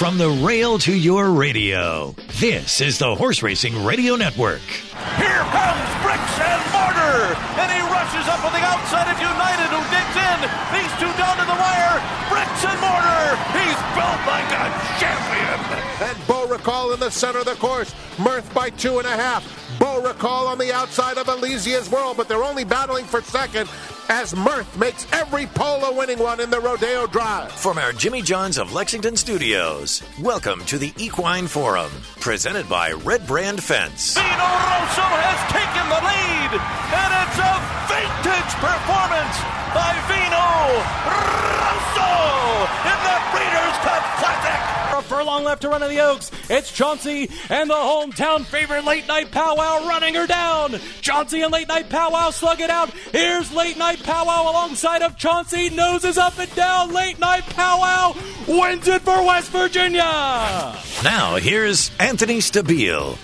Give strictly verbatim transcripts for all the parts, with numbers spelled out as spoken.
From the rail to your radio, this is the Horse Racing Radio Network. Here comes Bricks and Mortar, and he rushes up on the outside of United, who digs in. These two down to the wire. Bricks and Mortar, he's built like a champion. And Beau Recall in the center of the course. Mirth by two and a half. Beau Recall on the outside of Elysia's World, but they're only battling for second as Mirth makes every pole a winning one in the Rodeo Drive. From our Jimmy John's of Lexington studios, welcome to the Equine Forum, presented by Red Brand Fence. Vino Rosso has taken the lead, and it's a vintage performance by Vino Rosso in the Breeders' Cup Classic. A furlong left to run in the Oaks. It's Chauncey and the hometown favorite Late Night Powwow running her down. Chauncey and Late Night Powwow slug it out. Here's Late Night Powwow alongside of Chauncey. Noses up and down. Late Night Powwow wins it for West Virginia. Now here's Anthony Stabile.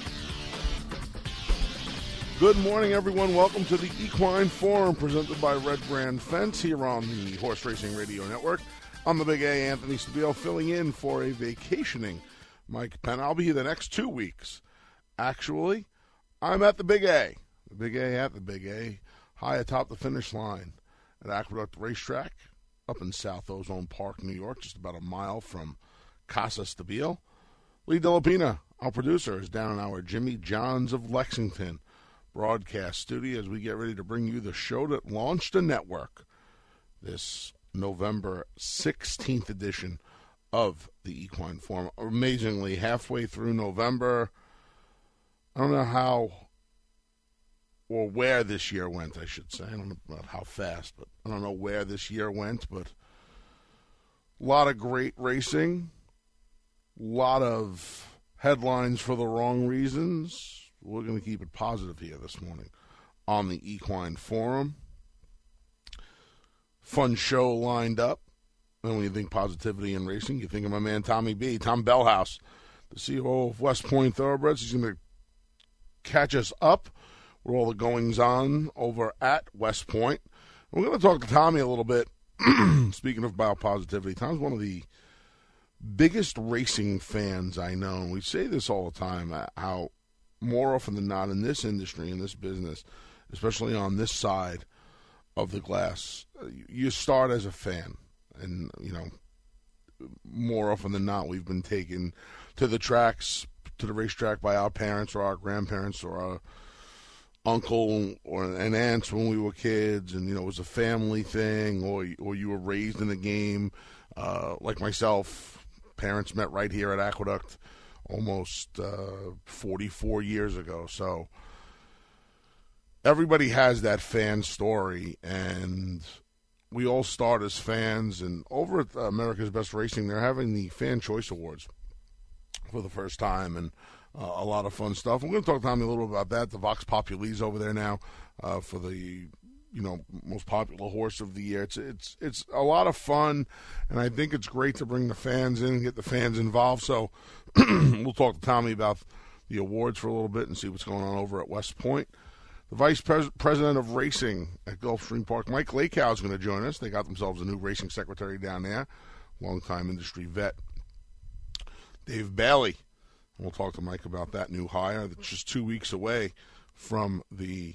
Good morning, everyone. Welcome to the Equine Forum presented by Red Brand Fence here on the Horse Racing Radio Network. I'm the Big A, Anthony Stabile, filling in for a vacationing Mike Penn. I'll be here the next two weeks. Actually, I'm at the Big A. The Big A at the Big A, high atop the finish line at Aqueduct Racetrack up in South Ozone Park, New York, just about a mile from Casa Stabile. Lee Delapina, our producer, is down in our Jimmy John's of Lexington broadcast studio as we get ready to bring you the show that launched the network this November sixteenth edition of the Equine Forum. Amazingly, halfway through November, I don't know how or where this year went, I should say. I don't know about how fast, but I don't know where this year went, but a lot of great racing, a lot of headlines for the wrong reasons. We're going to keep it positive here this morning on the Equine Forum. Fun show lined up. And when you think positivity in racing, you think of my man Tommy B. Tom Bellhouse, the C E O of West Point Thoroughbreds. He's going to catch us up with all the goings-on over at West Point. We're going to talk to Tommy a little bit. Speaking of biopositivity, Tom's one of the biggest racing fans I know. And we say this all the time, how more often than not in this industry, in this business, especially on this side of the glass, you start as a fan, and you know, more often than not, we've been taken to the tracks, to the racetrack by our parents or our grandparents or our uncle or and aunts when we were kids, and you know, it was a family thing, or or you were raised in the game, uh, like myself. Parents met right here at Aqueduct almost uh, forty-four years ago, so. Everybody has that fan story, and we all start as fans. And over at America's Best Racing, they're having the Fan Choice Awards for the first time, and uh, a lot of fun stuff. We're going to talk to Tommy a little bit about that. The Vox Populi's over there now uh, for the you know most popular horse of the year. It's it's it's a lot of fun, and I think it's great to bring the fans in and get the fans involved. So we'll talk to Tommy about the awards for a little bit and see what's going on over at West Point. The Vice Pres- President of Racing at Gulfstream Park, Mike Lakow, is going to join us. They got themselves a new racing secretary down there, longtime industry vet, Dave Bailey. And we'll talk to Mike about that new hire that's just two weeks away from the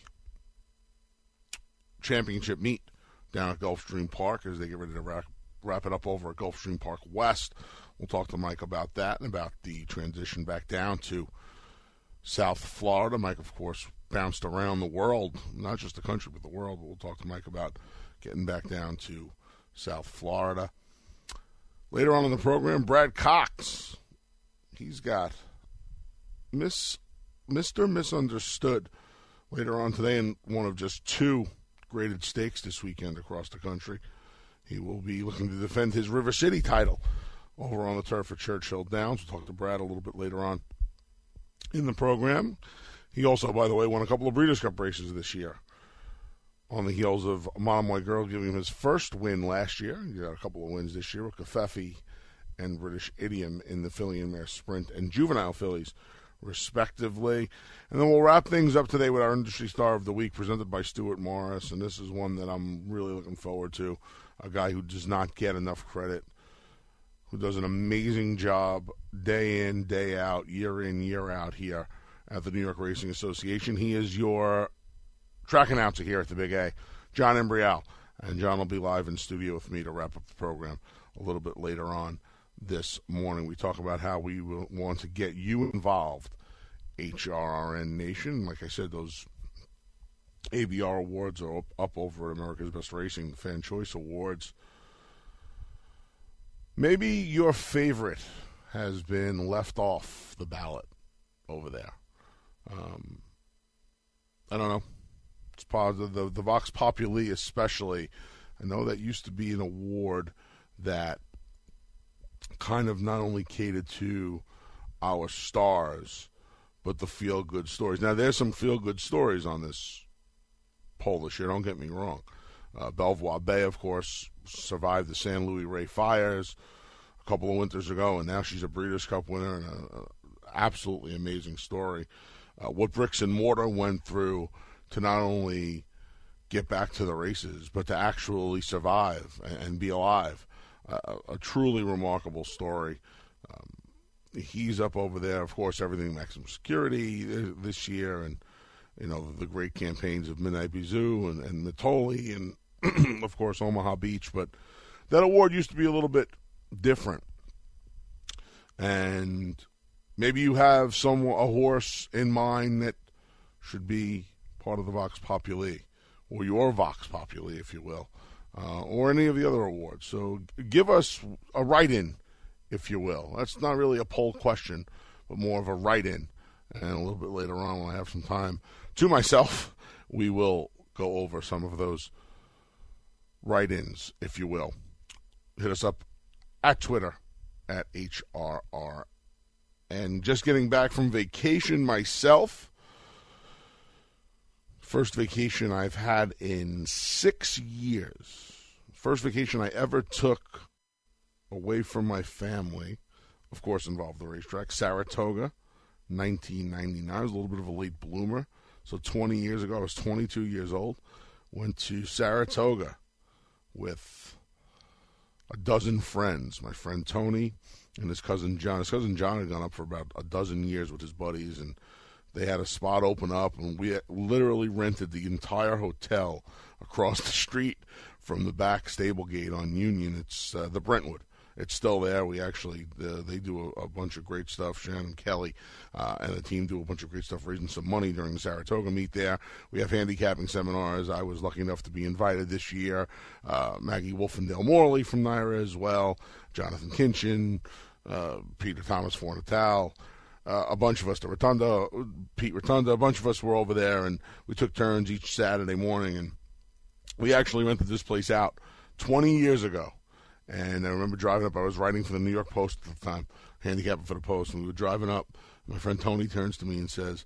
championship meet down at Gulfstream Park as they get ready to wrap, wrap it up over at Gulfstream Park West. We'll talk to Mike about that and about the transition back down to South Florida. Mike, of course, bounced around the world, not just the country, but the world. But we'll talk to Mike about getting back down to South Florida. Later on in the program, Brad Cox. He's got Miss Mister Misunderstood later on today in one of just two graded stakes this weekend across the country. He will be looking to defend his River City title over on the turf at Churchill Downs. We'll talk to Brad a little bit later on in the program. He also, by the way, won a couple of Breeders' Cup races this year on the heels of Monomoy Girl giving him his first win last year. He got a couple of wins this year with Covfefe and British Idiom in the filly and mare sprint and juvenile fillies, respectively. And then we'll wrap things up today with our Industry Star of the Week presented by Stuart Morris. And this is one that I'm really looking forward to, a guy who does not get enough credit, who does an amazing job day in, day out, year in, year out here at the New York Racing Association. He is your track announcer here at the Big A, John Imbrial. And John will be live in studio with me to wrap up the program a little bit later on this morning. We talk about how we will want to get you involved, H R R N Nation. Like I said, those A B R awards are up, up over at America's Best Racing, the Fan Choice Awards. Maybe your favorite has been left off the ballot over there. Um, I don't know. It's positive. The, the Vox Populi especially. I know that used to be an award that kind of not only catered to our stars, but the feel-good stories. Now, there's some feel-good stories on this poll this year, don't get me wrong. Uh, Belvoir Bay, of course, survived the San Luis Rey fires a couple of winters ago, and now she's a Breeders' Cup winner, and an absolutely amazing story. Uh, what Bricks and Mortar went through to not only get back to the races, but to actually survive and, and be alive. Uh, a, a truly remarkable story. Um, he's up over there, of course, everything Maximum Security this year, and you know, the great campaigns of Midnight Bizou and, and Mitoli and, of course, Omaha Beach. But that award used to be a little bit different. And maybe you have some a horse in mind that should be part of the Vox Populi, or your Vox Populi, if you will, uh, or any of the other awards. So give us a write-in, if you will. That's not really a poll question, but more of a write-in. And a little bit later on, when I have some time to myself, we will go over some of those write-ins, if you will. Hit us up at Twitter, at H R R. And just getting back from vacation myself. First vacation I've had in six years. First vacation I ever took away from my family, of course, involved the racetrack, Saratoga. nineteen ninety-nine. I was a little bit of a late bloomer. So twenty years ago, I was twenty-two years old. Went to Saratoga with a dozen friends. My friend Tony and his cousin John. His cousin John had gone up for about a dozen years with his buddies, and they had a spot open up, and we literally rented the entire hotel across the street from the back stable gate on Union. It's uh, the Brentwood. It's still there. We actually, uh, they do a, a bunch of great stuff. Shannon Kelly uh, and the team do a bunch of great stuff, raising some money during the Saratoga meet there. We have handicapping seminars. I was lucky enough to be invited this year. Uh, Maggie Wolfendale Morley from Naira as well. Jonathan Kinchin, uh, Peter Thomas Fornatal, uh, a bunch of us, the Rotunda, Pete Rotunda, a bunch of us were over there, and we took turns each Saturday morning, and we actually rented this place out twenty years ago. And I remember driving up. I was writing for the New York Post at the time, handicapping for the Post, and we were driving up. My friend Tony turns to me and says,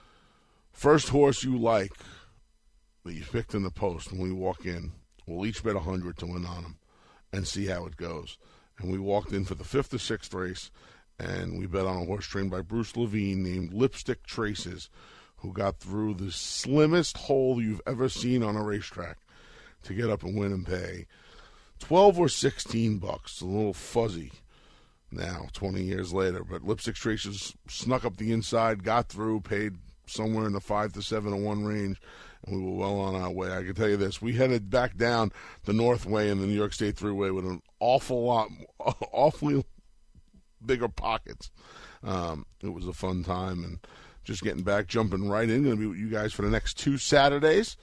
"First horse you like that you picked in the Post, when we walk in, we'll each bet one hundred to win on him and see how it goes." And we walked in for the fifth or sixth race, and we bet on a horse trained by Bruce Levine named Lipstick Traces, who got through the slimmest hole you've ever seen on a racetrack to get up and win and pay twelve or sixteen bucks. A little fuzzy now, twenty years later. But Lipstick Traces snuck up the inside, got through, paid somewhere in the five to seven to one range, and we were well on our way. I can tell you this: we headed back down the Northway and the New York State Thruway with an awful lot, awfully bigger pockets. Um, it was a fun time, and just getting back, jumping right in. Going to be with you guys for the next two Saturdays,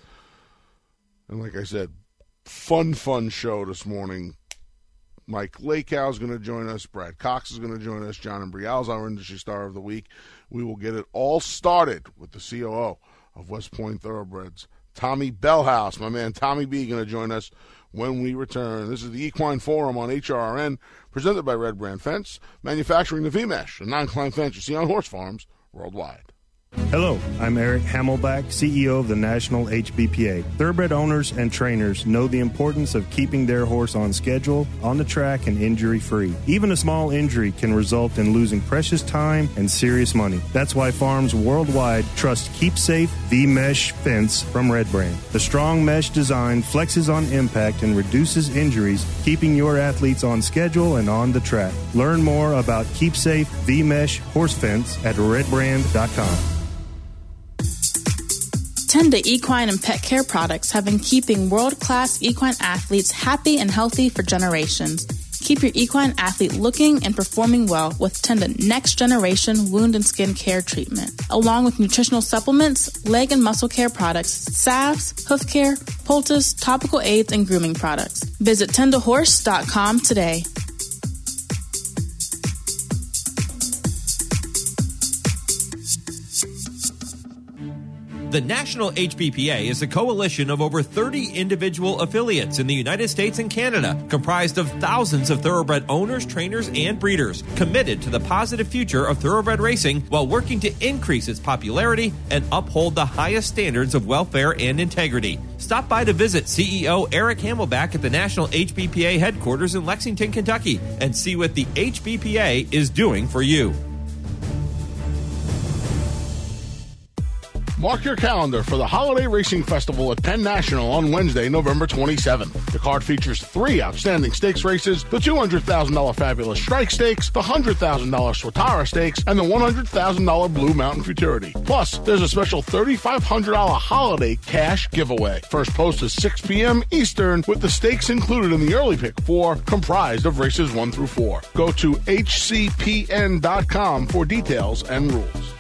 and like I said, fun, fun show this morning. Mike Lakeow is going to join us. Brad Cox is going to join us. John Imbrial is our industry star of the week. We will get it all started with the C O O of West Point Thoroughbreds, Tommy Bellhouse. My man Tommy B going to join us when we return. This is the Equine Forum on H R R N, presented by Red Brand Fence, manufacturing the V-Mesh, a non-climb fence you see on horse farms worldwide. Hello, I'm Eric Hamelback, C E O of the National H B P A. Thoroughbred owners and trainers know the importance of keeping their horse on schedule, on the track, and injury-free. Even a small injury can result in losing precious time and serious money. That's why farms worldwide trust KeepSafe V-Mesh Fence from Red Brand. The strong mesh design flexes on impact and reduces injuries, keeping your athletes on schedule and on the track. Learn more about KeepSafe V-Mesh Horse Fence at red brand dot com. Tenda Equine and Pet Care products have been keeping world-class equine athletes happy and healthy for generations. Keep your equine athlete looking and performing well with Tenda Next Generation Wound and Skin Care Treatment, along with nutritional supplements, leg and muscle care products, salves, hoof care, poultice, topical aids, and grooming products. Visit tenda horse dot com today. The National H B P A is a coalition of over thirty individual affiliates in the United States and Canada, comprised of thousands of thoroughbred owners, trainers, and breeders, committed to the positive future of thoroughbred racing while working to increase its popularity and uphold the highest standards of welfare and integrity. Stop by to visit C E O Eric Hamelback at the National H B P A headquarters in Lexington, Kentucky, and see what the H B P A is doing for you. Mark your calendar for the Holiday Racing Festival at Penn National on Wednesday, November twenty-seventh. The card features three outstanding stakes races, the two hundred thousand dollars Fabulous Strike Stakes, the one hundred thousand dollars Swatara Stakes, and the one hundred thousand dollars Blue Mountain Futurity. Plus, there's a special three thousand five hundred dollars holiday cash giveaway. First post is six p.m. Eastern, with the stakes included in the early pick four, comprised of races one through four. Go to H C P N dot com for details and rules.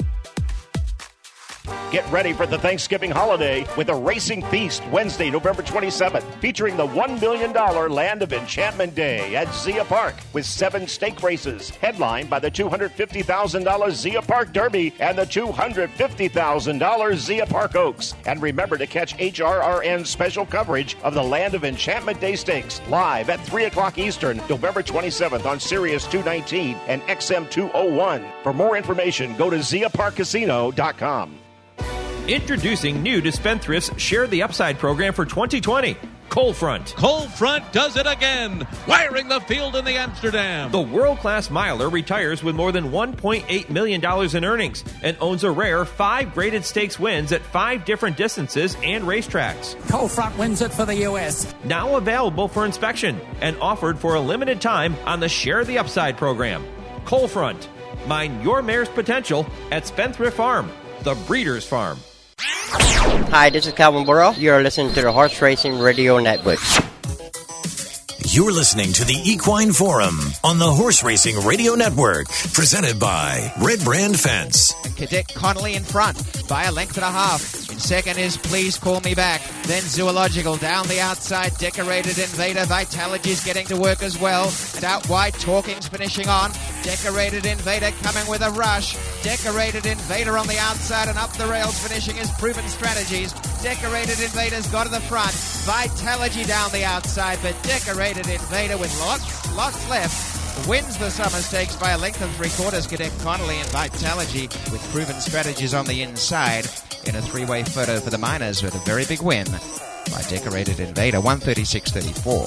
Get ready for the Thanksgiving holiday with a racing feast Wednesday, November twenty-seventh, featuring the one million dollars Land of Enchantment Day at Zia Park with seven stake races, headlined by the two hundred fifty thousand dollars Zia Park Derby and the two hundred fifty thousand dollars Zia Park Oaks. And remember to catch H R R N's special coverage of the Land of Enchantment Day Stakes live at three o'clock Eastern, November twenty-seventh on Sirius two nineteen and X M two oh one. For more information, go to zia park casino dot com. Introducing new to Spendthrift's Share the Upside program for twenty twenty. Coldfront. Coldfront does it again, wiring the field in the Amsterdam. The world-class miler retires with more than one point eight million dollars in earnings and owns a rare five graded stakes wins at five different distances and racetracks. Coldfront wins it for the U S. Now available for inspection and offered for a limited time on the Share the Upside program. Coldfront. Mine your mare's potential at Spendthrift Farm, the breeder's farm. Hi, this is Calvin Burrow. You're listening to the Horse Racing Radio Network. You're listening to the Equine Forum on the Horse Racing Radio Network, presented by Red Brand Fence. Cadet Connolly in front by a length and a half. In second is Please Call Me Back. Then Zoological down the outside. Decorated Invader. Vitalogy's getting to work as well. And out wide, Talking's finishing on. Decorated Invader coming with a rush. Decorated Invader on the outside and up the rails, finishing his Proven Strategies. Decorated Invader's got to the front. Vitalogy down the outside, but Decorated Invader with lots, lots left wins the Summer Stakes by a length and three quarters. Cadet Connolly and Vitalogy with Proven Strategies on the inside in a three-way photo for the Miners with a very big win by Decorated Invader, one thirty-six thirty-four.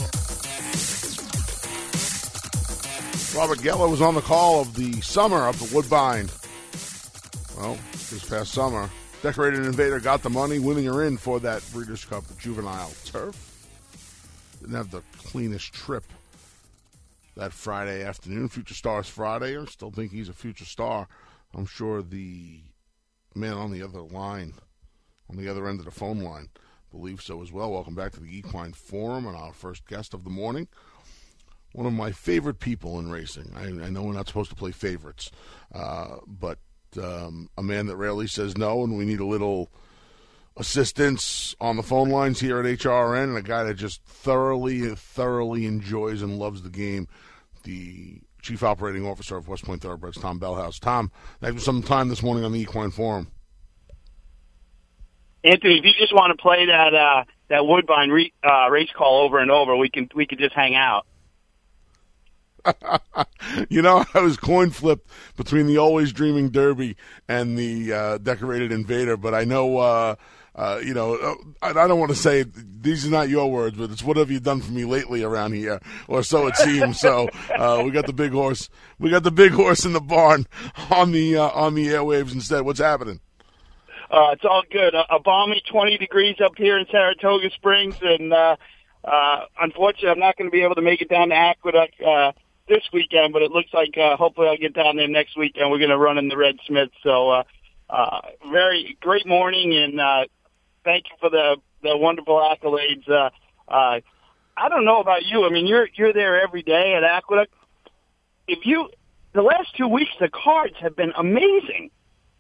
Robert Geller was on the call of the summer up at Woodbine. Well, this past summer, Decorated Invader got the money, winning her in for that Breeders' Cup Juvenile Turf. Didn't have the cleanest trip that Friday afternoon, Future Stars Friday. I still think he's a future star. I'm sure the man on the other line, on the other end of the phone line, believes so as well. Welcome back to the Equine Forum and our first guest of the morning. One of my favorite people in racing. I, I know we're not supposed to play favorites, uh, but um, a man that rarely says no, and we need a little assistance on the phone lines here at H R N, and a guy that just thoroughly, thoroughly enjoys and loves the game, the Chief Operating Officer of West Point Thoroughbreds, Tom Bellhouse. Tom, thanks for some time this morning on the Equine Forum. Anthony, if you just want to play that uh, that Woodbine re- uh, race call over and over, we can we can just hang out. You know, I was coin flipped between the Always Dreaming Derby and the uh, Decorated Invader, but I know, uh, uh, you know, I, I don't want to say these are not your words, but it's what have you done for me lately around here, or so it seems. So uh, we got the big horse, we got the big horse in the barn on the uh, on the airwaves instead. What's happening? Uh, it's all good. A, a balmy twenty degrees up here in Saratoga Springs, and uh, uh, unfortunately, I'm not going to be able to make it down to Aqueduct uh, this weekend, but it looks like uh, hopefully I'll get down there next weekend. We're going to run in the Red Smith. So uh, uh, very great morning, and uh, thank you for the, the wonderful accolades. Uh, uh, I don't know about you. I mean, you're you're there every day at Aqueduct. If you the last two weeks, the cards have been amazing.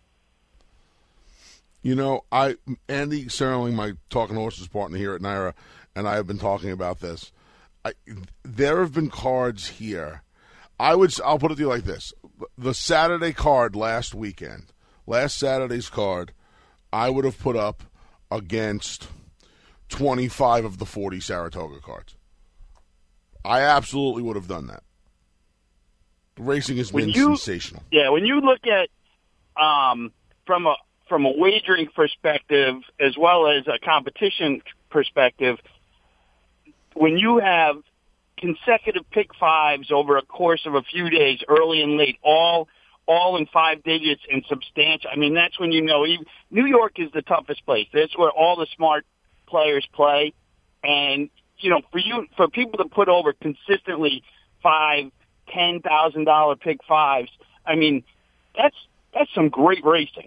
You know, I Andy Serling, my Talking Horses partner here at Naira, and I have been talking about this. I, there have been cards here. I would, I'll put it to you like this: the Saturday card last weekend, last Saturday's card, I would have put up against twenty-five of the forty Saratoga cards. I absolutely would have done that. The racing has When been you- sensational. Yeah, when you look at um, from a from a wagering perspective as well as a competition perspective, when you have consecutive pick fives over a course of a few days, early and late, all all in five digits and substantial, I mean, that's when you know. Even, New York is the toughest place. That's where all the smart players play. And, you know, for you, for people to put over consistently five, ten thousand dollar pick fives, I mean, that's that's some great racing.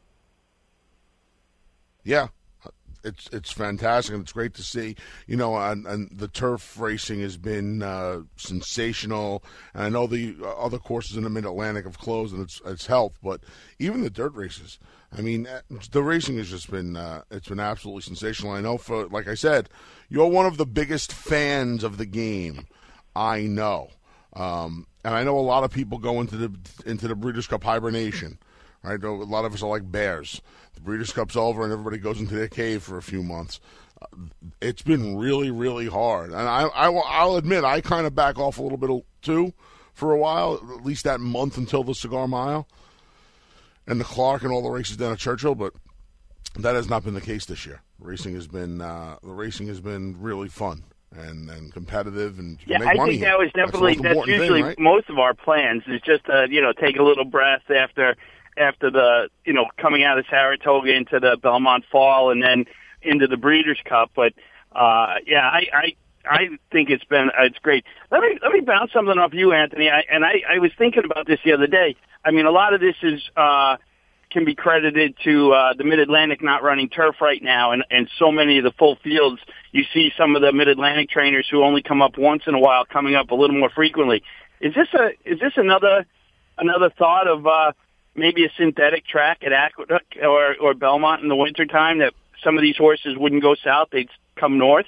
Yeah, it's it's fantastic, and it's great to see. You know, and, and the turf racing has been uh, sensational. And I know the other courses in the Mid-Atlantic have closed, and it's it's helped. But even the dirt races, I mean, the racing has just been uh, it's been absolutely sensational. I know, for like I said, you're one of the biggest fans of the game. I know, um, and I know a lot of people go into the into the Breeders' Cup hibernation. Right, a lot of us are like bears. The Breeders' Cup's over, and everybody goes into their cave for a few months. Uh, it's been really, really hard, and I, I, I'll admit I kind of back off a little bit too for a while, at least that month until the Cigar Mile and the Clark and all the races down at Churchill. But that has not been the case this year. Racing has been uh, the racing has been really fun and, and competitive, and you Yeah, can make I money think here. that was definitely that's, the that's, most important usually thing, right? most of our plans is just to you know take a little breath after after the you know coming out of Saratoga into the Belmont Fall and then into the Breeders' Cup. But uh, yeah, I, I I think it's been uh, it's great. Let me let me bounce something off you, Anthony. I, and I, I was thinking about this the other day. I mean, a lot of this is uh, can be credited to uh, the Mid-Atlantic not running turf right now, and and so many of the full fields. You see some of the Mid-Atlantic trainers who only come up once in a while coming up a little more frequently. Is this a is this another another thought of uh, maybe a synthetic track at Aqueduct or, or Belmont in the wintertime that some of these horses wouldn't go south, they'd come north?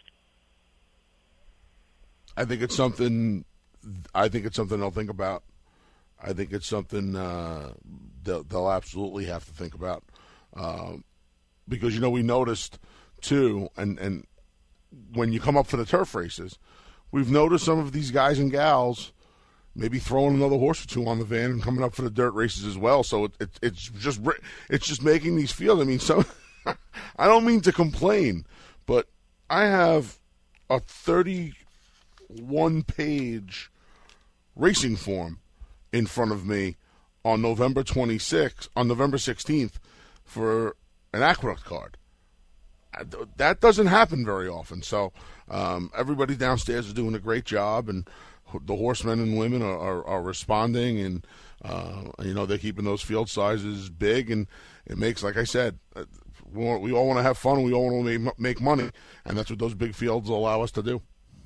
I think it's something. I think it's something they'll think about. I think it's something uh, they'll, they'll absolutely have to think about um, because you know we noticed too, and and when you come up for the turf races, we've noticed some of these guys and gals maybe throwing another horse or two on the van and coming up for the dirt races as well. So it, it, it's just it's just making these fields. I mean, so I don't mean to complain, but I have a thirty-one page racing form in front of me on November twenty-sixth, on November sixteenth for an Aqueduct card. That doesn't happen very often. So um, everybody downstairs is doing a great job, and the horsemen and women are, are, are responding, and uh, you know they're keeping those field sizes big, and it makes, like I said, we, want, we all want to have fun, and we all want to make, make money, and that's what those big fields allow us to do.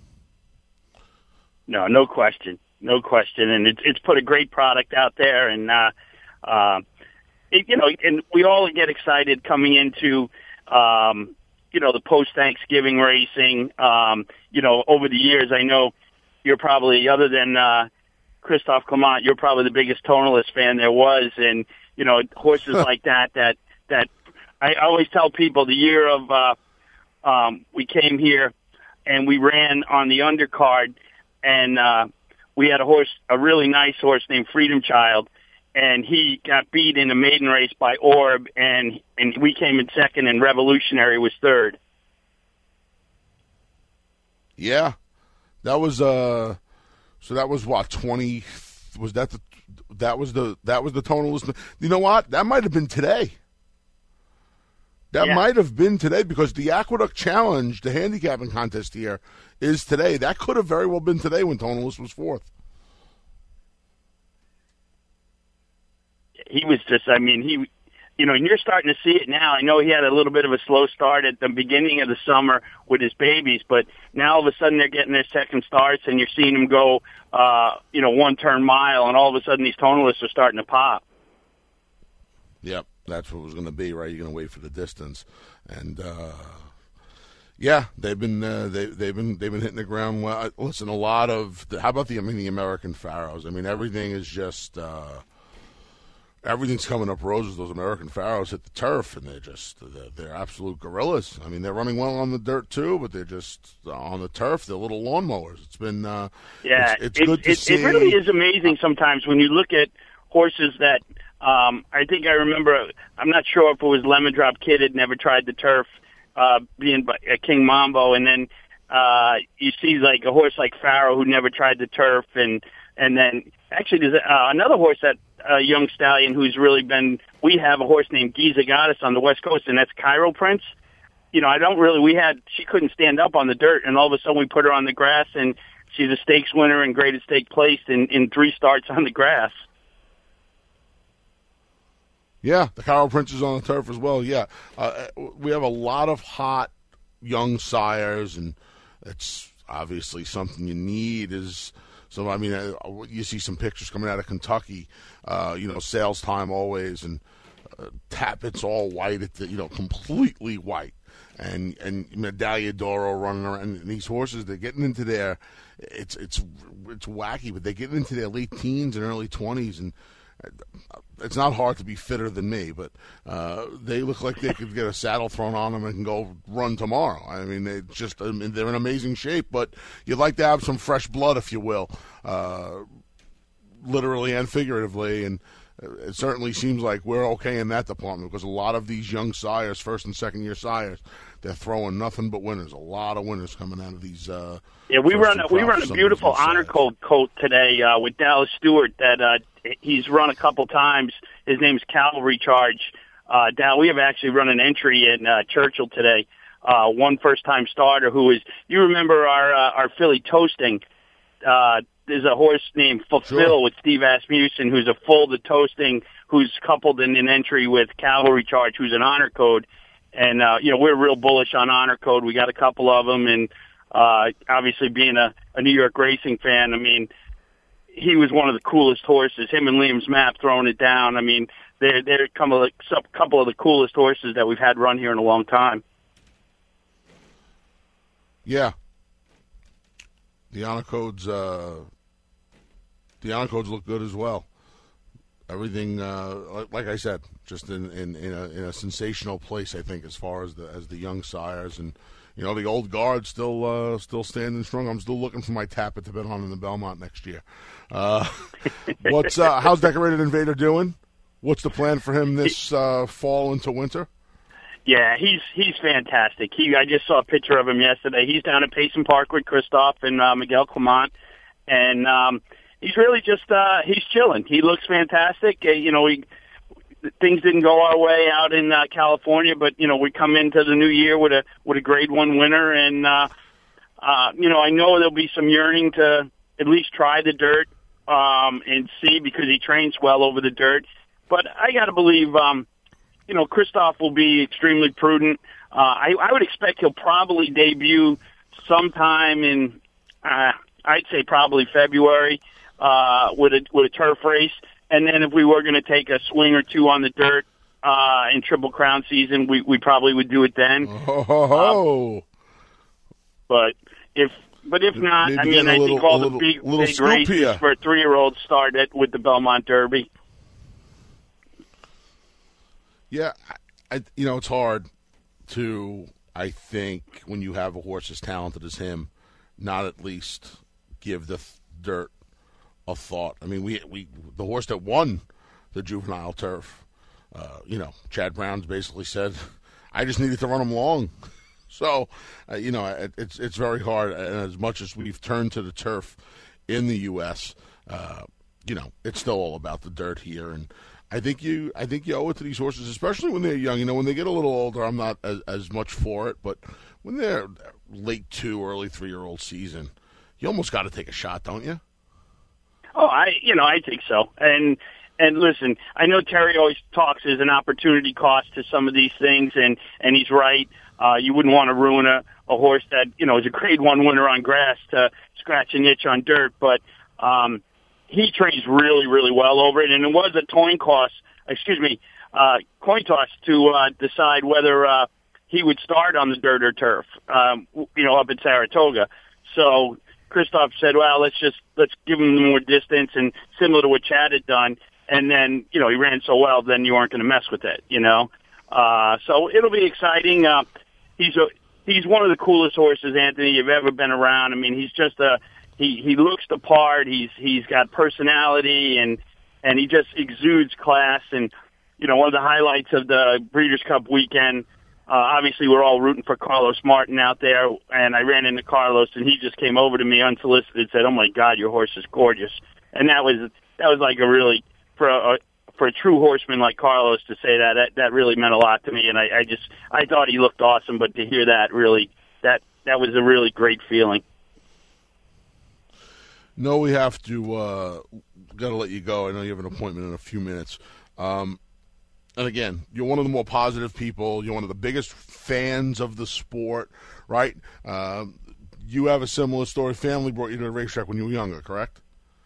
No, no question, no question, and it's it's put a great product out there, and uh, uh, it, you know, and we all get excited coming into. Um, you know, the post-Thanksgiving racing, um, you know, over the years, I know you're probably, other than uh, Christophe Clement, you're probably the biggest tonalist fan there was. And, you know, horses like that, that, that I always tell people the year of uh, um, we came here and we ran on the undercard, and uh, we had a horse, a really nice horse named Freedom Child, and he got beat in the maiden race by Orb, and and we came in second, and Revolutionary was third. Yeah, that was uh, so that was what twenty. Was that the that was the that was the tonalist? You know what? That might have been today. That Yeah. might have been today because the Aqueduct Challenge, the handicapping contest here, is today. That could have very well been today when Tonalist was fourth. He was just, I mean, he, you know, and you're starting to see it now. I know he had a little bit of a slow start at the beginning of the summer with his babies, but now all of a sudden they're getting their second starts, and you're seeing them go, uh, you know, one turn mile, and all of a sudden these tonalists are starting to pop. Yep, that's what it was going to be, right? You're going to wait for the distance, and uh, yeah, they've been uh, they they've been they've been hitting the ground well. Listen, a lot of the, how about the I mean the American Pharaohs? I mean everything is just. Uh, Everything's coming up roses. Those American Pharaohs hit the turf, and they're just they're, they're absolute gorillas. I mean, they're running well on the dirt too, but they're just uh, on the turf. They're little lawnmowers. It's been uh, yeah, it's, it's it, good to it, see. It really is amazing sometimes when you look at horses that um, I think I remember. I'm not sure if it was Lemon Drop Kid had never tried the turf, uh, being by, uh, King Mambo, and then uh, you see like a horse like Pharaoh who never tried the turf, and and then actually there's uh, another horse that. A young stallion who's really been, we have a horse named Giza Goddess on the West Coast, and that's Cairo Prince. You know, I don't really, we had, she couldn't stand up on the dirt, and all of a sudden we put her on the grass, and she's a stakes winner and graded stake placed in, in three starts on the grass. Yeah, the Cairo Prince is on the turf as well, yeah. Uh, we have a lot of hot young sires, and it's obviously something you need is... So, I mean, uh, you see some pictures coming out of Kentucky, uh, you know, sales time always, and uh, Tapit's all white, at the, you know, completely white. And and Medaglia d'Oro running around. And these horses, they're getting into their, it's it's it's wacky, but they're getting into their late teens and early twenties, and it's not hard to be fitter than me, but uh, they look like they could get a saddle thrown on them and can go run tomorrow. I mean, they just I mean, they're in amazing shape, but you'd like to have some fresh blood, if you will, uh, literally and figuratively, and it certainly seems like we're okay in that department because a lot of these young sires, first and second year sires, they're throwing nothing but winners. A lot of winners coming out of these. Uh, yeah, we run a, we run a beautiful honor code coat today uh, with Dallas Stewart that uh, he's run a couple times. His name's Cavalry Charge. Uh, Dal, we have actually run an entry in uh, Churchill today. Uh, one first time starter who is you remember our uh, our filly Toasting. Uh, there's a horse named Fulfill sure. with Steve Asmussen, who's a full to Toasting, who's coupled in an entry with Cavalry Charge, who's an honor code. And, uh, you know, we're real bullish on honor code. We got a couple of them. And, uh, obviously being a, a New York racing fan, I mean, he was one of the coolest horses. Him and Liam's Map throwing it down. I mean, they're, they're a couple of, a couple of the coolest horses that we've had run here in a long time. Yeah. The honor codes, uh, the honor codes look good as well. Everything, uh, like, like I said, just in, in, in, a, in a sensational place, I think, as far as the as the young sires and you know the old guard still uh, still standing strong. I'm still looking for my Tapit to bet on in the Belmont next year. Uh, what's uh, how's Decorated Invader doing? What's the plan for him this uh, fall into winter? Yeah, he's he's fantastic. He I just saw a picture of him yesterday. He's down at Payson Park with Christoph and uh, Miguel Clement, and um, he's really just uh, he's chilling. He looks fantastic. Uh, you know, he, things didn't go our way out in uh, California, but you know we come into the new year with a with a Grade One winner, and uh, uh, you know I know there'll be some yearning to at least try the dirt um, and see because he trains well over the dirt. But I got to believe. Um, You know, Christoph will be extremely prudent. Uh, I, I would expect he'll probably debut sometime in, uh, I'd say probably February, uh, with a, with a turf race. And then if we were going to take a swing or two on the dirt, uh, in Triple Crown season, we, we probably would do it then. Oh. Um, but if, but if not, Maybe I mean, I little, think all the little, big, little big races here. for a three-year-old start at, with the Belmont Derby. Yeah, I, I, you know, it's hard to, I think, when you have a horse as talented as him, not at least give the th- dirt a thought. I mean, we we the horse that won the juvenile turf, uh, you know, Chad Brown's basically said, I just needed to run him long. So, uh, you know, it, it's it's very hard. And as much as we've turned to the turf in the U S, uh, you know, it's still all about the dirt here. And I think you I think you owe it to these horses, especially when they're young. You know, when they get a little older, I'm not as, as much for it. But when they're late two, early three-year-old season, you almost got to take a shot, don't you? Oh, I you know, I think so. And and listen, I know Terry always talks as an opportunity cost to some of these things, and, and he's right. Uh, you wouldn't want to ruin a, a horse that, you know, is a grade one winner on grass to scratch an itch on dirt. But um, he trains really, really well over it. And it was a coin toss, excuse me, uh, coin toss to uh, decide whether uh, he would start on the dirt or turf, um, you know, up at Saratoga. So Christoph said, well, let's just, let's give him more distance, and similar to what Chad had done. And then, you know, he ran so well, then you aren't going to mess with it, you know. Uh, so it'll be exciting. Uh, he's a, he's one of the coolest horses, Anthony, you've ever been around. I mean, he's just a, he, he looks the part. He's, he's got personality, and, and he just exudes class. And, you know, one of the highlights of the Breeders' Cup weekend, uh, obviously we're all rooting for Carlos Martin out there. And I ran into Carlos, and he just came over to me unsolicited and said, oh my God, your horse is gorgeous. And that was, that was like a really, for a, for a true horseman like Carlos to say that, that, that really meant a lot to me. And I, I just, I thought he looked awesome, but to hear that really, that, that was a really great feeling. No, we have to, uh, got to let you go. I know you have an appointment in a few minutes. Um, and again, you're one of the more positive people. You're one of the biggest fans of the sport, right? Um, you have a similar story. Family brought you to the racetrack when you were younger, correct?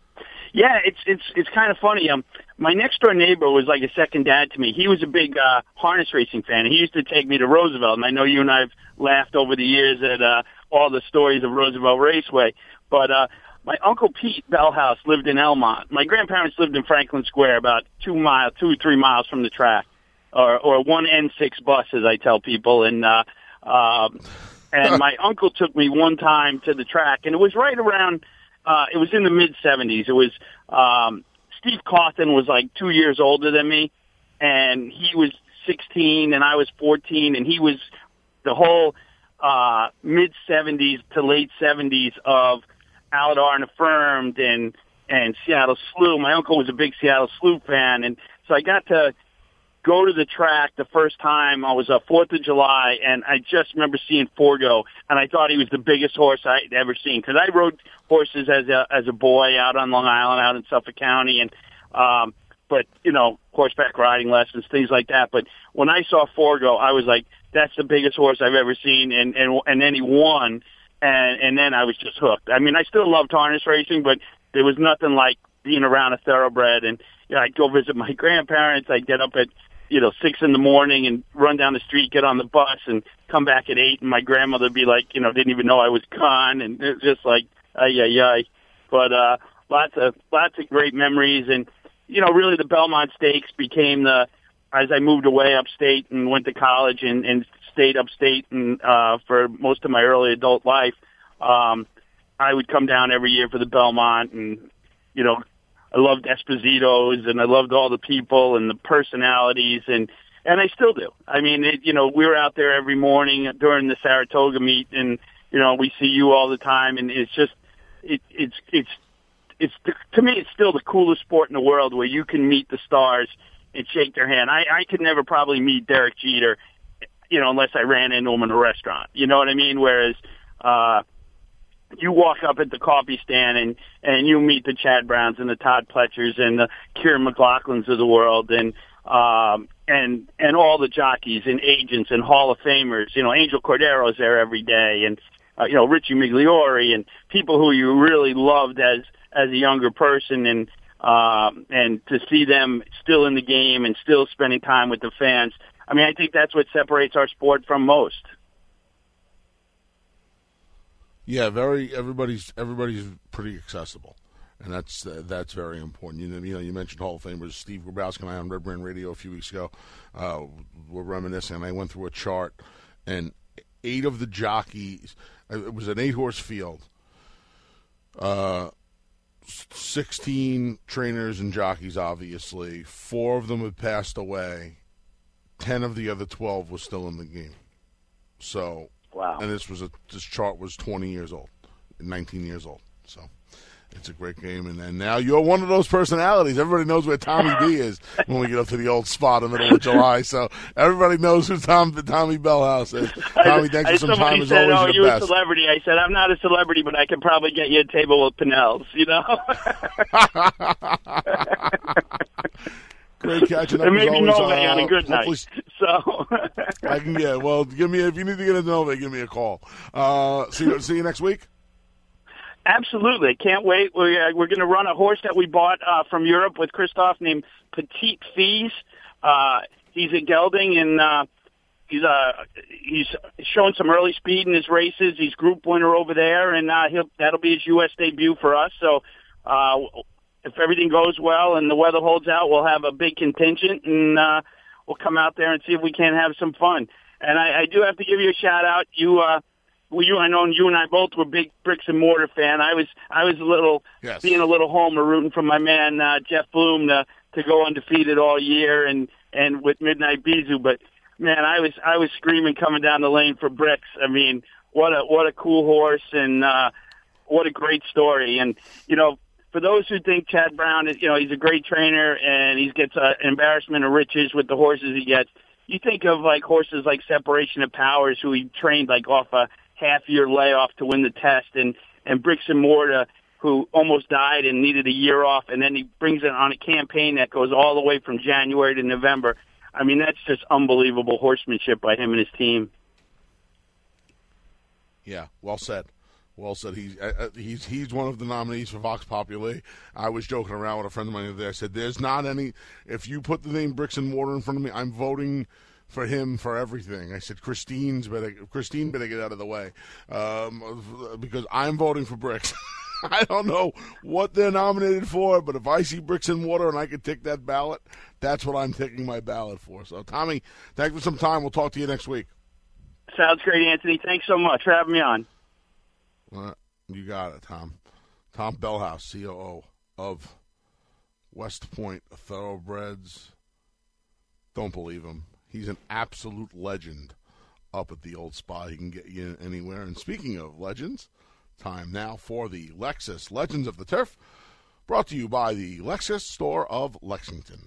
Yeah, it's it's it's kind of funny. Um, my next door neighbor was like a second dad to me. He was a big uh, harness racing fan. He used to take me to Roosevelt, and I know you and I've laughed over the years at uh, all the stories of Roosevelt Raceway. But uh, my uncle Pete Bellhouse lived in Elmont. My grandparents lived in Franklin Square, about two miles, two or three miles from the track, or or one N six bus, as I tell people. And uh, uh, and my uncle took me one time to the track, and it was right around. Uh, it was in the mid seventies. It was, um, Steve Cawthon was like two years older than me, and he was sixteen and I was fourteen, and he was the whole, uh, mid seventies to late seventies of Aladar and Affirmed and, and Seattle Slew. My uncle was a big Seattle Slew fan, and so I got to go to the track the first time. I was a fourth of July, and I just remember seeing Forgo, and I thought he was the biggest horse I'd ever seen, because I rode horses as a as a boy out on Long Island, out in Suffolk County, and um, but you know, horseback riding lessons, things like that. But when I saw Forgo, I was like, that's the biggest horse I've ever seen, and and and then he won, and and then I was just hooked. I mean, I still loved harness racing, but there was nothing like being around a thoroughbred. And you know, I'd go visit my grandparents. I'd get up at you know, six in the morning and run down the street, get on the bus, and come back at eight. And my grandmother would be like, you know, didn't even know I was gone. And it was just like, ay, ay, ay. But, uh, lots of, lots of great memories. And, you know, really the Belmont Stakes became the, as I moved away upstate and went to college and, and stayed upstate and, uh, for most of my early adult life, um, I would come down every year for the Belmont, and, you know, I loved Esposito's, and I loved all the people and the personalities, and and I still do. I mean, it, you know, we were out there every morning during the Saratoga meet, and you know, we see you all the time, and it's just, it, it's it's it's the, to me, it's still the coolest sport in the world, where you can meet the stars and shake their hand. I I could never probably meet Derek Jeter, you know, unless I ran into him in a restaurant. You know what I mean? Whereas, uh, you walk up at the coffee stand and, and you meet the Chad Browns and the Todd Pletchers and the Kieran McLaughlins of the world, and, um, and, and all the jockeys and agents and Hall of Famers. You know, Angel Cordero's there every day, and, uh, you know, Richie Migliori, and people who you really loved as, as a younger person, and, um, and to see them still in the game and still spending time with the fans. I mean, I think that's what separates our sport from most. Yeah, very. Everybody's everybody's pretty accessible, and that's uh, that's very important. You know, you know, you mentioned Hall of Famers. Steve Grabowski and I on Red Brand Radio a few weeks ago uh, were reminiscing, and I went through a chart, and eight of the jockeys. It was an eight horse field. Uh, sixteen trainers and jockeys, obviously. Four of them had passed away. Ten of the other twelve was still in the game. So, wow. And this was a this chart was twenty years old, nineteen years old. So, it's a great game. And, and now you're one of those personalities. Everybody knows where Tommy B is when we get up to the old spot in the middle of July. So everybody knows who Tom, Tommy Bellhouse is. Tommy, thanks I, for some time. As said, always, oh, your you're best. a celebrity. I said, I'm not a celebrity, but I can probably get you a table with Pinnell's, you know? Great catching up. And maybe always, Nove uh, on a good night. So I can get, well, give me, if you need to get a Nove, give me a call. Uh, see, you, see you next week? Absolutely. Can't wait. We're, uh, we're going to run a horse that we bought uh, from Europe with Christoph named Petit Fils. Uh, he's a gelding, and uh, he's uh, he's showing some early speed in his races. He's group winner over there, and uh, he'll, that'll be his U S debut for us. So uh, if everything goes well and the weather holds out, we'll have a big contingent, and uh, we'll come out there and see if we can have some fun. And I, I do have to give you a shout-out. You uh, Well, you, I know you and I both were big bricks and mortar fan. I was, I was a little, yes. being a little homer, rooting for my man uh, Jeff Bloom to to go undefeated all year and and with Midnight Bijou. But man, I was, I was screaming coming down the lane for Bricks. I mean, what a what a cool horse, and uh, what a great story. And you know, for those who think Chad Brown is, you know, he's a great trainer and he gets uh, an embarrassment of riches with the horses he gets. You think of like horses like Separation of Powers, who he trained like off a half-year layoff to win the test, and, and Bricks and Mortar, who almost died and needed a year off, and then he brings it on a campaign that goes all the way from January to November. I mean, that's just unbelievable horsemanship by him and his team. Yeah, well said. Well said. He's uh, he's he's one of the nominees for Vox Populi. I was joking around with a friend of mine the other day. I said, "There's not any. If you put the name Bricks and Mortar in front of me, I'm voting for him for everything." I said, Christine's better, Christine better get out of the way, um, because I'm voting for Bricks. I don't know what they're nominated for, but if I see Bricks and Mortar and I can tick that ballot, that's what I'm taking my ballot for. So, Tommy, thanks for some time. We'll talk to you next week. Sounds great, Anthony. Thanks so much for having me on. Uh, you got it, Tom. Tom Bellhouse, C O O of West Point Thoroughbreds. Don't believe him. He's an absolute legend up at the old spot. He can get you anywhere. And speaking of legends, time now for the Lexus Legends of the Turf, brought to you by the Lexus store of Lexington.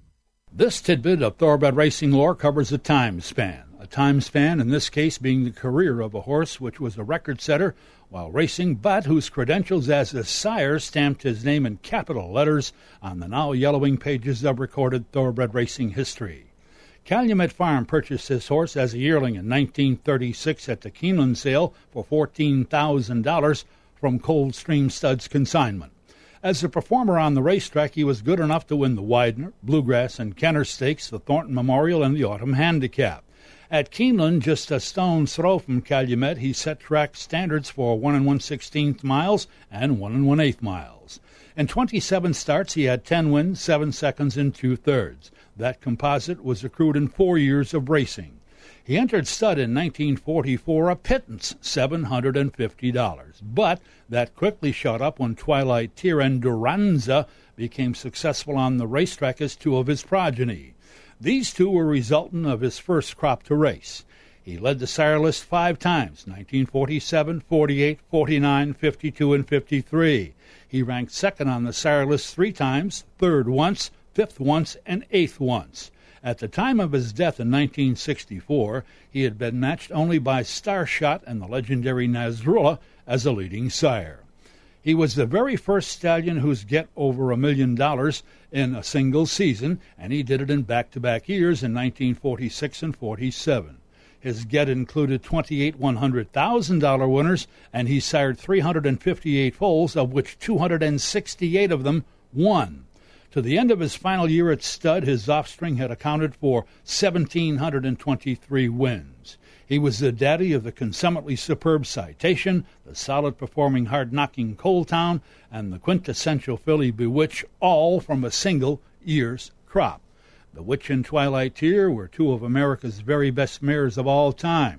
This tidbit of thoroughbred racing lore covers a time span. A time span, in this case, being the career of a horse which was a record setter while racing, but whose credentials as a sire stamped his name in capital letters on the now yellowing pages of recorded thoroughbred racing history. Calumet Farm purchased this horse as a yearling in nineteen thirty-six at the Keeneland sale for fourteen thousand dollars from Coldstream Studs Consignment. As a performer on the racetrack, he was good enough to win the Widener, Bluegrass, and Kenner Stakes, the Thornton Memorial, and the Autumn Handicap. At Keeneland, just a stone's throw from Calumet, he set track standards for one and one sixteenth miles and one and one eighth miles. In twenty-seven starts, he had ten wins, seven seconds, and two thirds. That composite was accrued in four years of racing. He entered stud in nineteen forty-four, a pittance, seven hundred fifty dollars. But that quickly shot up when Twilight Tear and Duranza became successful on the racetrack as two of his progeny. These two were resultant of his first crop to race. He led the sire list five times, nineteen forty-seven, forty-eight, forty-nine, fifty-two, and fifty-three. He ranked second on the sire list three times, third once, fifth once, and eighth once. At the time of his death in nineteen sixty-four, he had been matched only by Starshot and the legendary Nasrullah as a leading sire. He was the very first stallion who's get over a million dollars in a single season, and he did it in back-to-back years in nineteen forty-six and forty-seven. His get included twenty-eight one hundred thousand dollars winners, and he sired three hundred fifty-eight foals, of which two hundred sixty-eight of them won. To the end of his final year at stud, his offspring had accounted for one thousand seven hundred twenty-three wins. He was the daddy of the consummately superb Citation, the solid-performing, hard-knocking Coal Town, and the quintessential filly Bewitch, all from a single year's crop. Bewitch and Twilight Tear were two of America's very best mares of all time.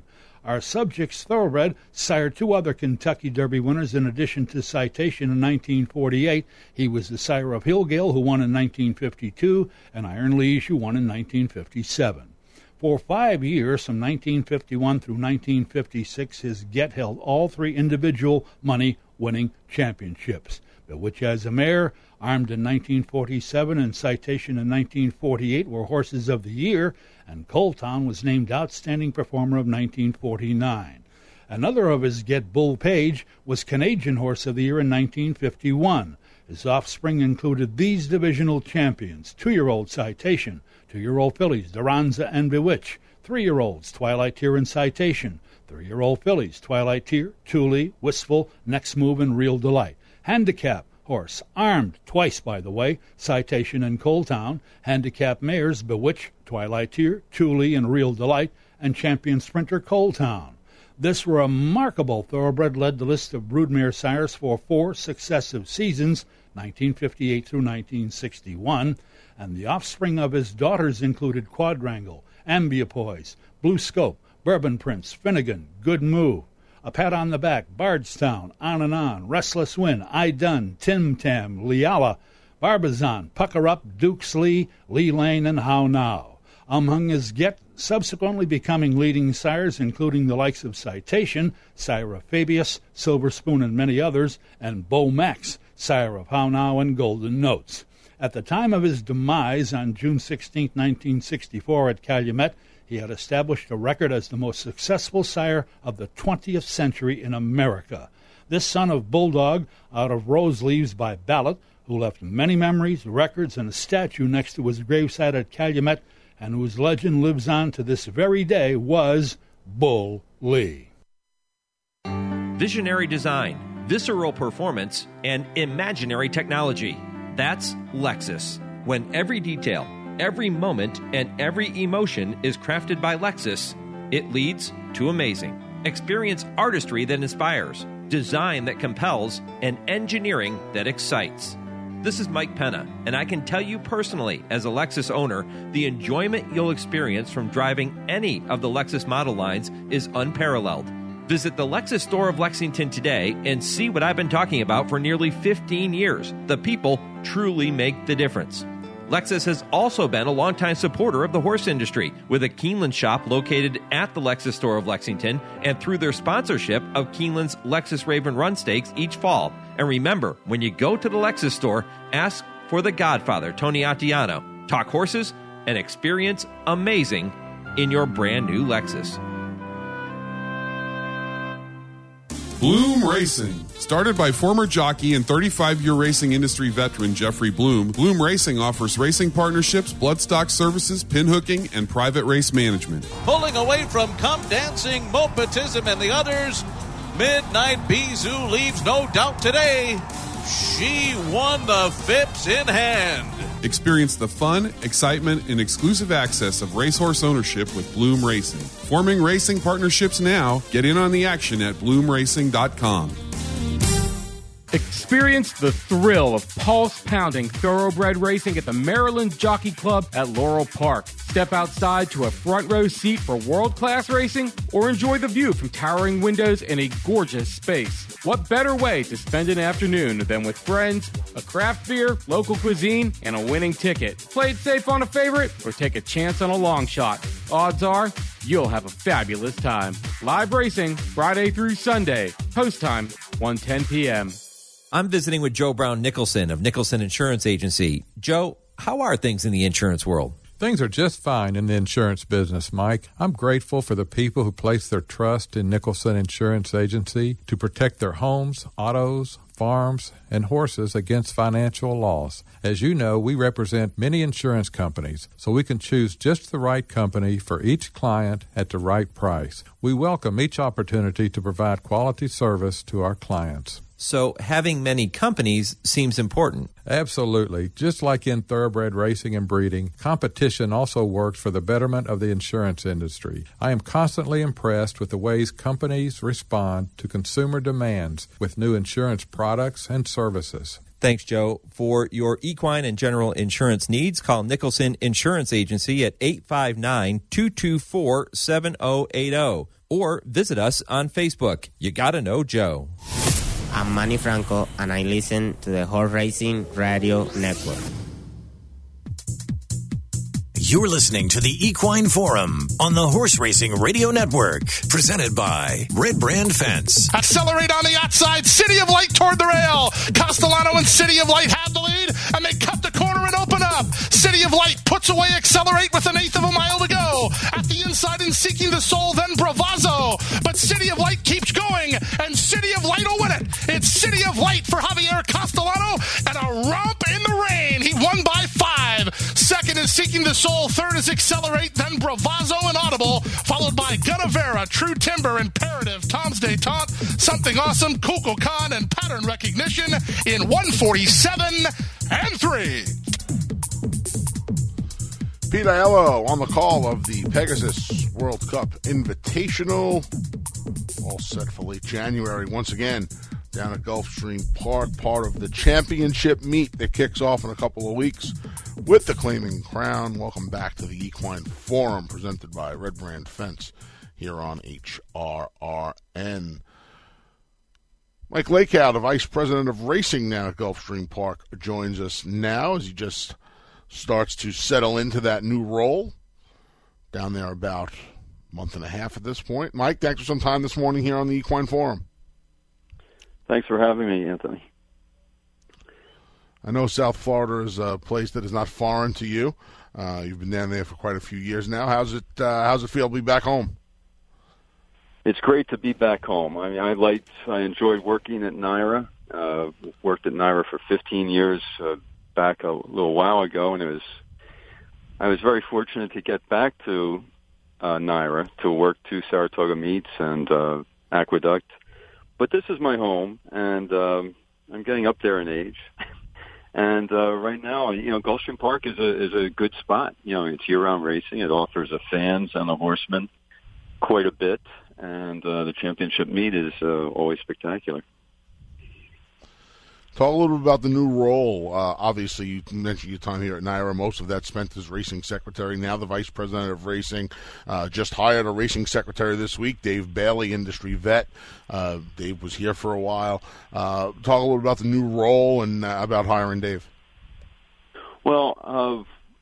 Our subject's thoroughbred sired two other Kentucky Derby winners in addition to Citation in nineteen forty-eight. He was the sire of Hillgale, who won in nineteen fifty-two, and Iron Liege, who won in nineteen fifty-seven. For five years, from nineteen fifty-one through nineteen fifty-six, his Get held all three individual money-winning championships. Bewitch as a Mare, Armed in nineteen forty-seven, and Citation in nineteen forty-eight were Horses of the Year, and Coletown was named Outstanding Performer of nineteen forty-nine. Another of his Get, Bull Page, was Canadian Horse of the Year in nineteen fifty-one. His offspring included these divisional champions: two-year-old Citation, two-year-old fillies Duranza and Bewitch, three-year-olds Twilight Tear and Citation, three-year-old fillies Twilight Tear, Thule, Wistful, Next Move, and Real Delight. Handicap horse, Armed, twice by the way, Citation and Coletown. Handicap mares, Bewitch, Twilight Tear, Thule, and Real Delight, and champion sprinter Coletown. This remarkable thoroughbred led the list of broodmare sires for four successive seasons, nineteen fifty-eight through nineteen sixty-one, and the offspring of his daughters included Quadrangle, Ambiopoise, Blue Scope, Bourbon Prince, Finnegan, Good Move, A Pat on the Back, Bardstown, On and On, Restless Wind, I Done, Tim Tam, Leala, Barbizon, Pucker Up, Duke's Lee, Lee Lane, and How Now. Among his Get, subsequently becoming leading sires, including the likes of Citation, sire of Fabius, Silver Spoon, and many others, and Bo Max, sire of How Now and Golden Notes. At the time of his demise on June sixteenth, nineteen sixty-four at Calumet, he had established a record as the most successful sire of the twentieth century in America. This son of Bulldog, out of Rose Leaves by Ballot, who left many memories, records, and a statue next to his gravesite at Calumet, and whose legend lives on to this very day, was Bull Lee. Visionary design, visceral performance, and imaginary technology. That's Lexus. When every detail, every moment, and every emotion is crafted by Lexus, it leads to amazing. Experience artistry that inspires, design that compels, and engineering that excites. This is Mike Penna, and I can tell you personally, as a Lexus owner, the enjoyment you'll experience from driving any of the Lexus model lines is unparalleled. Visit the Lexus store of Lexington today and see what I've been talking about for nearly fifteen years. The people truly make the difference. Lexus has also been a longtime supporter of the horse industry, with a Keeneland shop located at the Lexus store of Lexington and through their sponsorship of Keeneland's Lexus Raven Run Stakes each fall. And remember, when you go to the Lexus store, ask for the Godfather, Tony Attiano. Talk horses and experience amazing in your brand new Lexus. Bloom Racing. Started by former jockey and thirty-five-year racing industry veteran Jeffrey Bloom, Bloom Racing offers racing partnerships, bloodstock services, pinhooking, and private race management. Pulling away from Come Dancing, Mopetism, and the others, Midnight Bizou leaves no doubt today. She won the Phipps in hand. Experience the fun, excitement, and exclusive access of racehorse ownership with Bloom Racing. Forming racing partnerships now. Get in on the action at bloom racing dot com. Experience the thrill of pulse-pounding thoroughbred racing at the Maryland Jockey Club at Laurel Park. Step outside to a front row seat for world-class racing, or enjoy the view from towering windows in a gorgeous space. What better way to spend an afternoon than with friends, a craft beer, local cuisine, and a winning ticket? Play it safe on a favorite, or take a chance on a long shot. Odds are, you'll have a fabulous time. Live racing, Friday through Sunday. Post time, one ten p.m. I'm visiting with Joe Brown Nicholson of Nicholson Insurance Agency. Joe, how are things in the insurance world? Things are just fine in the insurance business, Mike. I'm grateful for the people who place their trust in Nicholson Insurance Agency to protect their homes, autos, farms, and horses against financial loss. As you know, we represent many insurance companies, so we can choose just the right company for each client at the right price. We welcome each opportunity to provide quality service to our clients. So having many companies seems important. Absolutely. Just like in thoroughbred racing and breeding, competition also works for the betterment of the insurance industry. I am constantly impressed with the ways companies respond to consumer demands with new insurance products and services. Thanks, Joe. For your equine and general insurance needs, call Nicholson Insurance Agency at eight five nine, two two four, seven zero eight zero. or visit us on Facebook. You Gotta Know Joe. I'm Manny Franco, and I listen to the Horse Racing Radio Network. You're listening to the Equine Forum on the Horse Racing Radio Network, presented by Red Brand Fence. Accelerate on the outside. City of Light toward the rail. Castellano and City of Light have the lead, and they cut the corner and open up. City of Light puts away Accelerate with an eighth of a mile to go. At the inside and Seeking the Soul, then Bravazzo. But City of Light keeps going, and City of Light will win it. It's City of Light for Javier Castellano, and a romp in the rain. He won by five. Second is Seeking the Soul. Third is Accelerate, then Bravazzo and Audible, followed by Gunnavera, True Timber, Imperative, Tom's Detente, Something Awesome, Kukulkan, Khan, and Pattern Recognition in one forty-seven and three. Pete Aiello on the call of the Pegasus World Cup Invitational. All set for late January once again down at Gulfstream Park, part of the championship meet that kicks off in a couple of weeks with the Claiming Crown. Welcome back to the Equine Forum presented by Red Brand Fence here on H R R N. Mike Lakeout, the Vice President of Racing now at Gulfstream Park, joins us now as he just starts to settle into that new role. Down there about a month and a half at this point. Mike, thanks for some time this morning here on the Equine Forum. Thanks for having me, Anthony. I know South Florida is a place that is not foreign to you. Uh, you've been down there for quite a few years now. How's it? Uh, how's it feel to be back home? It's great to be back home. I mean, I liked, I enjoyed working at NYRA. Uh, worked at NYRA for fifteen years uh, back a little while ago, and it was. I was very fortunate to get back to uh, NYRA to work two Saratoga meets and uh, Aqueduct. But this is my home, and um, I'm getting up there in age. And uh, right now, you know, Gulfstream Park is a is a good spot. You know, it's year-round racing. It offers the fans and the horsemen quite a bit, and uh, the championship meet is uh, always spectacular. Talk a little bit about the new role. Uh, obviously, you mentioned your time here at NYRA. Most of that spent as racing secretary. Now the vice president of racing. Uh, just hired a racing secretary this week, Dave Bailey, industry vet. Uh, Dave was here for a while. Uh, talk a little about the new role and uh, about hiring Dave. Well, uh,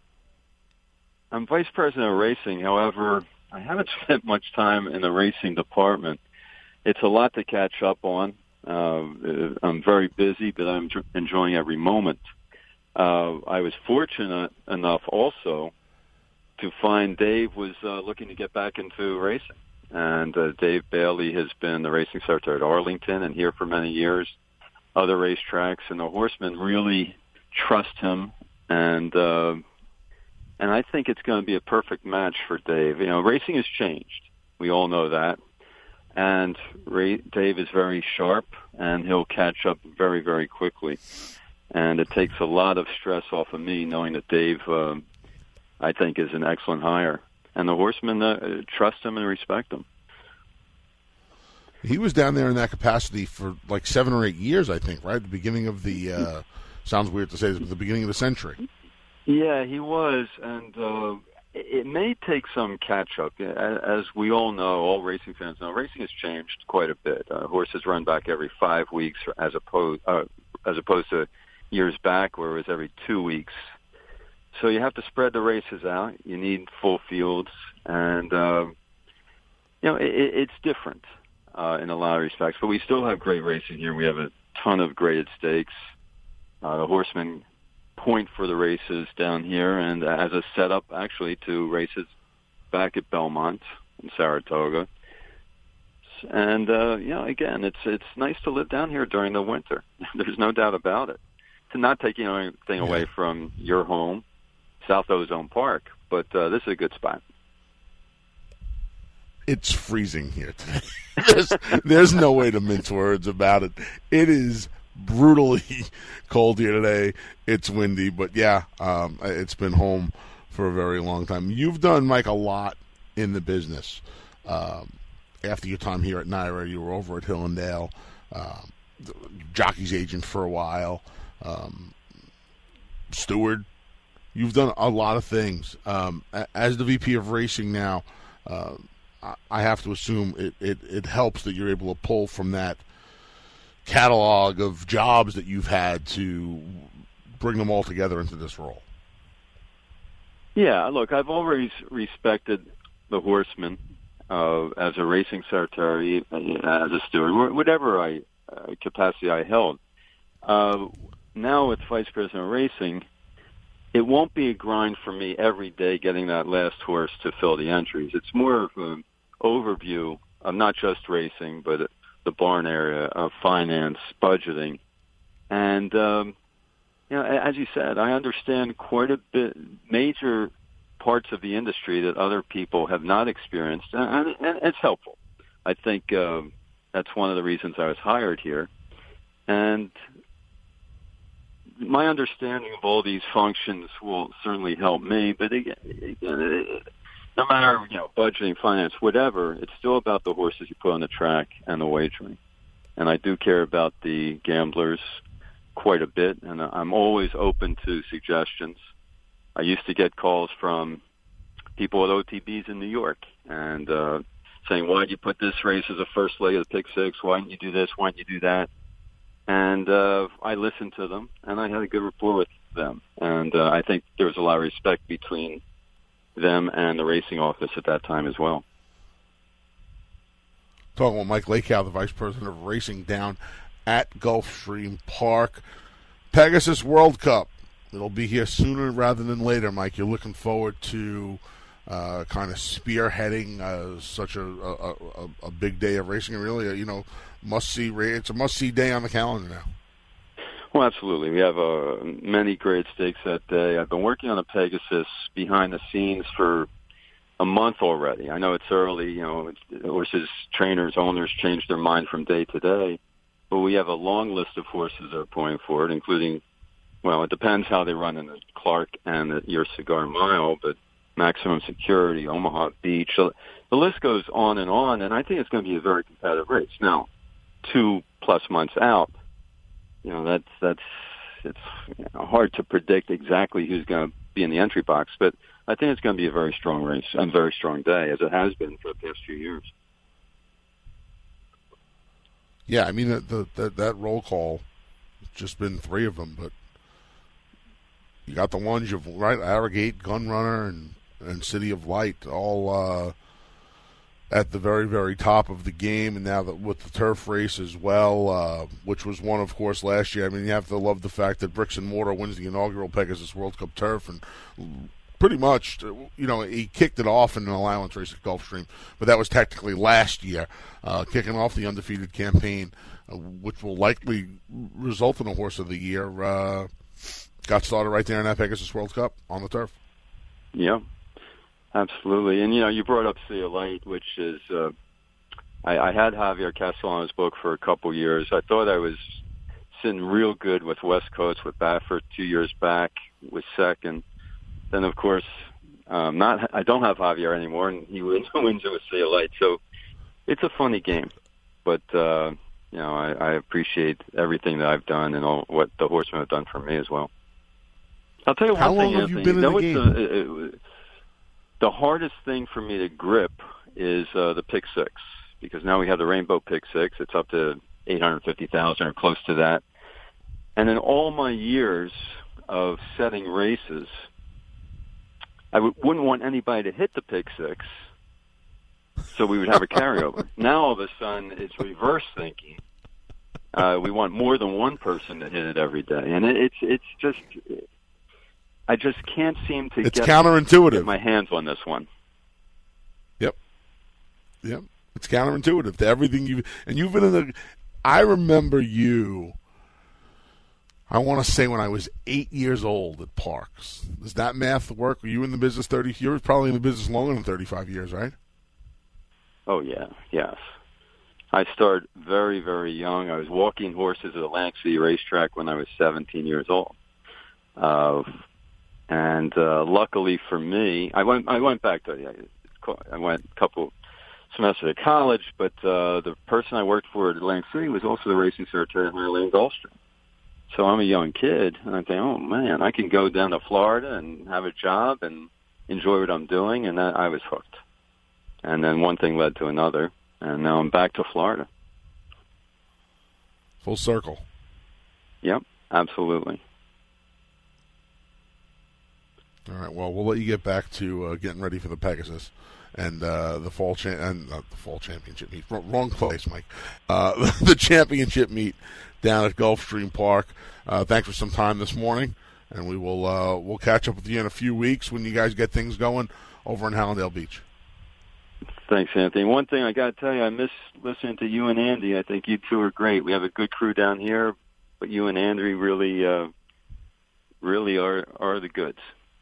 I'm vice president of racing. However, I haven't spent much time in the racing department. It's a lot to catch up on. Uh, I'm very busy, but I'm enjoying every moment. Uh, I was fortunate enough also to find Dave was uh, looking to get back into racing. And uh, Dave Bailey has been the racing secretary at Arlington and here for many years, other racetracks, and the horsemen really trust him. And uh, and I think it's going to be a perfect match for Dave. You know, racing has changed. We all know that. And Ray, Dave is very sharp, and he'll catch up very, very quickly. And it takes a lot of stress off of me knowing that Dave, uh, I think, is an excellent hire. And the horsemen uh, trust him and respect him. He was down there in that capacity for like seven or eight years, I think, right? At the beginning of the, uh, sounds weird to say this, but the beginning of the century. Yeah, he was. And uh, it may take some catch-up. As we all know, all racing fans know, racing has changed quite a bit. Uh, horses run back every five weeks as opposed, uh, as opposed to years back where it was every two weeks. So you have to spread the races out. You need full fields. And, uh, you know, it, it's different uh, in a lot of respects. But we still have great racing here. We have a ton of graded stakes. Uh, the horsemen point for the races down here and as a setup actually to races back at Belmont and Saratoga. And, uh, you know, again, it's it's nice to live down here during the winter. There's no doubt about it. To not take anything away from your home, South Ozone Park, but uh, this is a good spot. It's freezing here today. there's, there's no way to mince words about it. It is brutally cold here today. It's windy, but yeah, um, it's been home for a very long time. You've done, Mike, a lot in the business. Um, after your time here at NYRA, you were over at Hillendale, uh, jockey's agent for a while, um, steward. You've done a lot of things. Um, as the V P of racing now, uh, I have to assume it, it, it helps that you're able to pull from that catalog of jobs that you've had to bring them all together into this role. Yeah, look, I've always respected the horseman uh, as a racing secretary, as a steward, whatever I uh, capacity I held. Uh, now with vice president of racing, it won't be a grind for me every day getting that last horse to fill the entries. It's more of an overview of not just racing, but the barn area of finance, budgeting. And, um, you know, as you said, I understand quite a bit, major parts of the industry that other people have not experienced, and, and it's helpful. I think um, that's one of the reasons I was hired here. And my understanding of all these functions will certainly help me, but again, no matter, you know, budgeting, finance, whatever, it's still about the horses you put on the track and the wagering. And I do care about the gamblers quite a bit, and I'm always open to suggestions. I used to get calls from people at O T Bs in New York and uh, saying, why did you put this race as a first leg of the pick six? Why didn't you do this? Why didn't you do that? And uh, I listened to them, and I had a good rapport with them. And uh, I think there was a lot of respect between them and the racing office at that time as well. Talking with Mike Lakow, the vice president of racing down at Gulfstream Park. Pegasus World Cup. It'll be here sooner rather than later, Mike. You're looking forward to uh, kind of spearheading uh, such a, a, a, a big day of racing. And really, a, you know, must-see. It's a must-see day on the calendar now. Well, absolutely. We have uh, many great stakes that day. I've been working on the Pegasus behind the scenes for a month already. I know it's early. You know, it's, horses, trainers, owners change their mind from day to day. But we have a long list of horses that are pulling forward, including, well, it depends how they run in the Clark and the Your Cigar Mile, but Maximum Security, Omaha Beach. So the list goes on and on, and I think it's going to be a very competitive race. Now, two plus months out, you know, that's, that's, it's you know, hard to predict exactly who's going to be in the entry box, but I think it's going to be a very strong race and very strong day, as it has been for the past few years. Yeah, I mean, the, the, the, that roll call, it's just been three of them, but you got the ones you've, right, Arrogate, Gunrunner, and, and City of Light, all uh, at the very, very top of the game, and now that with the turf race as well, uh, which was one, of course, last year. I mean, you have to love the fact that Bricks and Mortar wins the inaugural Pegasus World Cup turf, and pretty much, you know, he kicked it off in an allowance race at Gulfstream, but that was technically last year, uh, kicking off the undefeated campaign, uh, which will likely result in a horse of the year. Uh, got started right there in that Pegasus World Cup on the turf. Yeah, absolutely. And, you know, you brought up Sea of Light, which is, uh, I, I had Javier Castellano's book for a couple years. I thought I was sitting real good with West Coast, with Baffert two years back, with second. Then, of course, um, not I don't have Javier anymore, and he wins, wins it with Sea of Light. So it's a funny game. But, uh, you know, I, I appreciate everything that I've done and all what the horsemen have done for me as well. I'll tell you How one thing, long have Anthony. you been in the game? The, it, the hardest thing for me to grip is uh, the pick six, because now we have the Rainbow Pick Six. It's up to eight hundred fifty thousand or close to that. And in all my years of setting races, I w- wouldn't want anybody to hit the pick six, so we would have a carryover. Now, all of a sudden, it's reverse thinking. Uh, we want more than one person to hit it every day, and it, it's it's just I just can't seem to it's get, counterintuitive. get my hands on this one. Yep, yep, it's counterintuitive to everything you and you've been in the. I remember you. I want to say when I was eight years old at Parks. Does that math work? Were you in the business thirty? You were probably in the business longer than thirty-five years, right? Oh, yeah, yes. I started very, very young. I was walking horses at Atlantic City Racetrack when I was seventeen years old. Uh, and uh, luckily for me, I went I went back to, I went a couple semesters at college, but uh, the person I worked for at Atlantic City was also the racing secretary at Highland Gulfstream. So I'm a young kid, and I think, oh, man, I can go down to Florida and have a job and enjoy what I'm doing, and that, I was hooked. and then one thing led to another, and now I'm back to Florida. Full circle. Yep, absolutely. All right. Well, we'll let you get back to uh, getting ready for the Pegasus and uh, the fall cha- and uh, the fall championship meet. Wrong, wrong place, Mike. Uh, the championship meet down at Gulfstream Park. Uh, thanks for some time this morning, and we will uh, we'll catch up with you in a few weeks when you guys get things going over in Hallandale Beach. Thanks, Anthony. One thing I got to tell you, I miss listening to you and Andy. I think you two are great. We have a good crew down here, but you and Andy really, uh, really are are the goods.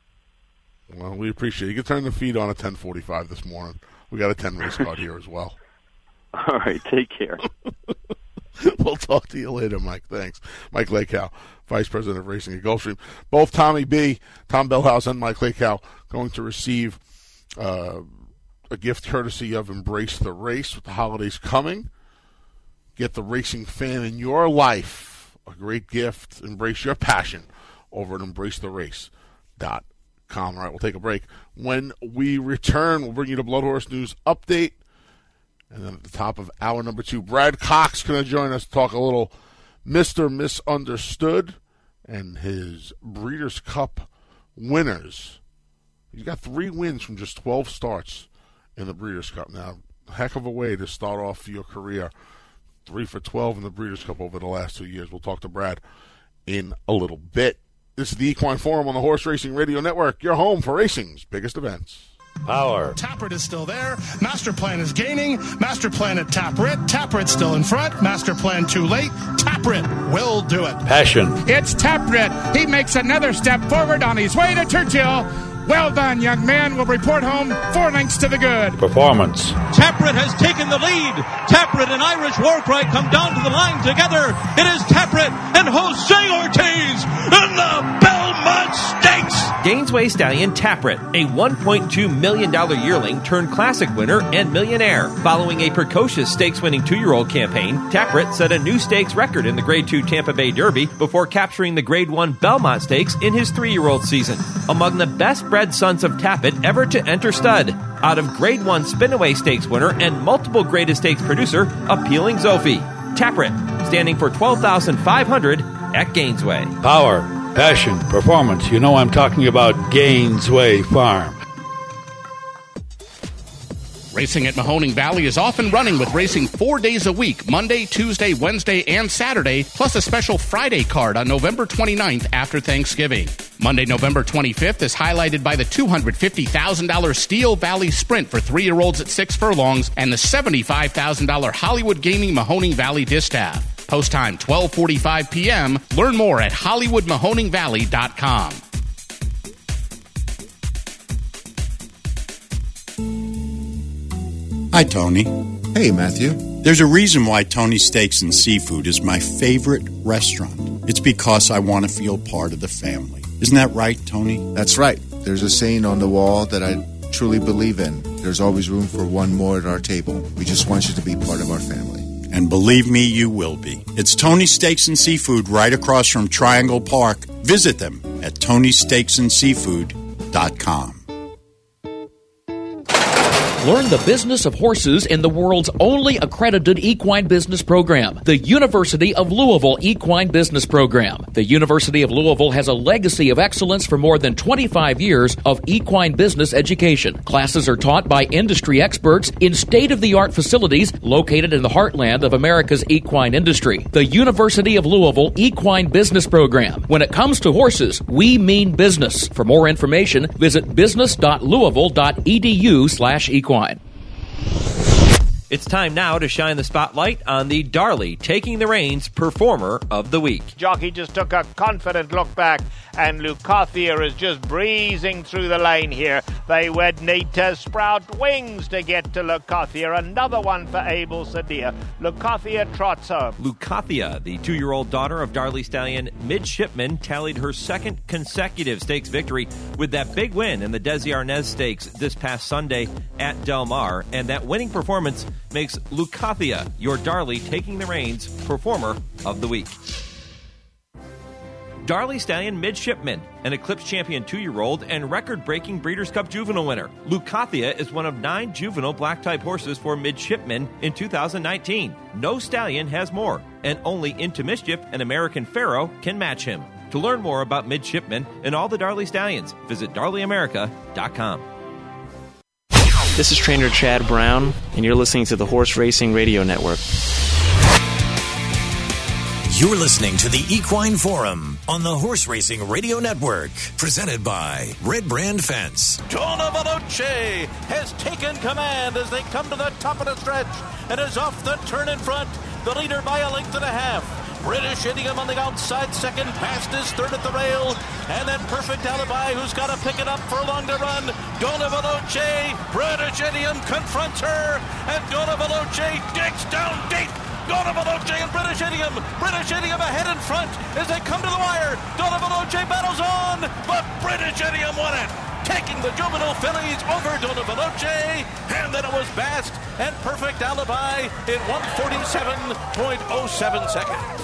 Well, we appreciate it. You can turn the feed on at ten forty-five this morning. We got a ten race card here as well. All right, take care. We'll talk to you later, Mike. Thanks. Mike Lakehow, Vice President of Racing at Gulfstream. Both Tommy B, Tom Bellhouse, and Mike Lakehow going to receive uh, a gift courtesy of Embrace the Race with the holidays coming. Get the racing fan in your life a great gift. Embrace your passion over at embrace the race dot com. All right, we'll take a break. When we return, we'll bring you the Blood Horse News update. And then at the top of hour number two, Brad Cox going to join us to talk a little Mister Misunderstood and his Breeders' Cup winners. He's got three wins from just twelve starts in the Breeders' Cup. Now, heck of a way to start off your career. Three for twelve in the Breeders' Cup over the last two years. We'll talk to Brad in a little bit. This is the Equine Forum on the Horse Racing Radio Network, your home for racing's biggest events. Power. Taprit is still there. Master Plan is gaining. Master Plan at Taprit. Taprit still in front. Master Plan too late. Taprit will do it. Passion. It's Taprit. He makes another step forward on his way to Churchill. Well done, young man. Will report home four lengths to the good. Performance. Taprit has taken the lead. Taprit and Irish Warcry come down to the line together. It is Taprit and Jose Ortiz in the Belmont Stakes. Gainesway Stallion Taprit, a one point two million dollars yearling turned classic winner and millionaire. Following a precocious stakes-winning two-year-old campaign, Taprit set a new stakes record in the Grade two Tampa Bay Derby before capturing the Grade one Belmont Stakes in his three-year-old season. Among the best-bred sons of Tapit ever to enter stud. Out of Grade one Spinaway Stakes winner and multiple Greatest Stakes producer, Appealing Zophie. Taprit, standing for twelve thousand five hundred dollars at Gainesway. Power, passion, performance. You know I'm talking about Gainesway Farm. Racing at Mahoning Valley is off and running with racing four days a week, Monday, Tuesday, Wednesday, and Saturday, plus a special Friday card on November twenty-ninth after Thanksgiving. Monday, November twenty-fifth is highlighted by the two hundred fifty thousand dollars Steel Valley Sprint for three-year-olds at six furlongs and the seventy-five thousand dollars Hollywood Gaming Mahoning Valley Distaff. Post time twelve forty-five p.m. Learn more at hollywood mahoning valley dot com. Hi, Tony. Hey, Matthew. There's a reason why Tony Steaks and Seafood is my favorite restaurant. It's because I want to feel part of the family. Isn't that right, Tony? That's right. There's a saying on the wall that I truly believe in. There's always room for one more at our table. We just want you to be part of our family. And believe me, you will be. It's Tony Steaks and Seafood right across from Triangle Park. Visit them at tony steaks and seafood dot com. Learn the business of horses in the world's only accredited equine business program, the University of Louisville Equine Business Program. The University of Louisville has a legacy of excellence for more than twenty-five years of equine business education. Classes are taught by industry experts in state-of-the-art facilities located in the heartland of America's equine industry. The University of Louisville Equine Business Program. When it comes to horses, we mean business. For more information, visit business dot louisville dot e d u slash equine. It's time now to shine the spotlight on the Darley Taking the Reins Performer of the Week. Jockey just took a confident look back, and Lucathier is just breezing through the lane here. They would need to sprout wings to get to Lucathier. Another one for Abel Sadia. Lucathier trots home. Lucathia, the two-year-old daughter of Darley Stallion Midshipman, tallied her second consecutive stakes victory with that big win in the Desi Arnaz Stakes this past Sunday at Del Mar, and that winning performance makes Lucathia your Darley Taking the Reins Performer of the Week. Darley Stallion Midshipman, an Eclipse champion two-year-old and record-breaking Breeders' Cup juvenile winner. Leucathia is one of nine juvenile black-type horses for Midshipman in two thousand nineteen. No stallion has more, and only Into Mischief and American Pharaoh can match him. To learn more about Midshipman and all the Darley Stallions, visit darley america dot com. This is trainer Chad Brown, and you're listening to the Horse Racing Radio Network. You're listening to the Equine Forum on the Horse Racing Radio Network, presented by Red Brand Fence. Donna Veloce has taken command as they come to the top of the stretch and is off the turn in front. The leader by a length and a half. British Idiom on the outside second, past his third at the rail, and then Perfect Alibi, who's got to pick it up for a longer run. Donna Veloce, British Idiom confronts her, and Donna Veloce digs down deep. Donna Veloce and British Idiom. British Idiom ahead in front as they come to the wire. Donna Veloce battles on, but British Idiom won it, taking the juvenile fillies over Donna Veloce, and then it was Bast and Perfect Alibi in one forty-seven point oh seven seconds.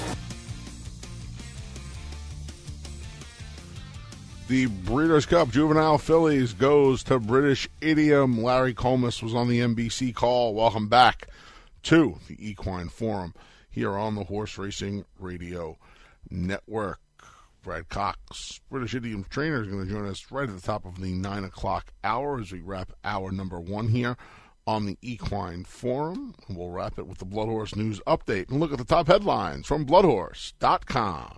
The Breeders' Cup Juvenile Fillies goes to British Idiom. Larry Comas was on the N B C call. Welcome back to the Equine Forum here on the Horse Racing Radio Network. Brad Cox, British Idiom trainer, is going to join us right at the top of the nine o'clock hour as we wrap hour number one here on the Equine Forum. We'll wrap it with the Blood Horse News Update and look at the top headlines from blood horse dot com.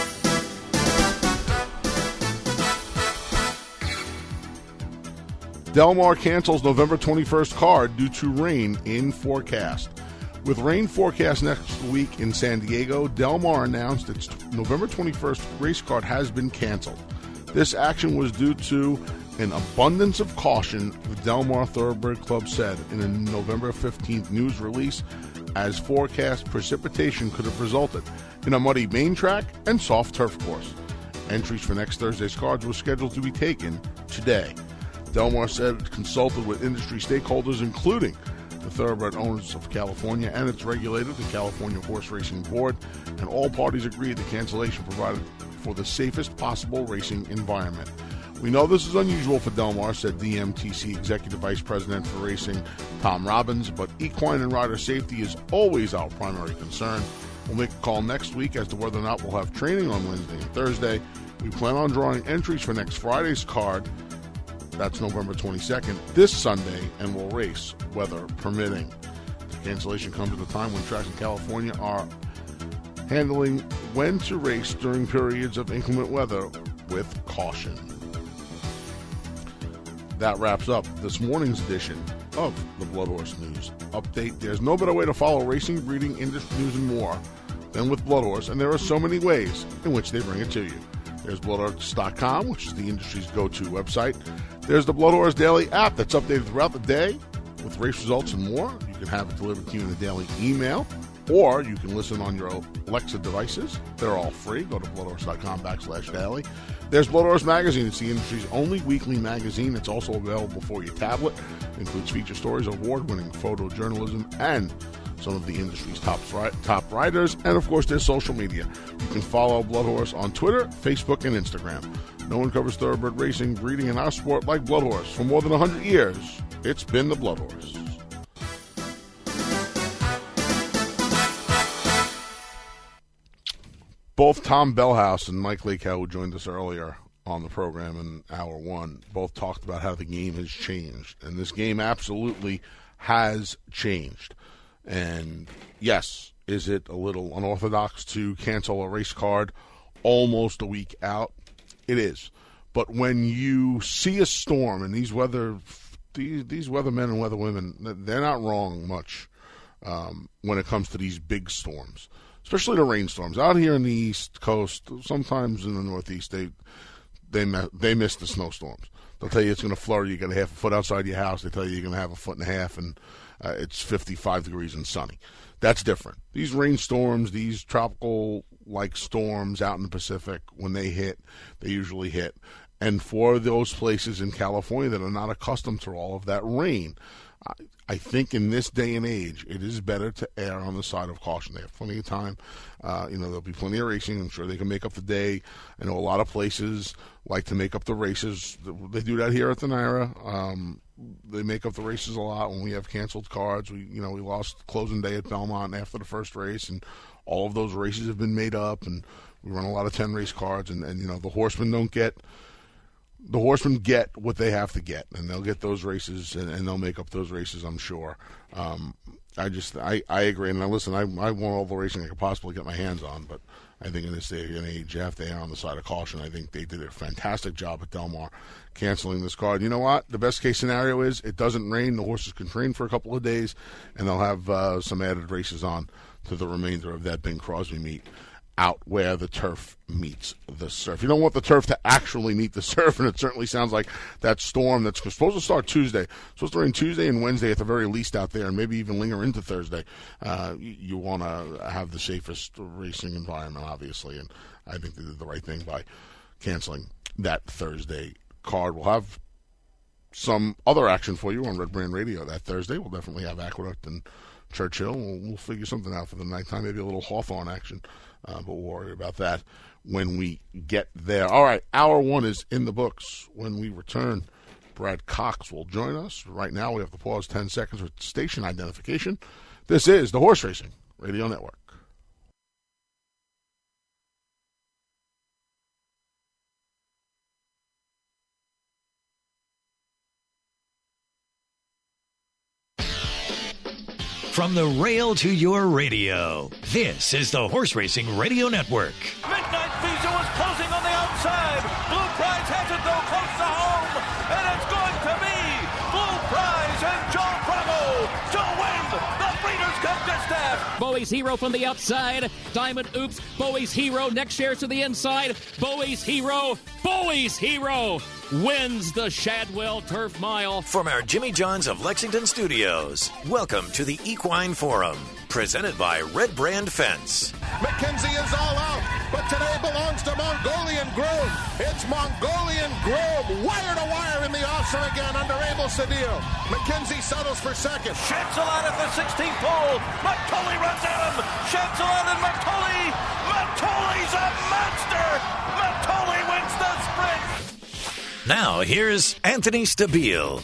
Del Mar cancels November twenty-first card due to rain in forecast. With rain forecast next week in San Diego, Del Mar announced its November twenty-first race card has been canceled. This action was due to an abundance of caution, the Del Mar Thoroughbred Club said in a November fifteenth news release, as forecast precipitation could have resulted in a muddy main track and soft turf course. Entries for next Thursday's cards were scheduled to be taken today. Del Mar said it consulted with industry stakeholders, including the Thoroughbred Owners of California and its regulator, the California Horse Racing Board, and all parties agreed the cancellation provided for the safest possible racing environment. We know this is unusual for Del Mar, said D M T C Executive Vice President for Racing Tom Robbins, but equine and rider safety is always our primary concern. We'll make a call next week as to whether or not we'll have training on Wednesday and Thursday. We plan on drawing entries for next Friday's card. That's November twenty-second, this Sunday, and we'll race, weather permitting. The cancellation comes at a time when tracks in California are handling when to race during periods of inclement weather with caution. That wraps up this morning's edition of the Blood Horse News Update. There's no better way to follow racing, breeding, industry news, and more than with Blood Horse, and there are so many ways in which they bring it to you. There's blood horse dot com, which is the industry's go-to website. There's the Blood Horse Daily app that's updated throughout the day with race results and more. You can have it delivered to you in a daily email, or you can listen on your Alexa devices. They're all free. Go to blood horse dot com backslash daily. There's Blood Horse Magazine. It's the industry's only weekly magazine. It's also available for your tablet. It includes feature stories, award-winning photojournalism, and some of the industry's top top riders, and of course there's social media. You can follow Blood Horse on Twitter, Facebook, and Instagram. No one covers thoroughbred racing, breeding, and our sport like Blood Horse. For more than one hundred years, it's been the Blood Horse. Both Tom Bellhouse and Mike Lakehow, who joined us earlier on the program in hour one, both talked about how the game has changed, and this game absolutely has changed. And yes, is it a little unorthodox to cancel a race card almost a week out? It is. But when you see a storm, and these weather these, these weathermen and weatherwomen, they're not wrong much um, when it comes to these big storms, especially the rainstorms. Out here in the East Coast, sometimes in the Northeast, they they they miss the snowstorms. They'll tell you it's going to flurry. You got a half a foot outside your house. They tell you you're going to have a foot and a half, and uh, it's fifty-five degrees and sunny. That's different. These rainstorms, these tropical-like storms out in the Pacific, when they hit, they usually hit And for those places in California that are not accustomed to all of that rain, I, I think in this day and age, it is better to err on the side of caution. They have plenty of time. Uh, you know, there'll be plenty of racing. I'm sure they can make up the day. I know a lot of places like to make up the races. They do that here at the Naira. Um, they make up the races a lot when we have canceled cards. We, you know, we lost closing day at Belmont after the first race, and all of those races have been made up, and we run a lot of ten-race cards, and, and, you know, the horsemen don't get – the horsemen get what they have to get, and they'll get those races, and, and they'll make up those races, I'm sure. Um, I just, I, I agree. And now, listen, I, I want all the racing I could possibly get my hands on, but I think in this day and age, you have to err on the side of caution. I think they did a fantastic job at Del Mar canceling this card. You know what? The best case scenario is it doesn't rain. The horses can train for a couple of days, and they'll have uh, some added races on to the remainder of that Bing Crosby meet out where the turf meets the surf. You don't want the turf to actually meet the surf, and it certainly sounds like that storm that's supposed to start Tuesday, supposed to rain Tuesday and Wednesday at the very least out there, and maybe even linger into Thursday. Uh, you you want to have the safest racing environment, obviously, and I think they did the right thing by canceling that Thursday card. We'll have some other action for you on Red Brand Radio that Thursday. We'll definitely have Aqueduct and Churchill. We'll, we'll figure something out for the nighttime, maybe a little Hawthorne action. Uh, but we'll worry about that when we get there. All right, hour one is in the books. When we return, Brad Cox will join us. Right now, we have to pause ten seconds for station identification. This is the Horse Racing Radio Network. From the rail to your radio, this is the Horse Racing Radio Network. Midnight Visa was closing on the outside. Blue Prize has it, though, close to home. And it's going to be Blue Prize and Joe Bravo to win the Breeders' Cup Distaff. Bowie's Hero from the outside. Diamond Oops. Bowie's Hero. Next shares to the inside. Bowie's Hero. Bowie's Hero wins the Shadwell Turf Mile. From our Jimmy John's of Lexington studios, welcome to the Equine Forum, presented by Red Brand Fence. McKenzie is all out, but today belongs to Mongolian Groom. It's Mongolian Groom, wire to wire in the Austin again under Abel Cedillo. McKenzie settles for second. Chancelat at the sixteenth pole. Matoli runs at him. Chancelat and Matoli. Matoli's a monster. Matoli wins the sprint. Now, here's Anthony Stabile.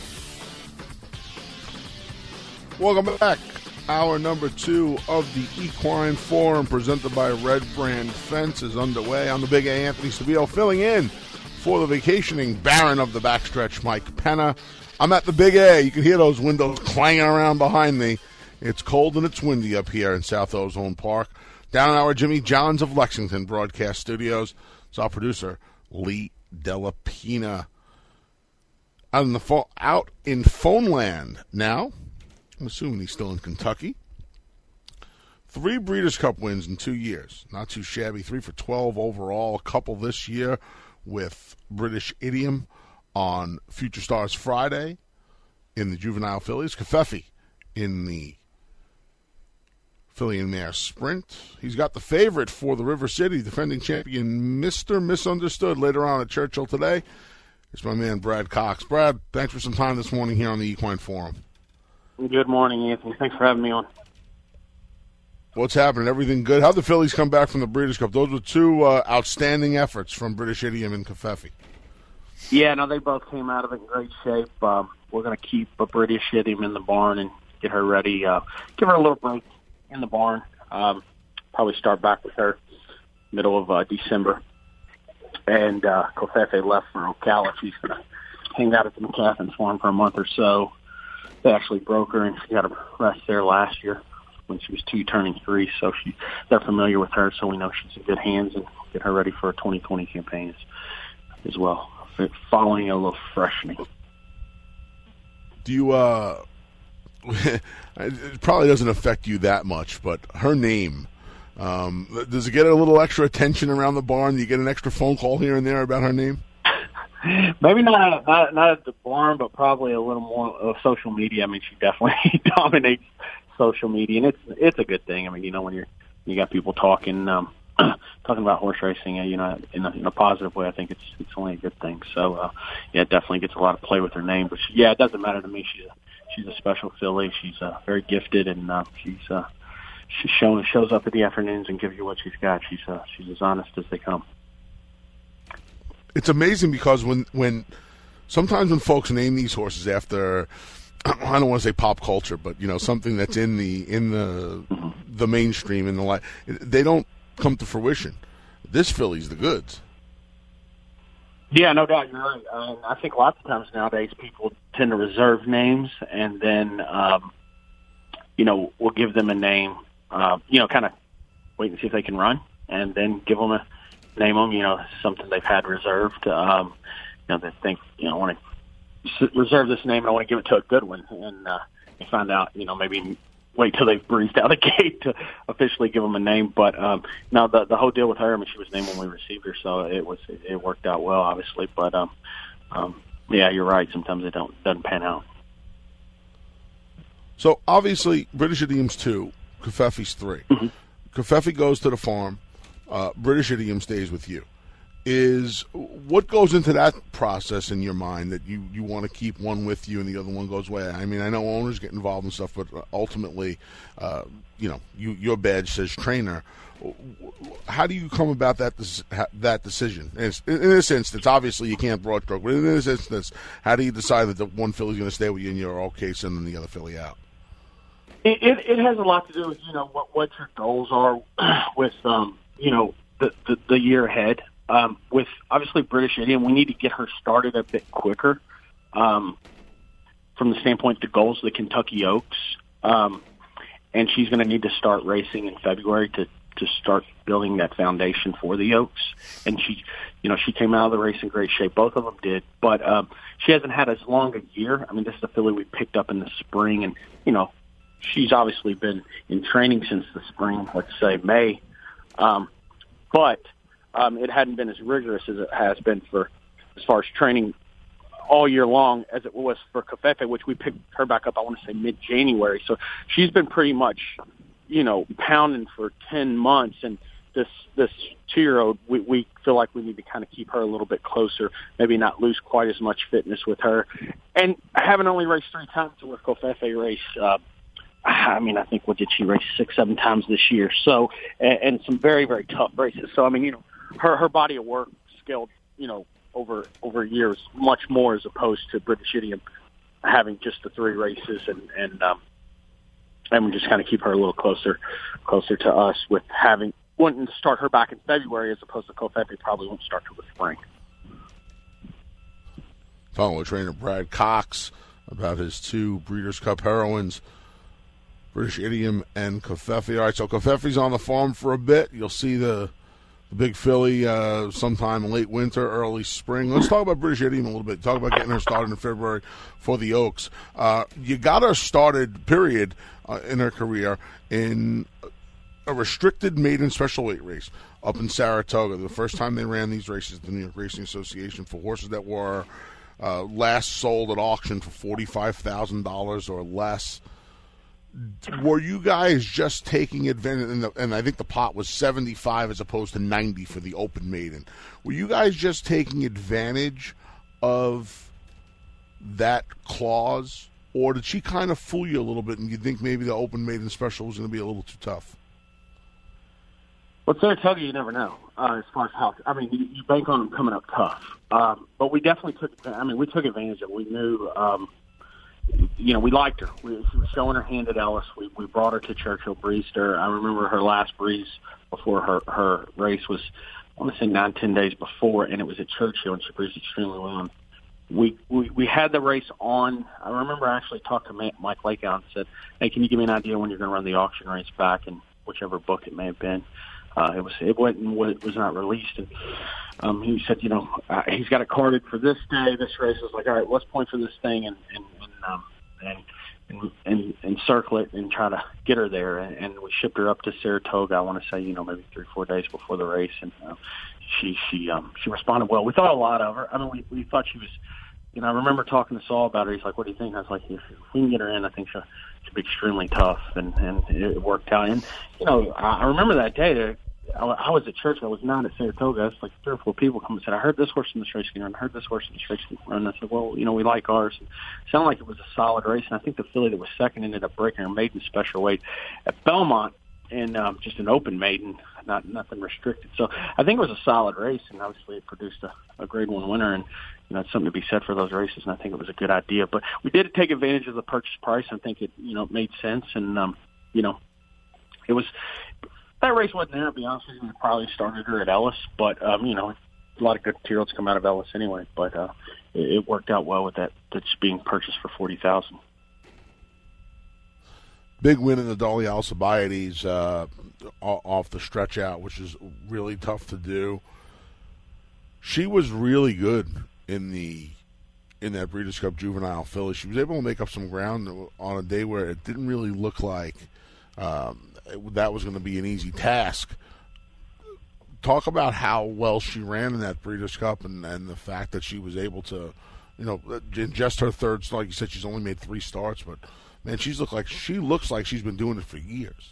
Welcome back. Hour number two of the Equine Forum, presented by Red Brand Fence, is underway. I'm the Big A, Anthony Stabile, filling in for the vacationing Baron of the backstretch, Mike Penna. I'm at the Big A. You can hear those windows clanging around behind me. It's cold and it's windy up here in South Ozone Park. Down in our Jimmy John's of Lexington broadcast studios, it's our producer, Lee Della Pina. Out in, the fo- out in phone land now. I'm assuming he's still in Kentucky. Three Breeders' Cup wins in two years. Not too shabby. Three for twelve overall. A couple this year with British Idiom on Future Stars Friday in the juvenile fillies. Covfefe in the filly and mare sprint. He's got the favorite for the River City, defending champion Mister Misunderstood, later on at Churchill today. It's my man, Brad Cox. Brad, thanks for some time this morning here on the Equine Forum. Good morning, Anthony. Thanks for having me on. What's happening? Everything good? How'd the fillies come back from the Breeders' Cup? Those were two uh, outstanding efforts from British Idiom and Covfefe. Yeah, no, they both came out of it in great shape. Um, we're going to keep a British Idiom in the barn and get her ready. Uh, give her a little break in the barn. Um, probably start back with her middle of uh, December. And uh, Covfefe left for Ocala. She's going to hang out at the McCaffin farm for a month or so. They actually broke her, and she got a rest there last year when she was two, turning three. So she, they're familiar with her, so we know she's in good hands and get her ready for a twenty twenty campaign as, as well, following a little freshening. Do you, uh, it probably doesn't affect you that much, but her name, um, does it get a little extra attention around the barn? Do you get an extra phone call here and there about her name? Maybe not, not not at the barn, but probably a little more of social media. I mean, she definitely dominates social media, and it's it's a good thing. I mean, you know, when you're you got people talking um, talking about horse racing, you know, in a, in a positive way, I think it's it's only a good thing. So, uh, yeah, it definitely gets a lot of play with her name. But she, yeah, it doesn't matter to me. She's a, she's a special filly. She's uh, very gifted, and uh, she's uh, she's shown shows up at the afternoons and gives you what she's got. She's uh, she's as honest as they come. It's amazing because when when sometimes when folks name these horses after, I don't want to say pop culture, but you know, something that's in the in the mm-hmm. the mainstream and the light, they don't come to fruition. This filly's the goods. Yeah, no doubt, you're right. Um, I think lots of times nowadays people tend to reserve names, and then um, you know, we'll give them a name. Uh, you know, kind of wait and see if they can run, and then give them a name them. You know, something they've had reserved. Um, you know, they think, you know, I want to reserve this name and I want to give it to a good one, and uh, they find out, you know, maybe wait till they've breezed out the gate to officially give them a name. But um, no, the the whole deal with her, I mean, she was named when we received her, so it was it, it worked out well, obviously. But um, um, yeah, you're right. Sometimes it don't doesn't pan out. So obviously, British Idioms two, Covfeffe's three. Mm-hmm. Covfeffe goes to the farm. Uh, British Idiom stays with you. Is what goes into that process in your mind that you, you want to keep one with you and the other one goes away? I mean, I know owners get involved in stuff, but ultimately, uh, you know, you, your badge says trainer. How do you come about that that decision? In this instance, obviously you can't broad stroke, but in this instance, how do you decide that the one filly's going to stay with you and you're okay sending the other filly out? It, it, it has a lot to do with, you know, what, what your goals are with, um, you know, the, the, the year ahead. Um, with obviously British Idiom, we need to get her started a bit quicker. Um, from the standpoint, the goals of the Kentucky Oaks, um, and she's going to need to start racing in February to to start building that foundation for the Oaks. And she, you know, she came out of the race in great shape. Both of them did, but um, she hasn't had as long a year. I mean, this is a filly we picked up in the spring, and you know, she's obviously been in training since the spring. Let's say May, um, but. Um, it hadn't been as rigorous as it has been for as far as training all year long as it was for Covfeffe, which we picked her back up, I want to say, mid-January. So she's been pretty much, you know, pounding for ten months. And this this two-year-old, we, we feel like we need to kind of keep her a little bit closer, maybe not lose quite as much fitness with her. And having only raced three times to where Covfeffe raced, uh, I mean, I think, what did she race, six, seven times this year? So, and, and some very, very tough races. So, I mean, you know, Her her body of work scaled, you know, over over years, much more as opposed to British Idiom having just the three races, and and um, and we just kind of keep her a little closer closer to us with having wanting to start her back in February as opposed to Covfeffe probably won't start till the spring. Talking with trainer Brad Cox about his two Breeders' Cup heroines, British Idiom and Covfeffe. All right, so Covfeffe's on the farm for a bit. You'll see the big filly uh, sometime late winter, early spring. Let's talk about British Idiom a little bit. Talk about getting her started in February for the Oaks. Uh, you got her started, period, uh, in her career in a restricted maiden special weight race up in Saratoga. The first time they ran these races, the New York Racing Association, for horses that were uh, last sold at auction for forty-five thousand dollars or less. Were you guys just taking advantage, and, the, and I think the pot was seventy-five as opposed to ninety for the open maiden. Were you guys just taking advantage of that clause, or did she kind of fool you a little bit and you think maybe the open maiden special was going to be a little too tough? Well, Saratoga, you never know uh, as far as how, I mean, you, you bank on them coming up tough. Um, but we definitely took, I mean, we took advantage of it. We knew, um, you know, we liked her. We, she was showing her hand at Ellis. We, we brought her to Churchill, breezed her. I remember her last breeze before her, her race was, I want to say nine, ten days before, and it was at Churchill, and she breezed extremely well. And we, we, we had the race on. I remember I actually talked to Mike Lakeout and said, hey, can you give me an idea when you're going to run the auction race back, in whichever book it may have been. Uh, it was it went and was not released, and um, he said, you know, uh, he's got it carded for this day. This race was like, all right, let's point for this thing and and and um, and, and and and circle it and try to get her there. And, and we shipped her up to Saratoga. I want to say, you know, maybe three four days before the race, and uh, she she um, she responded well. We thought a lot of her. I mean, we we thought she was. You know, I remember talking to Saul about her. He's like, what do you think? I was like, if we can get her in, I think she'll, she'll be extremely tough. And, and it worked out. And, you know, I remember that day, I, I was at church. I was not at Saratoga. It's like three or four people come and said, "I heard this horse in the race can run. I heard this horse in the race can run." And I said, "Well, you know, we like ours." It sounded like it was a solid race, and I think the filly that was second ended up breaking her maiden special weight at Belmont, and um, just an open maiden, not nothing restricted. So I think it was a solid race, and obviously it produced a, a Grade One winner, and you know, it's something to be said for those races, and I think it was a good idea. But we did take advantage of the purchase price. I think it, you know, it made sense, and um, you know, it was. That race wasn't there, to be honest with you. We probably started her at Ellis, but, um, you know, a lot of good materials come out of Ellis anyway. But uh, it, it worked out well with that that's being purchased for forty thousand dollars. Big win in the Dolly Alcibiades uh, off the stretch out, which is really tough to do. She was really good in the in that Breeders' Cup Juvenile filly. She was able to make up some ground on a day where it didn't really look like um, that was going to be an easy task. Talk about how well she ran in that Breeders' Cup, and, and the fact that she was able to, you know, in just her third start. Like you said, she's only made three starts, but man, she's looked like she looks like she's been doing it for years.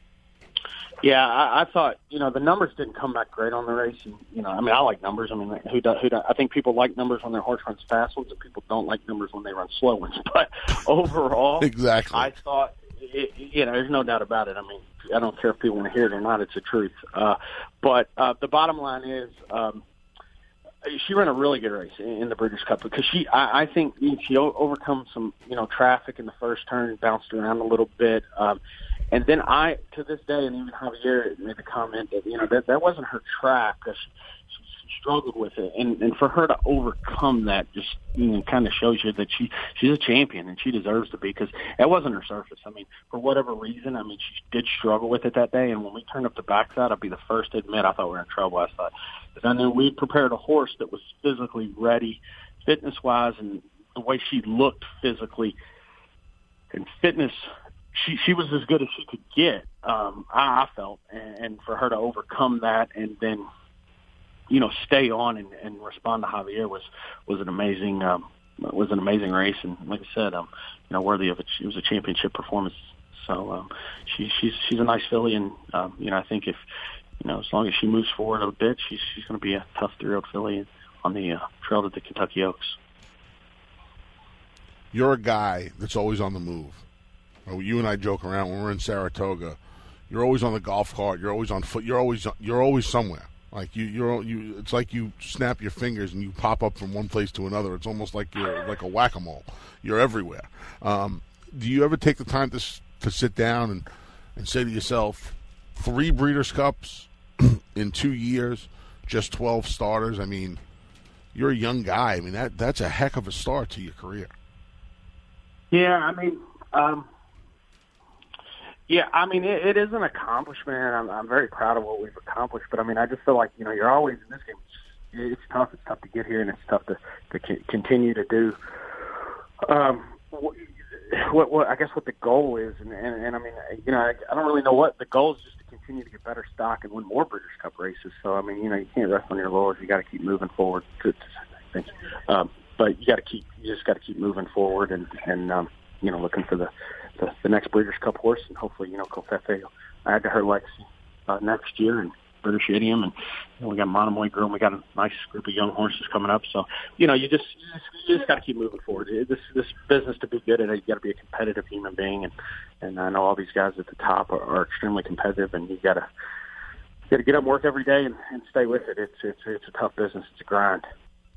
Yeah, I, I thought, you know, the numbers didn't come back great on the race. And, you know, I mean, I like numbers. I mean, who does? Who does? I think people like numbers when their horse runs fast ones, and people don't like numbers when they run slow ones. But overall, exactly, I thought. It, you know, there's no doubt about it. I mean, I don't care if people want to hear it or not. It's the truth. Uh, but uh, the bottom line is um, she ran a really good race in, in the Breeders' Cup because she, I, I think she o- overcome some, you know, traffic in the first turn, bounced around a little bit. Um, and then I, to this day, and even Javier made the comment that, you know, that, that wasn't her track. She, she struggled with it. And, and for her to overcome that just, you know, kind of shows you that she she's a champion, and she deserves to be, because it wasn't her surface. I mean, for whatever reason, I mean, she did struggle with it that day. And when we turned up the backside, I'll be the first to admit I thought we were in trouble. I thought, because I knew we prepared a horse that was physically ready, fitness-wise, and the way she looked physically and fitness, she she was as good as she could get. Um, I, I felt, and, and for her to overcome that and then, you know, stay on and, and respond to Javier was was an amazing um, was an amazing race, and like I said, um, you know, worthy of it. It was a championship performance. So um, she, she's she's a nice filly, and um, you know, I think if you know, as long as she moves forward a bit, she's she's going to be a tough three-year-old filly on the uh, trail to the Kentucky Oaks. You're a guy that's always on the move. You and I joke around when we're in Saratoga. You're always on the golf cart. You're always on foot. You're always you're always somewhere. Like you, you're you. It's like you snap your fingers and you pop up from one place to another. It's almost like you're like a whack-a-mole. You're everywhere. Um, do you ever take the time to to sit down and, and say to yourself, three Breeders' Cups in two years, just twelve starters? I mean, you're a young guy. I mean, that that's a heck of a start to your career. Yeah, I mean, um, yeah, I mean, it, it is an accomplishment. I'm, I'm very proud of what we've accomplished. But I mean, I just feel like, you know, you're always in this game. It's, it's tough. It's tough to get here, and it's tough to to c- continue to do. Um, what, what, what I guess what the goal is, and, and, and I mean, you know, I, I don't really know what the goal is. Just to continue to get better stock and win more Breeders' Cup races. So I mean, you know, you can't rest on your laurels. You got to keep moving forward. To, to, I think. Um, But you got to keep, you just got to keep moving forward, and and um, you know, looking for the, the the next Breeders' Cup horse, and hopefully, you know, Covfefe will add to her legacy uh, next year, and British Idiom, and you know, we got Monomoy Groom. We got a nice group of young horses coming up. So you know, you just you just, you just got to keep moving forward. This this business, to be good at it, you got to be a competitive human being, and and I know all these guys at the top are, are extremely competitive, and you got to you got to get up and work every day and, and stay with it. It's it's it's a tough business. It's a grind.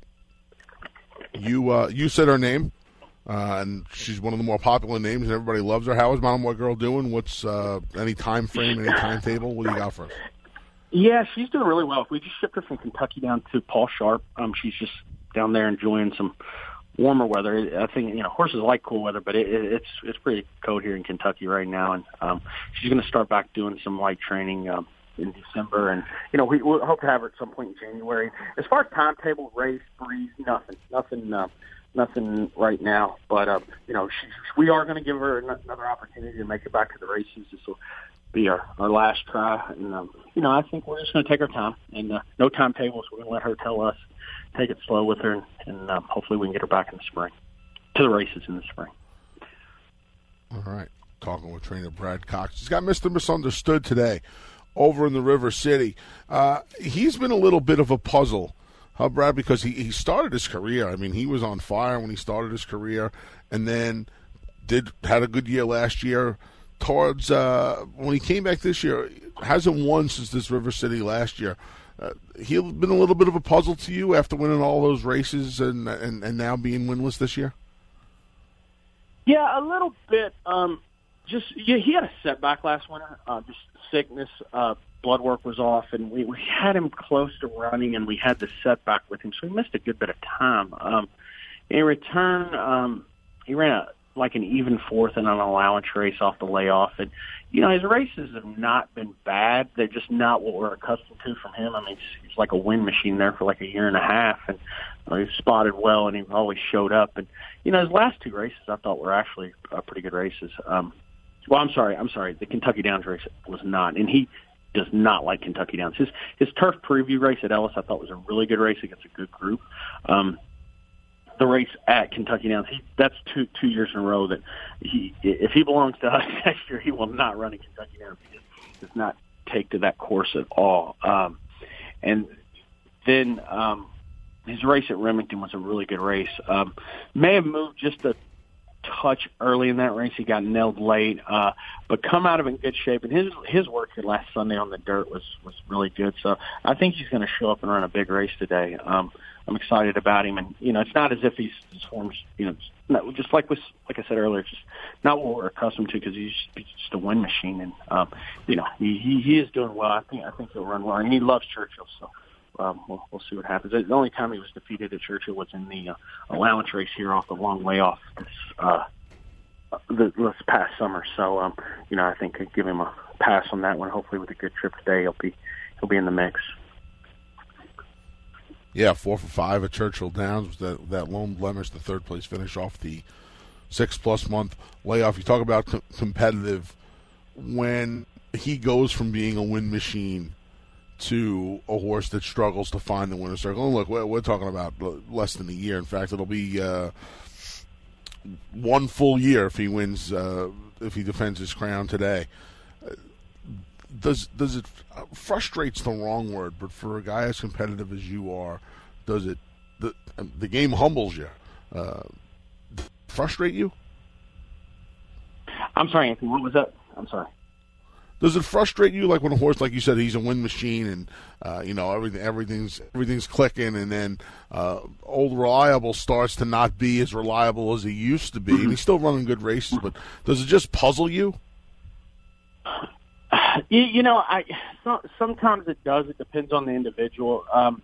You uh, you said her name, uh, and she's one of the more popular names, and everybody loves her. How is Monomoy Girl doing? What's uh, any time frame, any timetable? What do you got for us? Yeah, she's doing really well. We just shipped her from Kentucky down to Paul Sharp. Um, she's just down there enjoying some warmer weather. I think, you know, horses like cool weather, but it, it, it's it's pretty cold here in Kentucky right now, and um, she's going to start back doing some light training Um, in December, and you know, we we'll hope to have her at some point in January. As far as timetable, race, breeze, nothing, nothing, uh, nothing right now. But uh, you know, she, we are going to give her another opportunity to make it back to the races. This will be our, our last try, and um, you know, I think we're just going to take our time, and uh, no timetables. We're going to let her tell us, take it slow with her, and, and um, hopefully we can get her back in the spring to the races in the spring. All right, talking with trainer Brad Cox. He's got Mister Misunderstood today over in the River City. Uh, he's been a little bit of a puzzle, huh, Brad, because he, he started his career. I mean, he was on fire when he started his career, and then did had a good year last year. Towards uh, when he came back this year, hasn't won since this River City last year. Uh, he's been a little bit of a puzzle to you after winning all those races and and, and now being winless this year? Yeah, a little bit. Um, just yeah, he had a setback last winter. Uh, just sickness, uh, blood work was off, and we, we had him close to running, and we had the setback with him, so he missed a good bit of time. Um, in return, um, he ran a like an even fourth in an allowance race off the layoff. And, you know, his races have not been bad. They're just not what we're accustomed to from him. I mean, he's, he's like a win machine there for like a year and a half. And uh, he spotted well, and he always showed up. And, you know, his last two races I thought were actually uh, pretty good races. Um, well, I'm sorry. I'm sorry. The Kentucky Downs race was not. And he does not like Kentucky Downs. His, his turf preview race at Ellis I thought was a really good race against a good group. Um, The race at Kentucky Downs, he, that's two two years in a row that he, if he belongs to us next year, he will not run at Kentucky Downs. He just does not take to that course at all. Um, and then um, his race at Remington was a really good race. Um, may have moved just a touch early in that race. He got nailed late, uh, but come out of it in good shape. And his his work here last Sunday on the dirt was was really good. So I think he's going to show up and run a big race today. Um, I'm excited about him, and you know, it's not as if he's his form's, you know, not, just like was like I said earlier, it's just not what we're accustomed to because he's, he's just a win machine, and um, you know, he, he he is doing well. I think I think he'll run well, and he loves Churchill, so um, we'll we'll see what happens. The only time he was defeated at Churchill was in the uh, allowance race here off the long way off this uh, the, this past summer. So um, you know, I think I'd give him a pass on that one. Hopefully, with a good trip today, he'll be he'll be in the mix. Yeah, four for five at Churchill Downs was that, that lone blemish, the third place finish off the six-plus month layoff. You talk about com- competitive. When he goes from being a win machine to a horse that struggles to find the winner's circle, and look, we're, we're talking about less than a year. In fact, it'll be uh, one full year if he wins, uh, if he defends his crown today. Does does it frustrates the wrong word, but for a guy as competitive as you are, does it the the game humbles you? Uh, frustrate you? I'm sorry, Anthony. What was that? I'm sorry. Does it frustrate you, like when a horse, like you said, he's a win machine, and uh, you know everything everything's everything's clicking, and then uh, old reliable starts to not be as reliable as he used to be, and he's still running good races, but does it just puzzle you? You, you know, I so, sometimes it does. It depends on the individual. Um,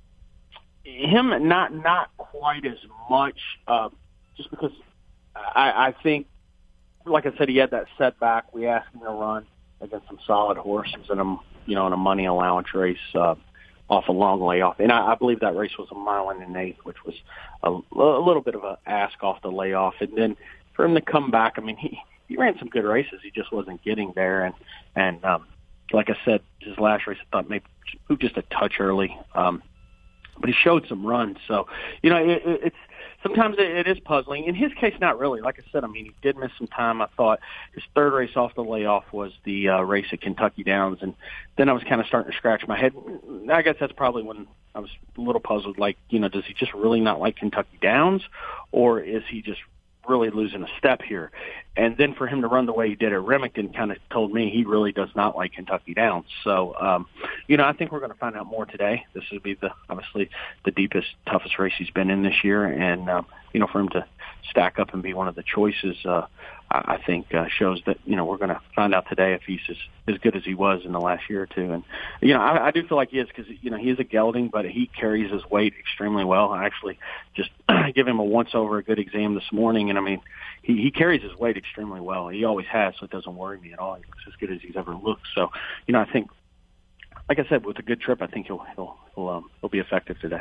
him, not not quite as much, uh, just because I, I think, like I said, he had that setback. We asked him to run against some solid horses in a you know in a money allowance race uh, off a long layoff, and I, I believe that race was a mile and an eighth, which was a, a little bit of an ask off the layoff, and then for him to come back, I mean he. He ran some good races. He just wasn't getting there. And, and um, like I said, his last race, I thought maybe moved just a touch early. Um, but he showed some runs. So, you know, it, it, it's sometimes it, it is puzzling. In his case, not really. Like I said, I mean, he did miss some time. I thought his third race off the layoff was the uh, race at Kentucky Downs. And then I was kind of starting to scratch my head. I guess that's probably when I was a little puzzled. Like, you know, does he just really not like Kentucky Downs? Or is he just really losing a step here? And then for him to run the way he did at Remington kind of told me he really does not like Kentucky Downs. So, um, you know, I think we're going to find out more today. This will be the obviously the deepest, toughest race he's been in this year. And, um, you know, for him to stack up and be one of the choices, uh, I think uh, shows that, you know, we're going to find out today if he's as, as good as he was in the last year or two. And, you know, I, I do feel like he is because, you know, he is a gelding, but he carries his weight extremely well. I actually just give him a once-over, a good exam this morning, and, I mean, he, he carries his weight extremely well. He always has, so it doesn't worry me at all. He's as good as he's ever looked. So, you know, I think, like I said, with a good trip, I think he'll he'll he'll, um, he'll be effective today.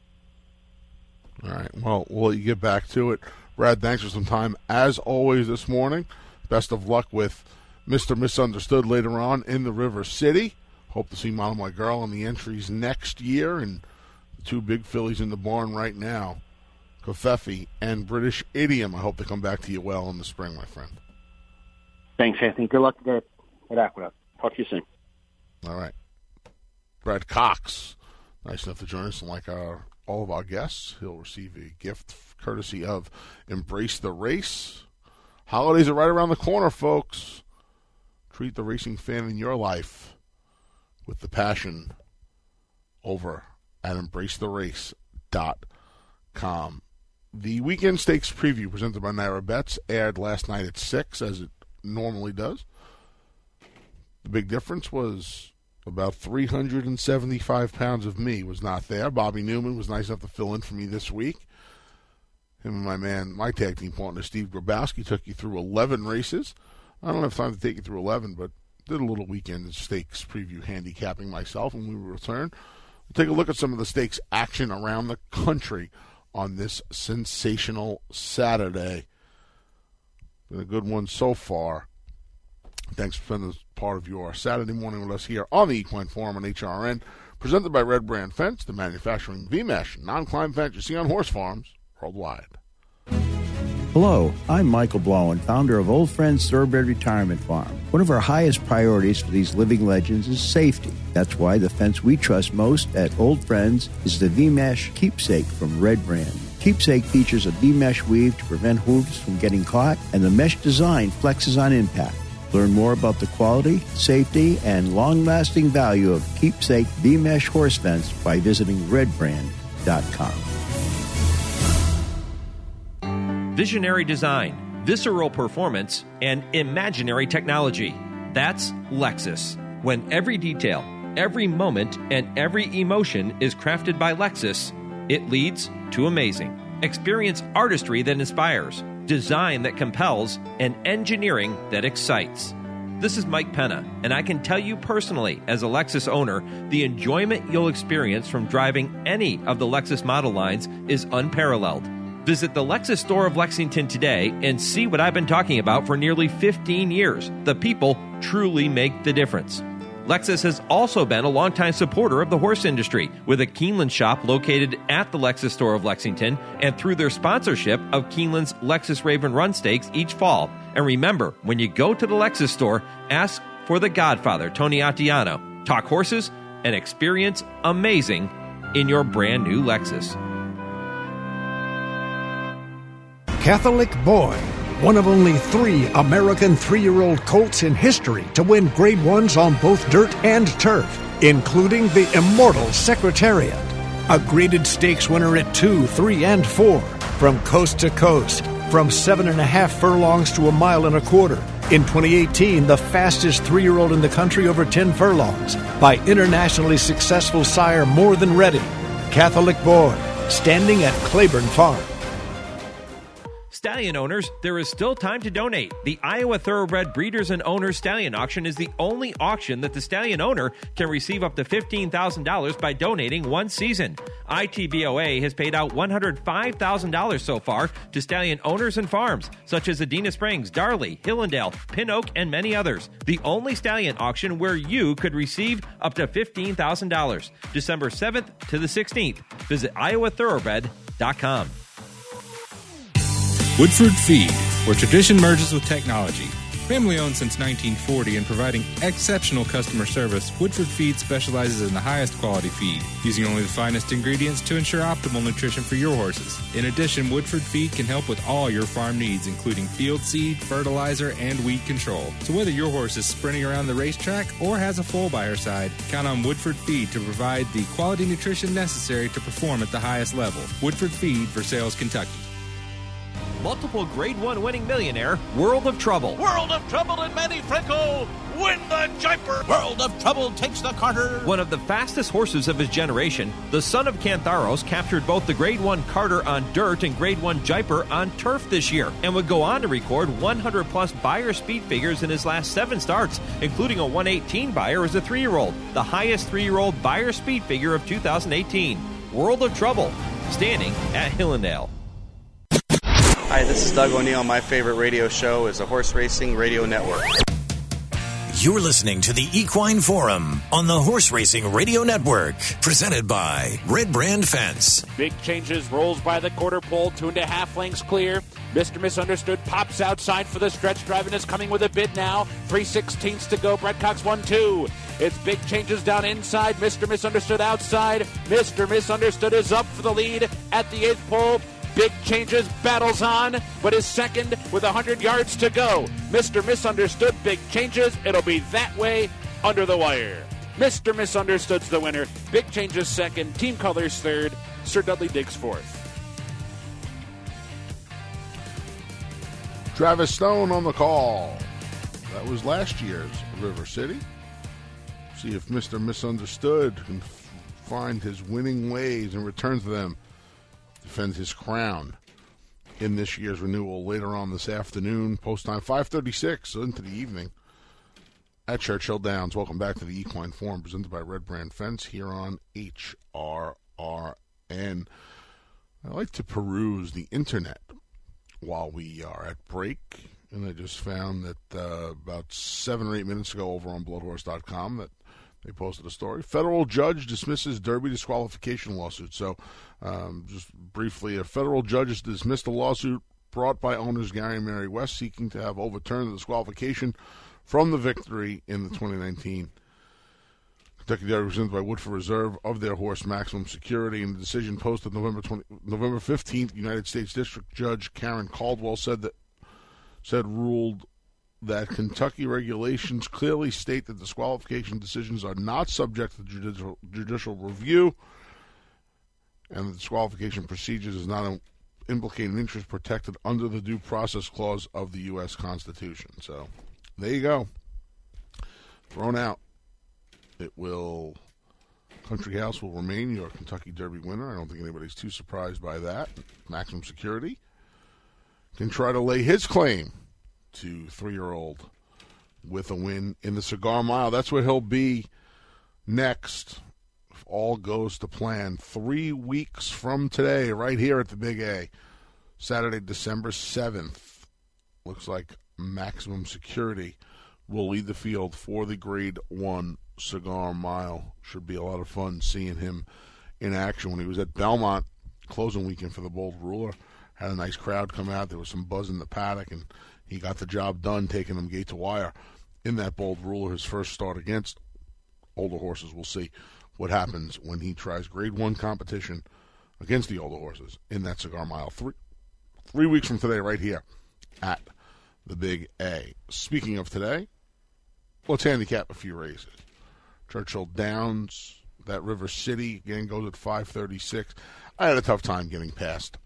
All right. Well, we'll let you get back to it. Brad, thanks for some time, as always, this morning. Best of luck with Mister Misunderstood later on in the River City. Hope to see Mama My Girl on the entries next year. And the two big fillies in the barn right now, Covfefe and British Idiom. I hope they come back to you well in the spring, my friend. Thanks, Anthony. Good luck today at Aqueduct. Talk to you soon. All right. Brad Cox, nice enough to join us, and like our, all of our guests, he'll receive a gift courtesy of Embrace the Race. Holidays are right around the corner, folks. Treat the racing fan in your life with the passion over at embrace the race dot com. The Weekend Stakes preview presented by Naira Bets aired last night at six, as it normally does. The big difference was about three hundred seventy-five pounds of me was not there. Bobby Newman was nice enough to fill in for me this week. Him and my man, my tag team partner, Steve Grabowski, took you through eleven races. I don't have time to take you through eleven, but did a little Weekend Stakes preview handicapping myself, and we will return. We'll take a look at some of the stakes action around the country on this sensational Saturday. Been a good one so far. Thanks for spending part of your Saturday morning with us here on the Equine Forum on H R N, presented by Red Brand Fence, the manufacturing V-Mesh non-climb fence you see on horse farms worldwide. Hello, I'm Michael Blowen, founder of Old Friends Thoroughbred Retirement Farm. One of our highest priorities for these living legends is safety. That's why the fence we trust most at Old Friends is the V-Mesh Keepsake from Red Brand. Keepsake features a V-Mesh weave to prevent hooves from getting caught, and the mesh design flexes on impact. Learn more about the quality, safety, and long-lasting value of Keepsake V-Mesh horse fence by visiting red brand dot com. Visionary design, visceral performance, and imaginary technology. That's Lexus. When every detail, every moment, and every emotion is crafted by Lexus, it leads to amazing. Experience artistry that inspires, design that compels, and engineering that excites. This is Mike Penna, and I can tell you personally, as a Lexus owner, the enjoyment you'll experience from driving any of the Lexus model lines is unparalleled. Visit the Lexus store of Lexington today and see what I've been talking about for nearly fifteen years. The people truly make the difference. Lexus has also been a longtime supporter of the horse industry, with a Keeneland shop located at the Lexus store of Lexington and through their sponsorship of Keeneland's Lexus Raven Run Stakes each fall. And remember, when you go to the Lexus store, ask for the Godfather, Tony Attiano. Talk horses and experience amazing in your brand new Lexus. Catholic Boy, one of only three American three-year-old colts in history to win Grade Ones on both dirt and turf, including the immortal Secretariat. A graded stakes winner at two, three, and four, from coast to coast, from seven and a half furlongs to a mile and a quarter. In twenty eighteen, the fastest three-year-old in the country over ten furlongs, by internationally successful sire More Than Ready. Catholic Boy, standing at Claiborne Farm. Stallion owners, there is still time to donate. The Iowa Thoroughbred Breeders and Owners Stallion Auction is the only auction that the stallion owner can receive up to fifteen thousand dollars by donating one season. I T B O A has paid out one hundred five thousand dollars so far to stallion owners and farms, such as Adena Springs, Darley, Hillendale, Pin Oak, and many others. The only stallion auction where you could receive up to fifteen thousand dollars. December seventh to the sixteenth. Visit iowa thoroughbred dot com. Woodford Feed, where tradition merges with technology. Family owned since nineteen forty and providing exceptional customer service, Woodford Feed specializes in the highest quality feed, using only the finest ingredients to ensure optimal nutrition for your horses. In addition, Woodford Feed can help with all your farm needs, including field seed, fertilizer, and weed control. So whether your horse is sprinting around the racetrack or has a foal by her side, count on Woodford Feed to provide the quality nutrition necessary to perform at the highest level. Woodford Feed for Sales, Kentucky. Multiple Grade One winning millionaire, World of Trouble. World of Trouble and Manny Franco win the Jaipur. World of Trouble takes the Carter. One of the fastest horses of his generation, the son of Cantharos captured both the Grade One Carter on dirt and Grade One Jaipur on turf this year, and would go on to record one hundred plus Beyer speed figures in his last seven starts, including a one eighteen Beyer as a three-year-old, the highest three-year-old Beyer speed figure of two thousand eighteen. World of Trouble, standing at Hillendale. Hi, this is Doug O'Neill. My favorite radio show is the Horse Racing Radio Network. You're listening to the Equine Forum on the Horse Racing Radio Network, presented by Red Brand Fence. Big Changes rolls by the quarter pole, two and a half lengths clear. Mister Misunderstood pops outside for the stretch drive and is coming with a bid now. Three sixteenths to go. Brett Cox one two. It's Big Changes down inside. Mister Misunderstood outside. Mister Misunderstood is up for the lead at the eighth pole. Big Changes battles on, but is second with one hundred yards to go. Mister Misunderstood, Big Changes. It'll be that way under the wire. Mister Misunderstood's the winner. Big Changes second. Team Colors third. Sir Dudley Diggs fourth. Travis Stone on the call. That was last year's River City. See if Mister Misunderstood can f- find his winning ways and return to them. Defend his crown in this year's renewal later on this afternoon. Post time five thirty-six into the evening at Churchill Downs. Welcome back to the Equine Forum presented by Red Brand Fence here on H R R N. I like to peruse the internet while we are at break, and I just found that uh, about seven or eight minutes ago over on blood horse dot com that they posted a story. Federal judge dismisses Derby disqualification lawsuit. So, um, just briefly, a federal judge has dismissed a lawsuit brought by owners Gary and Mary West seeking to have overturned the disqualification from the victory in the twenty nineteen Kentucky Derby presented by Woodford Reserve of their horse Maximum Security. In the decision posted November twentieth, November fifteenth, United States District Judge Karen Caldwell said that said ruled that Kentucky regulations clearly state that disqualification decisions are not subject to judicial, judicial review, and the disqualification procedures does not implicate an interest protected under the Due Process Clause of the U S Constitution. So, there you go. Thrown out. It will, Country House will remain your Kentucky Derby winner. I don't think anybody's too surprised by that. Maximum Security can try to lay his claim to three-year-old with a win in the Cigar Mile. That's where he'll be next, if all goes to plan. Three weeks from today, right here at the Big A, Saturday, December seventh. Looks like Maximum Security will lead the field for the Grade one Cigar Mile. Should be a lot of fun seeing him in action. When he was at Belmont closing weekend for the Bold Ruler, had a nice crowd come out. There was some buzz in the paddock, and he got the job done, taking them gate to wire in that Bold Ruler, his first start against older horses. We'll see what happens when he tries Grade one competition against the older horses in that Cigar Mile. Three, three weeks from today, right here at the Big A. Speaking of today, let's handicap a few races. Churchill Downs, that River City, again, goes at five thirty-six. I had a tough time getting past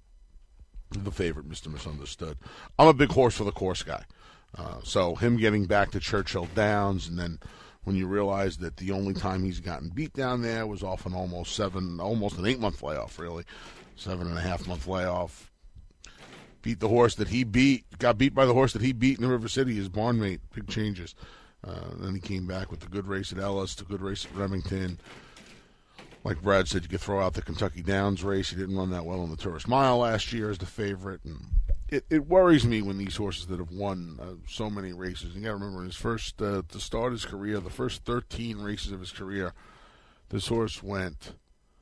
the favorite, Mister Misunderstood. I'm a big horse for the course guy. Uh, so him getting back to Churchill Downs, and then when you realize that the only time he's gotten beat down there was off an almost seven, almost an eight-month layoff, really. Seven and a half month layoff. Beat the horse that he beat, got beat by the horse that he beat in the River City, his barn mate. Big changes. Uh, then he came back with the good race at Ellis, the good race at Remington. Like Brad said, you could throw out the Kentucky Downs race. He didn't run that well in the Tourist Mile last year as the favorite. And it, it worries me when these horses that have won uh, so many races. You got to remember, in his first, uh, to start his career, the first thirteen races of his career, this horse went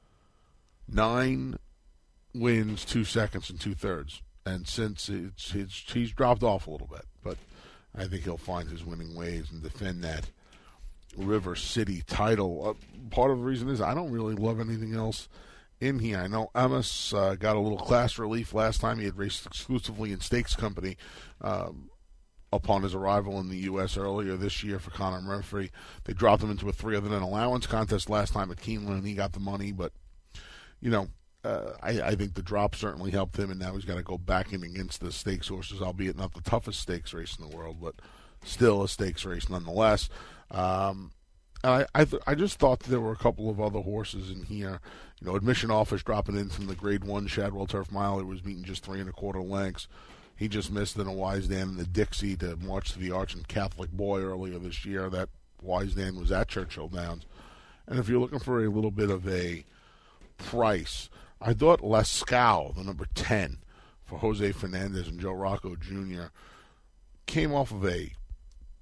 nine wins, two seconds, and two thirds. And since it's, it's he's dropped off a little bit, but I think he'll find his winning ways and defend that River City title. Uh, part of the reason is I don't really love anything else in here. I know Amos uh, got a little class relief last time. He had raced exclusively in Stakes Company um, upon his arrival in the U S earlier this year for Conor Murphy. They dropped him into a three other than allowance contest last time at Keeneland, and he got the money. But, you know, uh, I, I think the drop certainly helped him, and now he's got to go back in against the stakes horses, albeit not the toughest stakes race in the world, but still a stakes race nonetheless. Um, and I I, th- I just thought there were a couple of other horses in here. You know, Admission Office dropping in from the Grade One Shadwell Turf Mile. He was beating just three and a quarter lengths. He just missed in a Wise Dan in the Dixie to march to the Arch and Catholic Boy earlier this year. That Wise Dan was at Churchill Downs. And if you're looking for a little bit of a price, I thought Lascaux, the number ten for Jose Fernandez and Joe Rocco Junior, came off of a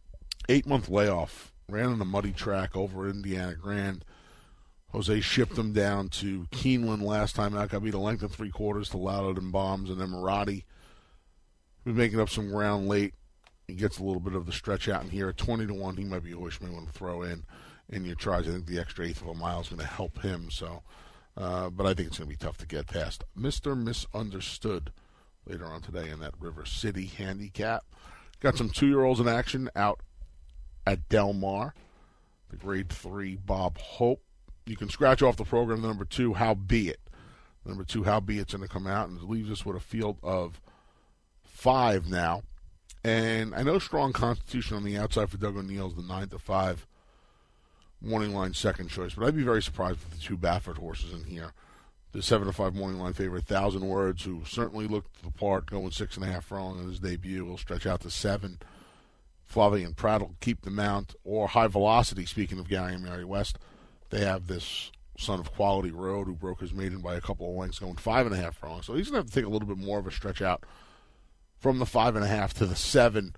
eight-month layoff. Ran on a muddy track over Indiana Grand. Jose shipped him down to Keeneland last time out. Got beat a length and three quarters to Loudon and Bombs, and then Emirati. He was making up some ground late. He gets a little bit of the stretch out in here. At twenty to one, he might be a horse you may want to throw in in your tries. I think the extra eighth of a mile is going to help him. So, uh, but I think it's going to be tough to get past. Mister Misunderstood later on today in that River City handicap. Got some two-year-olds in action out at Del Mar. The grade three Bob Hope. You can scratch off the program, the number two, How Be It. The number two, How Be It's going to come out, and it leaves us with a field of five now. And I know Strong Constitution on the outside for Doug O'Neill's the nine to five morning line second choice, but I'd be very surprised with the two Baffert horses in here. The seven to five morning line favorite, Thousand Words, who certainly looked the part, going six and a half furlong in his debut. Will stretch out to seven. Flavian Pratt will keep the mount, or High Velocity, speaking of Gary and Mary West. They have this son of Quality Road who broke his maiden by a couple of lengths, going five and a half furlong. So he's going to have to take a little bit more of a stretch out from the five and a half to the seven.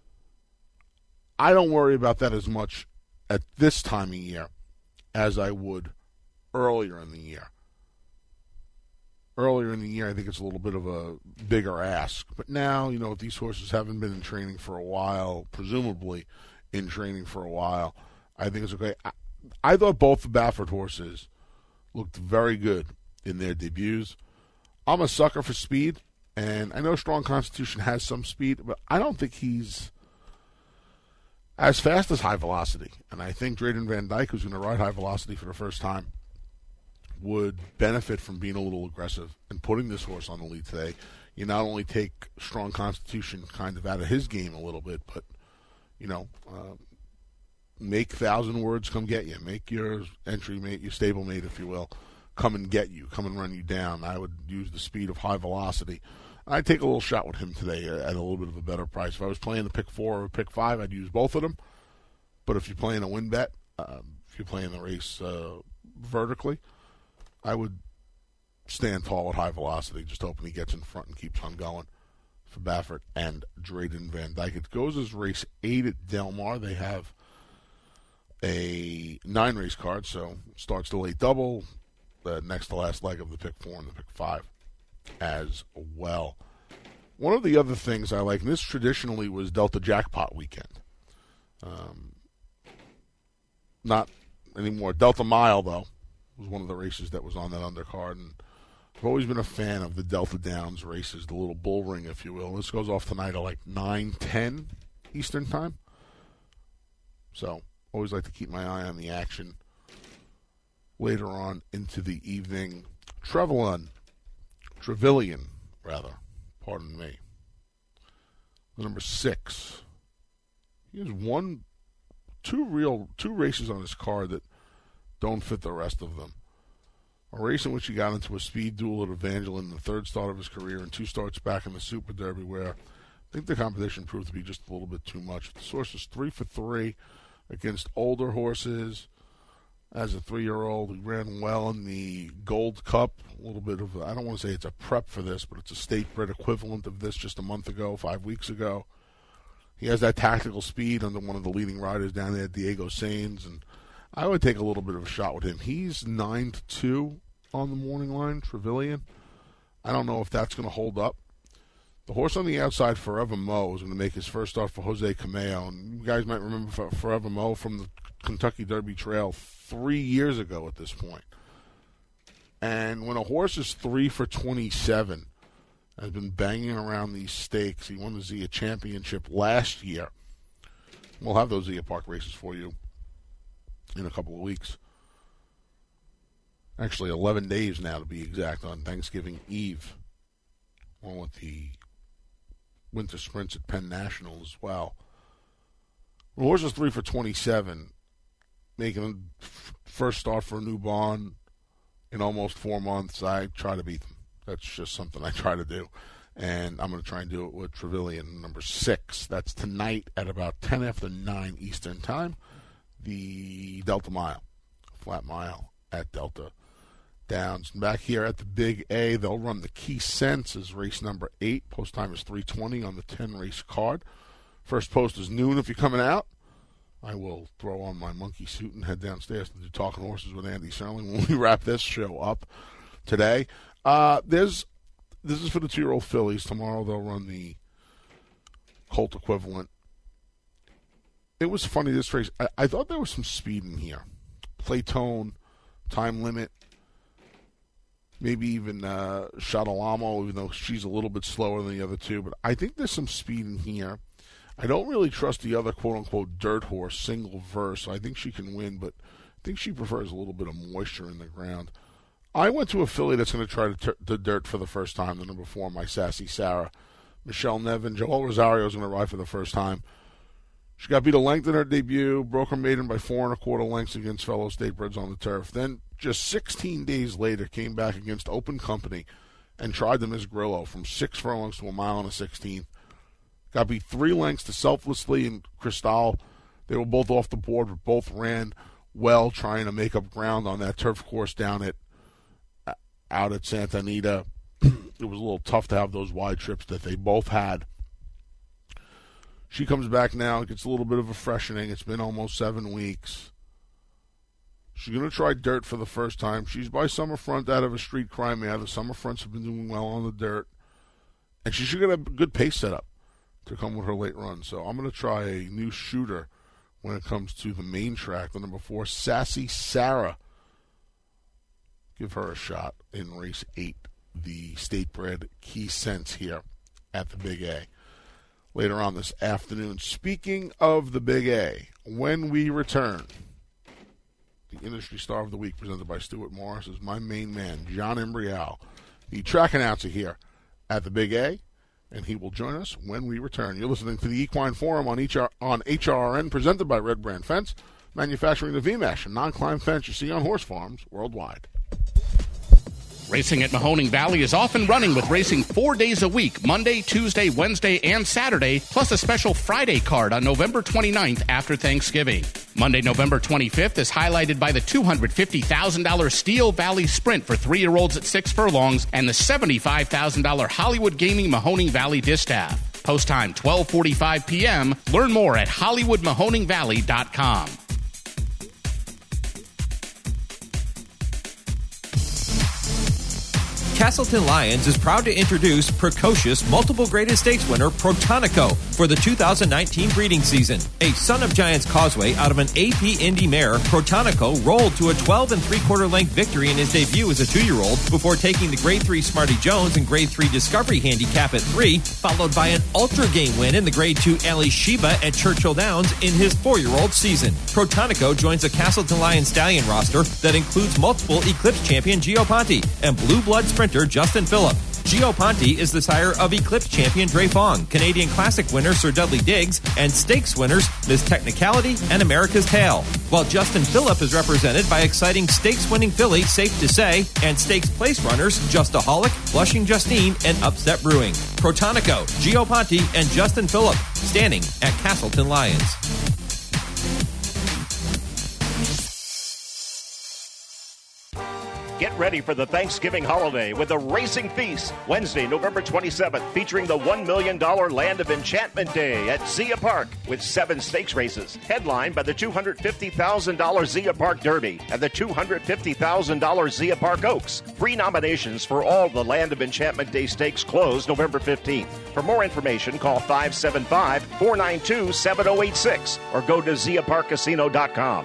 I don't worry about that as much at this time of year as I would earlier in the year. Earlier in the year, I think it's a little bit of a bigger ask. But now, you know, if these horses haven't been in training for a while, presumably in training for a while, I think it's okay. I, I thought both the Baffert horses looked very good in their debuts. I'm a sucker for speed, and I know Strong Constitution has some speed, but I don't think he's as fast as High Velocity. And I think Drayden Van Dyke, who's going to ride High Velocity for the first time, would benefit from being a little aggressive and putting this horse on the lead today. You not only take Strong Constitution kind of out of his game a little bit, but, you know, uh, make Thousand Words come get you. Make your entry mate, your stablemate, if you will, come and get you, come and run you down. I would use the speed of High Velocity. I'd take a little shot with him today at a little bit of a better price. If I was playing the pick four or pick five, I'd use both of them. But if you're playing a win bet, um, if you're playing the race uh, vertically, I would stand tall at High Velocity, just hoping he gets in front and keeps on going for Baffert and Drayden Van Dyke. It goes as race eight at Del Mar. They have a nine-race card, so starts the late double, the next to last leg of the pick four and the pick five as well. One of the other things I like, and this traditionally was Delta Jackpot weekend. Um, not anymore. Delta Mile, though, was one of the races that was on that undercard, and I've always been a fan of the Delta Downs races, the little bull ring, if you will. This goes off tonight at like nine ten Eastern time. So, always like to keep my eye on the action later on into the evening. Trevelyan, Trevelyan, rather, pardon me. The number six. He has one, two real, two races on his card that don't fit the rest of them. A race in which he got into a speed duel at Evangeline, the third start of his career, and two starts back in the Super Derby, where I think the competition proved to be just a little bit too much. The source is three for three against older horses. As a three-year-old, he ran well in the Gold Cup. A little bit of, I don't want to say it's a prep for this, but it's a state-bred equivalent of this just a month ago, five weeks ago. He has that tactical speed under one of the leading riders down there, Diego Sainz, and I would take a little bit of a shot with him. He's nine to two on the morning line, Trevelyan. I don't know if that's going to hold up. The horse on the outside, Forever Mo, is going to make his first start for Jose Cameo. And you guys might remember Forever Mo from the Kentucky Derby Trail three years ago at this point. And when a horse is three for twenty-seven, has been banging around these stakes, he won the Zia Championship last year. We'll have those Zia Park races for you in a couple of weeks. Actually, eleven days now to be exact, on Thanksgiving Eve, along with the Winter Sprints at Penn National as well. The horse is three for twenty-seven, making a first start for a new bond in almost four months. I try to beat them. That's just something I try to do. And I'm going to try and do it with Trevelyan, number six. That's tonight at about ten after nine Eastern Time. The Delta Mile, flat mile at Delta Downs. And back here at the Big A, they'll run the Key Sense as race number eight. Post time is three twenty on the ten-race card. First post is noon if you're coming out. I will throw on my monkey suit and head downstairs to do Talking Horses with Andy Serling when we wrap this show up today. Uh, there's This is for the two-year-old fillies. Tomorrow they'll run the colt equivalent. It was funny, this race. I, I thought there was some speed in here. Play tone, time limit, maybe even uh, Shadalamo, even though she's a little bit slower than the other two. But I think there's some speed in here. I don't really trust the other quote-unquote dirt horse, Single Verse. I think she can win, but I think she prefers a little bit of moisture in the ground. I went to a filly that's going to try to t- the dirt for the first time, the number four, my Sassy Sarah. Michelle Nevin, Joel Rosario is going to ride for the first time. She got beat a length in her debut, broke her maiden by four and a quarter lengths against fellow statebreds on the turf. Then, just sixteen days later, came back against Open Company and tried the Miss Grillo from six furlongs to a mile and a sixteenth. Got beat three lengths to Selflessly and Cristal. They were both off the board, but both ran well, trying to make up ground on that turf course down at out at Santa Anita. It was a little tough to have those wide trips that they both had. She comes back now, gets a little bit of a freshening. It's been almost seven weeks. She's going to try dirt for the first time. She's by Summerfront out of a street crime mare. The Summerfronts have been doing well on the dirt. And she should get a good pace setup to come with her late run. So I'm going to try a new shooter when it comes to the main track. The number four, Sassy Sarah. Give her a shot in race eight, the statebred Key Sense here at the Big A later on this afternoon. Speaking of the Big A, when we return, the Industry Star of the Week presented by Stuart Morris is my main man, John Imbrial, the track announcer here at the Big A, and he will join us when we return. You're listening to the Equine Forum on, H R, on H R R N, presented by Red Brand Fence, manufacturing the V MESH, a non-climb fence you see on horse farms worldwide. Racing at Mahoning Valley is off and running with racing four days a week, Monday, Tuesday, Wednesday, and Saturday, plus a special Friday card on November twenty-ninth after Thanksgiving. Monday, November twenty-fifth is highlighted by the two hundred fifty thousand dollars Steel Valley Sprint for three-year-olds at six furlongs and the seventy-five thousand dollars Hollywood Gaming Mahoning Valley Distaff. Post time twelve forty-five p.m. Learn more at hollywood mahoning valley dot com. Castleton Lions is proud to introduce precocious multiple graded stakes winner Protonico for the two thousand nineteen breeding season. A Son of Giants Causeway out of an A P Indy mare, Protonico rolled to a twelve and three quarter length victory in his debut as a two-year-old before taking the Grade three Smarty Jones and Grade three Discovery Handicap at three, followed by an Ultra Game win in the Grade two Ali Sheba at Churchill Downs in his four-year-old season. Protonico joins a Castleton Lions stallion roster that includes multiple Eclipse champion Gio Ponte and Blue Blood sprinter Justin Phillip. Gio Ponte is the sire of Eclipse champion Dre Fong, Canadian Classic winner Sir Dudley Diggs, and stakes winners Miss Technicality and America's Tale. While Justin Phillip is represented by exciting stakes-winning filly Safe to Say and stakes place runners Justaholic, Blushing Justine, and Upset Brewing. Protonico, Gio Ponte, and Justin Phillip, standing at Castleton Lions. Get ready for the Thanksgiving holiday with the Racing Feast, Wednesday, November twenty-seventh, featuring the one million dollars Land of Enchantment Day at Zia Park with seven stakes races, headlined by the two hundred fifty thousand dollars Zia Park Derby and the two hundred fifty thousand dollars Zia Park Oaks. Free nominations for all the Land of Enchantment Day stakes close November fifteenth. For more information, call five seven five, four nine two, seven oh eight six or go to zia park casino dot com.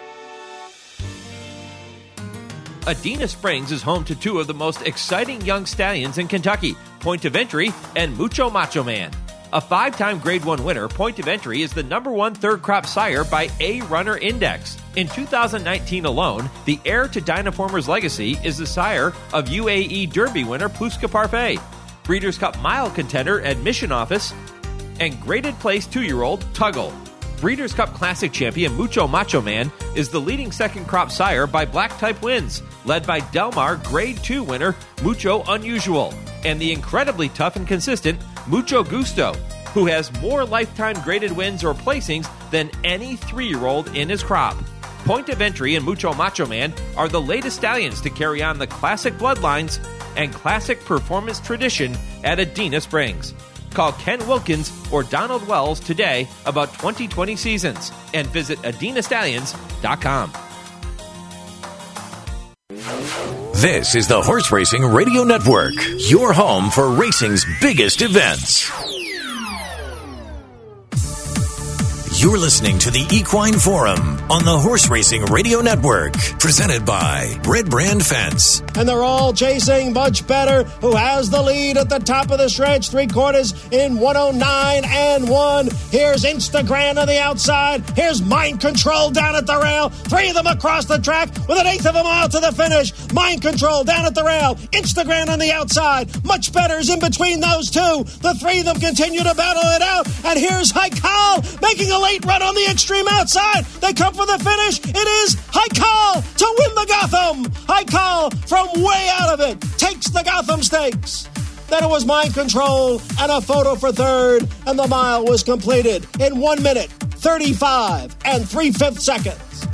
Adena Springs is home to two of the most exciting young stallions in Kentucky, Point of Entry and Mucho Macho Man. A five-time Grade one winner, Point of Entry is the number one third-crop sire by A Runner Index. In two thousand nineteen alone, the heir to Dynaformer's legacy is the sire of U A E Derby winner Pluska Parfait, Breeders' Cup Mile contender Admission Office, and graded place two-year-old Tuggle. Breeders' Cup Classic champion Mucho Macho Man is the leading second-crop sire by Black-type wins, led by Delmar Grade two winner Mucho Unusual, and the incredibly tough and consistent Mucho Gusto, who has more lifetime graded wins or placings than any three-year-old in his crop. Point of Entry and Mucho Macho Man are the latest stallions to carry on the classic bloodlines and classic performance tradition at Adena Springs. Call Ken Wilkins or Donald Wells today about twenty twenty seasons and visit adina stallions dot com. This is the Horse Racing Radio Network, your home for racing's biggest events. You're listening to the Equine Forum on the Horse Racing Radio Network, presented by Red Brand Fence. And they're all chasing Much Better, who has the lead at the top of the stretch, three quarters in one oh nine and one. Here's Instagram on the outside. Here's Mind Control down at the rail. Three of them across the track with an eighth of a mile to the finish. Mind Control down at the rail. Instagram on the outside. Much Better's in between those two. The three of them continue to battle it out. And here's Haikal making a late run on the extreme outside. They come for the finish. It is Haikal to win the Gotham. Haikal from way out of it takes the Gotham Stakes. Then it was Mind Control and a photo for third, and the mile was completed in one minute, thirty-five and three-fifths seconds.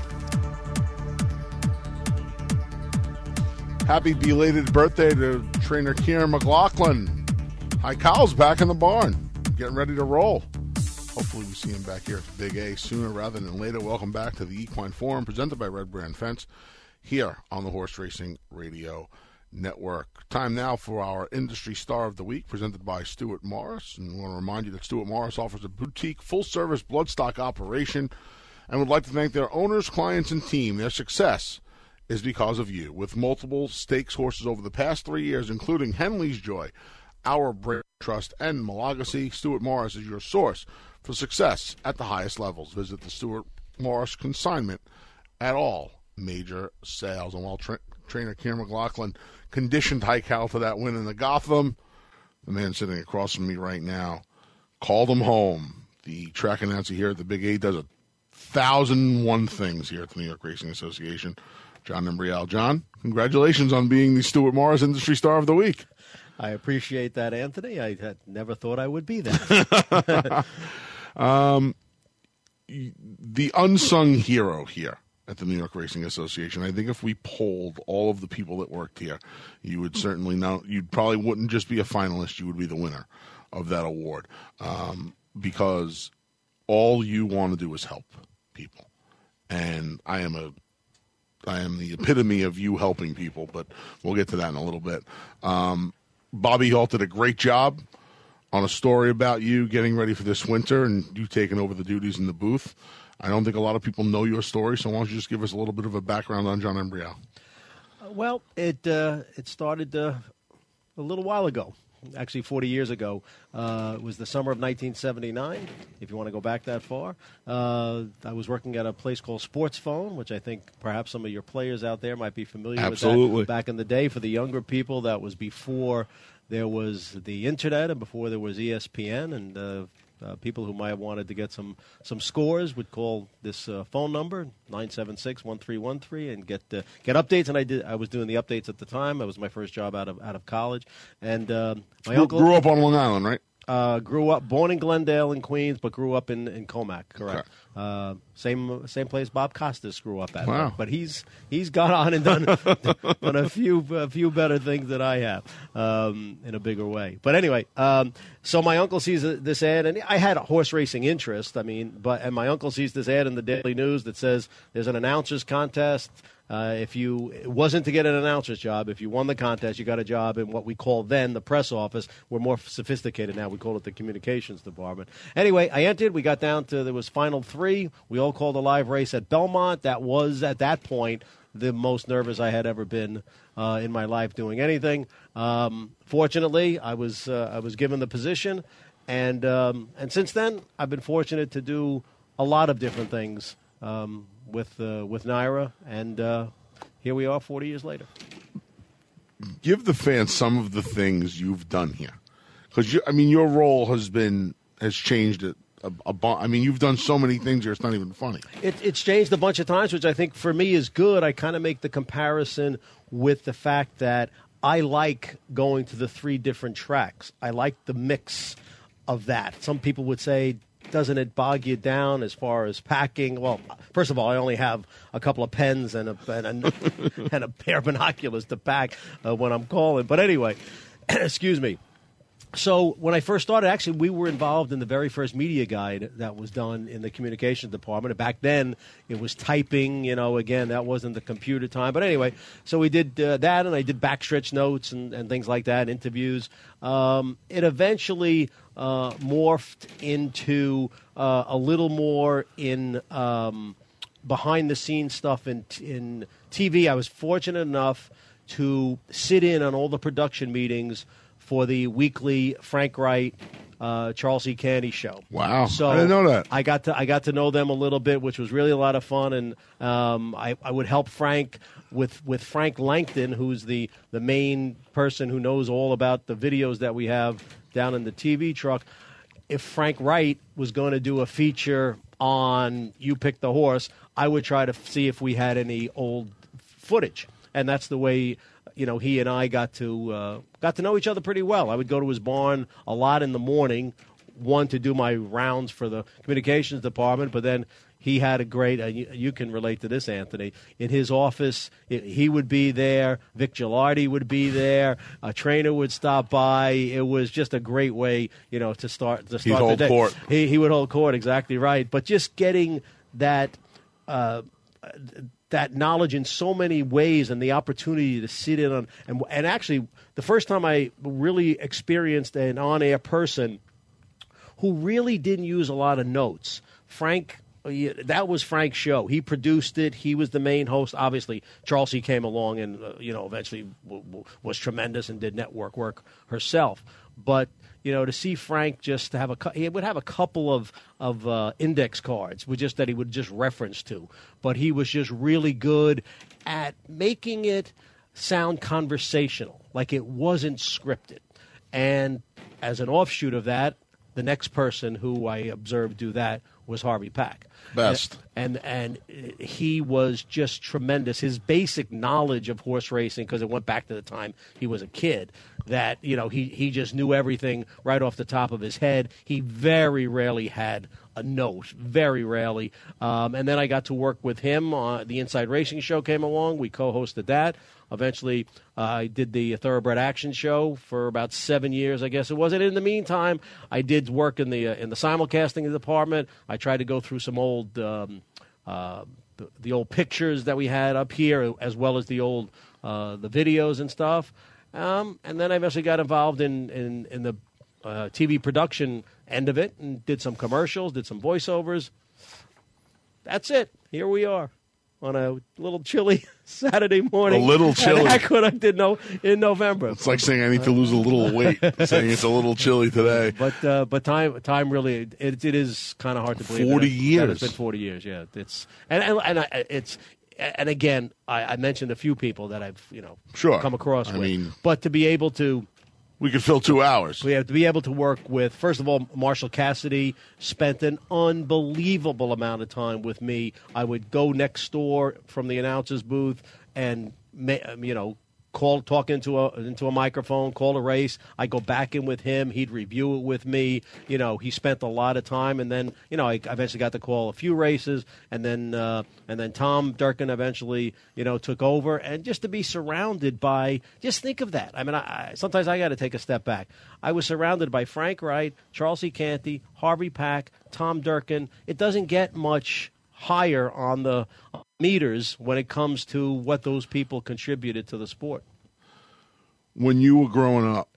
Happy belated birthday to trainer Kieran McLaughlin. Haikal's back in the barn, getting ready to roll. Hopefully we see him back here at Big A sooner rather than later. Welcome back to the Equine Forum, presented by Red Brand Fence, here on the Horse Racing Radio Network. Time now for our Industry Star of the Week, presented by Stuart Morris. And we want to remind you that Stuart Morris offers a boutique, full-service bloodstock operation and would like to thank their owners, clients, and team. Their success is because of you. With multiple stakes horses over the past three years, including Henley's Joy, Our Brand Trust, and Malagasy, Stuart Morris is your source for success at the highest levels. Visit the Stuart Morris consignment at all major sales. And while tra- trainer Kieran McLaughlin conditioned Haikal to that win in the Gotham, the man sitting across from me right now called him home. The track announcer here at the Big A does a thousand and one things here at the New York Racing Association. John Embrial. John, congratulations on being the Stuart Morris Industry Star of the Week. I appreciate that, Anthony. I had never thought I would be that. um, the unsung hero here at the New York Racing Association. I think if we polled all of the people that worked here, you would certainly know. You probably wouldn't just be a finalist; you would be the winner of that award, um, because all you want to do is help people. And I am a, I am the epitome of you helping people. But we'll get to that in a little bit. Um, Bobby Holt did a great job on a story about you getting ready for this winter and you taking over the duties in the booth. I don't think a lot of people know your story, so why don't you just give us a little bit of a background on John Embrial? Uh, well, it uh, it started uh, a little while ago, actually forty years ago. Uh, it was the summer of nineteen seventy-nine, if you want to go back that far. Uh, I was working at a place called Sports Phone, which I think perhaps some of your players out there might be familiar Absolutely. with that. Back in the day, for the younger people, that was before there was the Internet and before there was E S P N, and uh, Uh, people who might have wanted to get some, some scores would call this uh, phone number, nine seven six, one three one three, and get uh, get updates. And I did. I was doing the updates at the time. That was my first job out of out of college. And uh, my grew, uncle grew up on Long Island, right? Uh, grew up, born in Glendale in Queens, but grew up in, in Comac, correct. Okay. Uh, same same place Bob Costas grew up at. Wow. But, but he's he's gone on and done, done a few a few better things than I have um, in a bigger way. But anyway, um, so my uncle sees this ad, and I had a horse racing interest. I mean, but and my uncle sees this ad in the Daily News that says there's an announcers contest. Uh, if you it wasn't to get an announcer's job, if you won the contest, you got a job in what we called then the press office. We're more sophisticated now. We call it the communications department. Anyway, I entered. We got down to, there was final three. We all called a live race at Belmont. That was, at that point, the most nervous I had ever been uh, in my life doing anything. Um, fortunately, I was uh, I was given the position. And, um, and since then, I've been fortunate to do a lot of different things um with uh, with Naira, and uh, here we are forty years later. Give the fans some of the things you've done here, because I mean your role has been has changed a, a, a bu- I mean you've done so many things here, it's not even funny. It, it's changed a bunch of times, which I think for me is good. I kind of make the comparison with the fact that I like going to the three different tracks. I like the mix of that. Some people would say, doesn't it bog you down as far as packing? Well, first of all, I only have a couple of pens and a and a, and a pair of binoculars to pack uh, when I'm calling. But anyway, excuse me. So when I first started, actually, we were involved in the very first media guide that was done in the communications department. And back then, it was typing. You know, again, that wasn't the computer time. But anyway, so we did uh, that, and I did backstretch notes and, and things like that, interviews. Um, it eventually uh, morphed into uh, a little more in um, behind-the-scenes stuff in, in T V. I was fortunate enough to sit in on all the production meetings for the weekly Frank Wright, uh, Charles E. Canty show. Wow, so I didn't know that. I got to I got to know them a little bit, which was really a lot of fun, and um, I, I would help Frank with with Frank Langton, who's the the main person who knows all about the videos that we have down in the T V truck. If Frank Wright was going to do a feature on You Pick the Horse, I would try to see if we had any old footage, and that's the way. You know, he and I got to uh, got to know each other pretty well. I would go to his barn a lot in the morning, one to do my rounds for the communications department, but then he had a great, uh, you, you can relate to this, Anthony, in his office, it, he would be there, Vic Gilardi would be there, a trainer would stop by. It was just a great way, you know, to start, to start He'd the hold day. court. He, he would hold court, exactly right. But just getting that... Uh, that knowledge in so many ways and the opportunity to sit in on and, and actually the first time I really experienced an on-air person who really didn't use a lot of notes. Frank, that was Frank's show. He produced it. He was the main host. Obviously, Charles C. came along and uh, you know eventually w- w- was tremendous and did network work herself. But you know, to see Frank just have a he would have a couple of of uh, index cards, with just that he would just reference to, but he was just really good at making it sound conversational, like it wasn't scripted. And as an offshoot of that, the next person who I observed do that was Harvey Pack. Best. And and he was just tremendous. His basic knowledge of horse racing, because it went back to the time he was a kid, that, you know, he, he just knew everything right off the top of his head. He very rarely had a note, very rarely. Um, and then I got to work with him. On the Inside Racing Show came along. We co-hosted that. Eventually, uh, I did the Thoroughbred Action Show for about seven years, I guess it was. And in the meantime, I did work in the uh, in the simulcasting department. I tried to go through some old um, uh, the, the old pictures that we had up here, as well as the old uh, the videos and stuff. Um, and then I eventually got involved in in, in the uh, T V production end of it, and did some commercials, did some voiceovers. That's it. Here we are on a little chilly Saturday morning. A little chilly. And that's what I did no, in November. It's like saying I need to lose a little weight, saying it's a little chilly today. But uh, but time time really it, it is kind of hard to believe. Forty that it, years. That it's been forty years. Yeah, it's and and, and I, it's and again I, I mentioned a few people that I've you know Sure. come across I with. mean- but to be able to. We could fill two hours. We have to be able to work with, first of all, Marshall Cassidy spent an unbelievable amount of time with me. I would go next door from the announcer's booth and, you know, call, talk into a into a microphone, call a race. I go back in with him. He'd review it with me. You know, he spent a lot of time, and then you know, I eventually got to call a few races, and then uh, and then Tom Durkin eventually, you know, took over, and just to be surrounded by, just think of that. I mean, I, I, sometimes I got to take a step back. I was surrounded by Frank Wright, Charles E. Canty, Harvey Pack, Tom Durkin. It doesn't get much higher on the meters when it comes to what those people contributed to the sport. When you were growing up,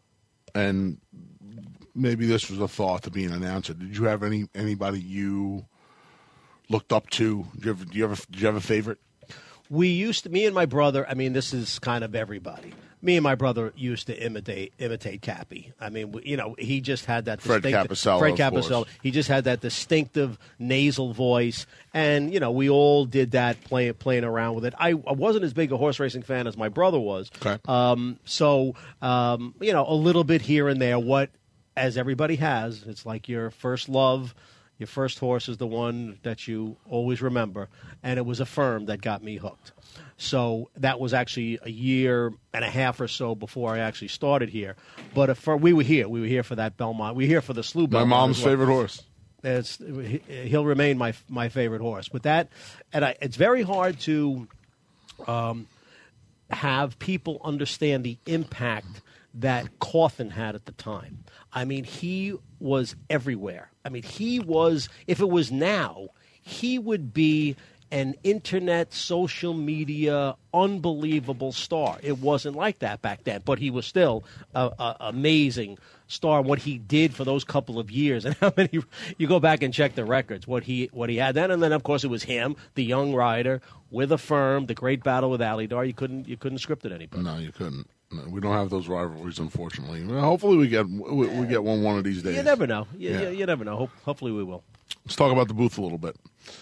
and maybe this was a thought to be an announcer, did you have any anybody you looked up to? Did you ever, do you ever, did you have a favorite? We used to, me and my brother, I mean, this is kind of everybody. Me and my brother used to imitate imitate Cappy. I mean, we- you know, he just had that Fred distinctive, Capicello, Fred of Capicello. course. He just had that distinctive nasal voice, and you know, we all did that, playing playing around with it. I, I wasn't as big a horse racing fan as my brother was. Okay. Um, so um, you know, a little bit here and there. What, as everybody has, it's like your first love. Your first horse is the one that you always remember, and it was Affirm that got me hooked. So that was actually a year and a half or so before I actually started here. But Affirm, we were here. We were here for that Belmont. We were here for the Slew My Belmont. mom's as well. favorite horse. It's, he- he'll remain my my favorite horse. But that, and I, it's very hard to um, have people understand the impact that Cawthon had at the time. I mean, he was everywhere. I mean, he was, if it was now, he would be an internet, social media, unbelievable star. It wasn't like that back then, but he was still an amazing star. What he did for those couple of years, and how many you go back and check the records, what he what he had then, and then of course it was him, the young rider with a firm, the great battle with Alydar. You couldn't you couldn't script it any better. No, you couldn't. No, we don't have those rivalries, unfortunately. Well, hopefully, we get we, we get one one of these days. You never know. You, Yeah. you, you never know. Hope, hopefully, we will. Let's talk about the booth a little bit.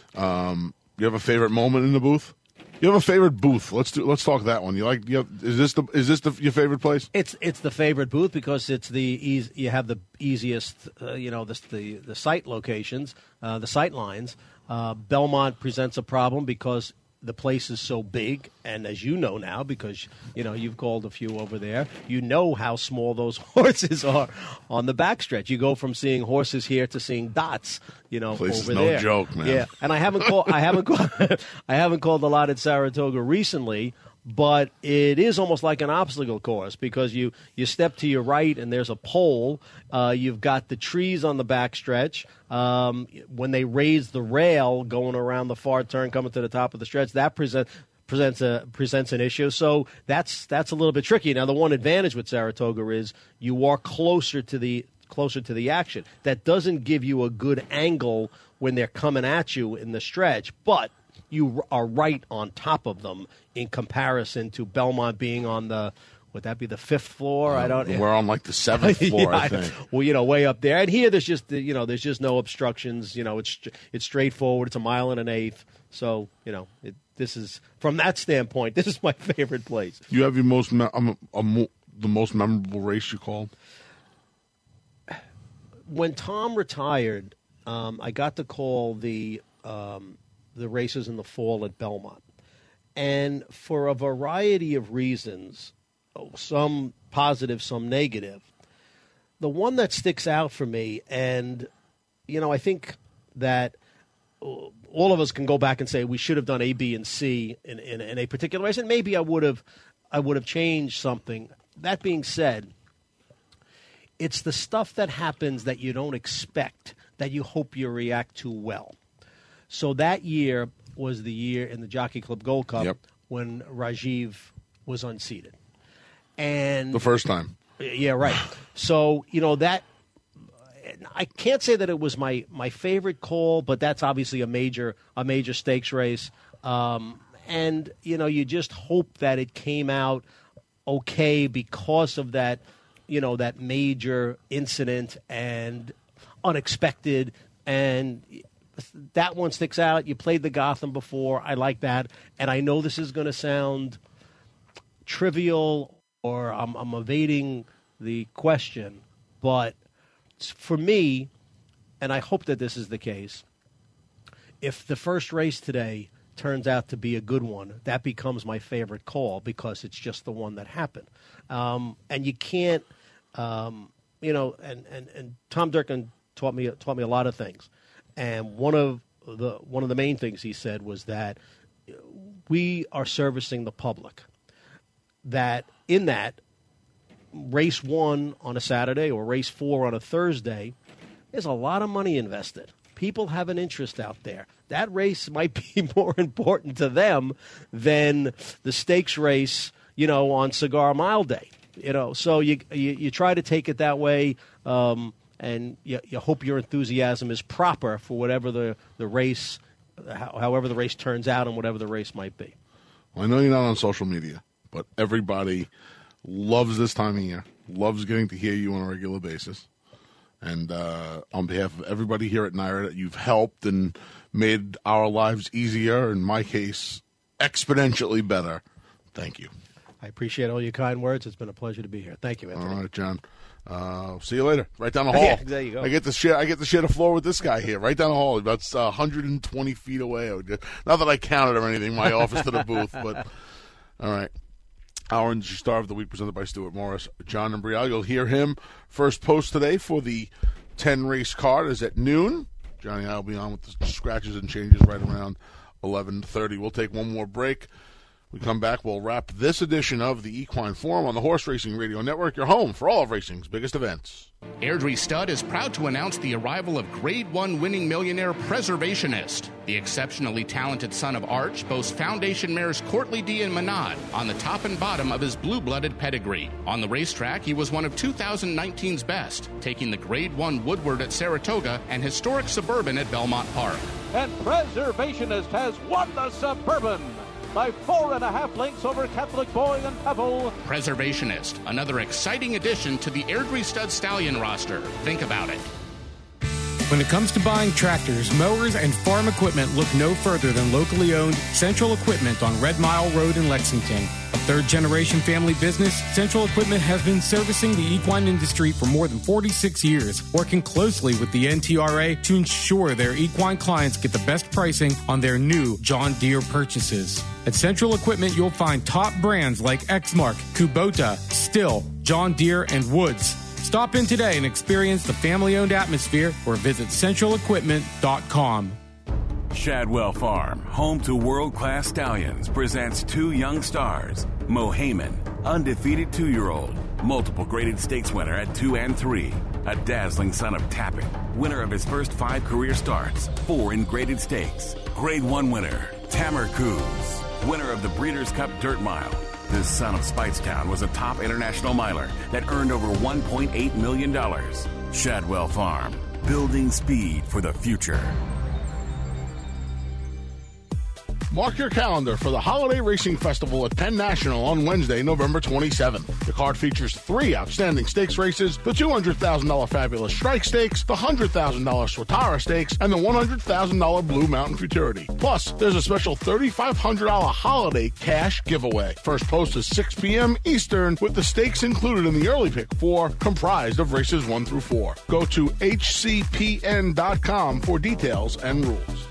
Um, you have a favorite moment in the booth? You have a favorite booth? Let's do. Let's talk that one. You like? You have, is this the? Is this the, your favorite place? It's it's the favorite booth because it's the easy, you have the easiest, uh, you know, the the, the site locations, uh, the sight lines. Uh, Belmont presents a problem because the place is so big, and as you know now, because you know you've called a few over there, you know how small those horses are on the backstretch. You go from seeing horses here to seeing dots, you know, Place over is no there. joke, man. Yeah, and I haven't called, I haven't called, I haven't called a lot at Saratoga recently. But it is almost like an obstacle course because you, you step to your right and there's a pole. Uh, you've got the trees on the backstretch. Um, when they raise the rail going around the far turn, coming to the top of the stretch, that present, presents a presents an issue. So that's that's a little bit tricky. Now the one advantage with Saratoga is you are closer to the closer to the action. That doesn't give you a good angle when they're coming at you in the stretch, but you are right on top of them in comparison to Belmont being on the, would that be the fifth floor? I don't. We're on like the seventh floor, Yeah, I think. Well, you know, way up there. And here, there's just you know, there's just no obstructions. You know, it's it's straightforward. It's a mile and an eighth. So you know, it, this is from that standpoint, this is my favorite place. You have your most me- um, a mo- the most memorable race you called? When Tom retired, um, I got to call the. Um, the races in the fall at Belmont. And for a variety of reasons, some positive, some negative, the one that sticks out for me, and, you know, I think that all of us can go back and say we should have done A, B, and C in, in, in a particular race, and maybe I would have I would have changed something. That being said, it's the stuff that happens that you don't expect, that you hope you react to well. So that year was the year in the Jockey Club Gold Cup Yep. when Rajiv was unseated. And The first time. Yeah, right. So, you know, that I can't say that it was my, my favorite call, but that's obviously a major a major stakes race. Um, and, you know, you just hope that it came out okay because of that, you know, that major incident and unexpected, and that one sticks out. You played the Gotham before. I like that. And I know this is going to sound trivial or I'm, I'm evading the question, but for me, and I hope that this is the case, if the first race today turns out to be a good one, that becomes my favorite call because it's just the one that happened. Um, and you can't, um, you know, and, and, and Tom Durkin taught me taught me a lot of things. And one of the one of the main things he said was that we are servicing the public. That in that race one on a Saturday or race four on a Thursday, there's a lot of money invested. People have an interest out there. That race might be more important to them than the stakes race, you know, on Cigar Mile Day. You know, so you you, you try to take it that way. Um, And you, you hope your enthusiasm is proper for whatever the, the race, however the race turns out and whatever the race might be. Well, I know you're not on social media, but everybody loves this time of year, loves getting to hear you on a regular basis. And uh, on behalf of everybody here at Naira, that you've helped and made our lives easier, in my case, exponentially better. Thank you. I appreciate all your kind words. It's been a pleasure to be here. Thank you, Anthony. All right, John. Uh, see you later. Right down the hall. Yeah, there you go. I get to share. I get to share the floor with this guy here, right down the hall. About uh, one hundred twenty feet away. Not that I counted or anything. My office to the booth, but all right. Our Industry Star of the Week presented by Stuart Morris, John Imbrial. You'll hear him first post today for the ten race card is at noon. Johnny and I will be on with the scratches and changes right around eleven thirty. We'll take one more break. We come back, we'll wrap this edition of the Equine Forum on the Horse Racing Radio Network, your home for all of racing's biggest events. Airdrie Stud is proud to announce the arrival of Grade one winning millionaire Preservationist. The exceptionally talented son of Arch boasts foundation mares Courtly D and Manad on the top and bottom of his blue-blooded pedigree. On the racetrack, he was one of two thousand nineteen's best, taking the Grade one Woodward at Saratoga and historic Suburban at Belmont Park. And Preservationist has won the Suburban by four and a half lengths over Catholic Boy and Pebble. Preservationist, another exciting addition to the Airdrie Stud Stallion roster. Think about it. When it comes to buying tractors, mowers, and farm equipment, look no further than locally owned Central Equipment on Red Mile Road in Lexington. A third-generation family business, Central Equipment has been servicing the equine industry for more than forty-six years, working closely with the N T R A to ensure their equine clients get the best pricing on their new John Deere purchases. At Central Equipment, you'll find top brands like Exmark, Kubota, Stihl, John Deere, and Woods. Stop in today and experience the family-owned atmosphere or visit central equipment dot com. Shadwell Farm, home to world-class stallions, presents two young stars. Mo Heyman, undefeated two-year-old, multiple graded stakes winner at two and three. A dazzling son of Tappet, winner of his first five career starts, four in graded stakes. Grade one winner, Tamer Coos, winner of the Breeders' Cup Dirt Mile. This son of Speightstown was a top international miler that earned over one point eight million dollars. Shadwell Farm, building speed for the future. Mark your calendar for the Holiday Racing Festival at Penn National on Wednesday, November twenty-seventh. The card features three outstanding stakes races, the two hundred thousand dollars Fabulous Strike Stakes, the one hundred thousand dollars Swatara Stakes, and the one hundred thousand dollars Blue Mountain Futurity. Plus, there's a special three thousand five hundred dollars holiday cash giveaway. First post is six p.m. Eastern, with the stakes included in the early pick four, comprised of races one through four. Go to H C P N dot com for details and rules.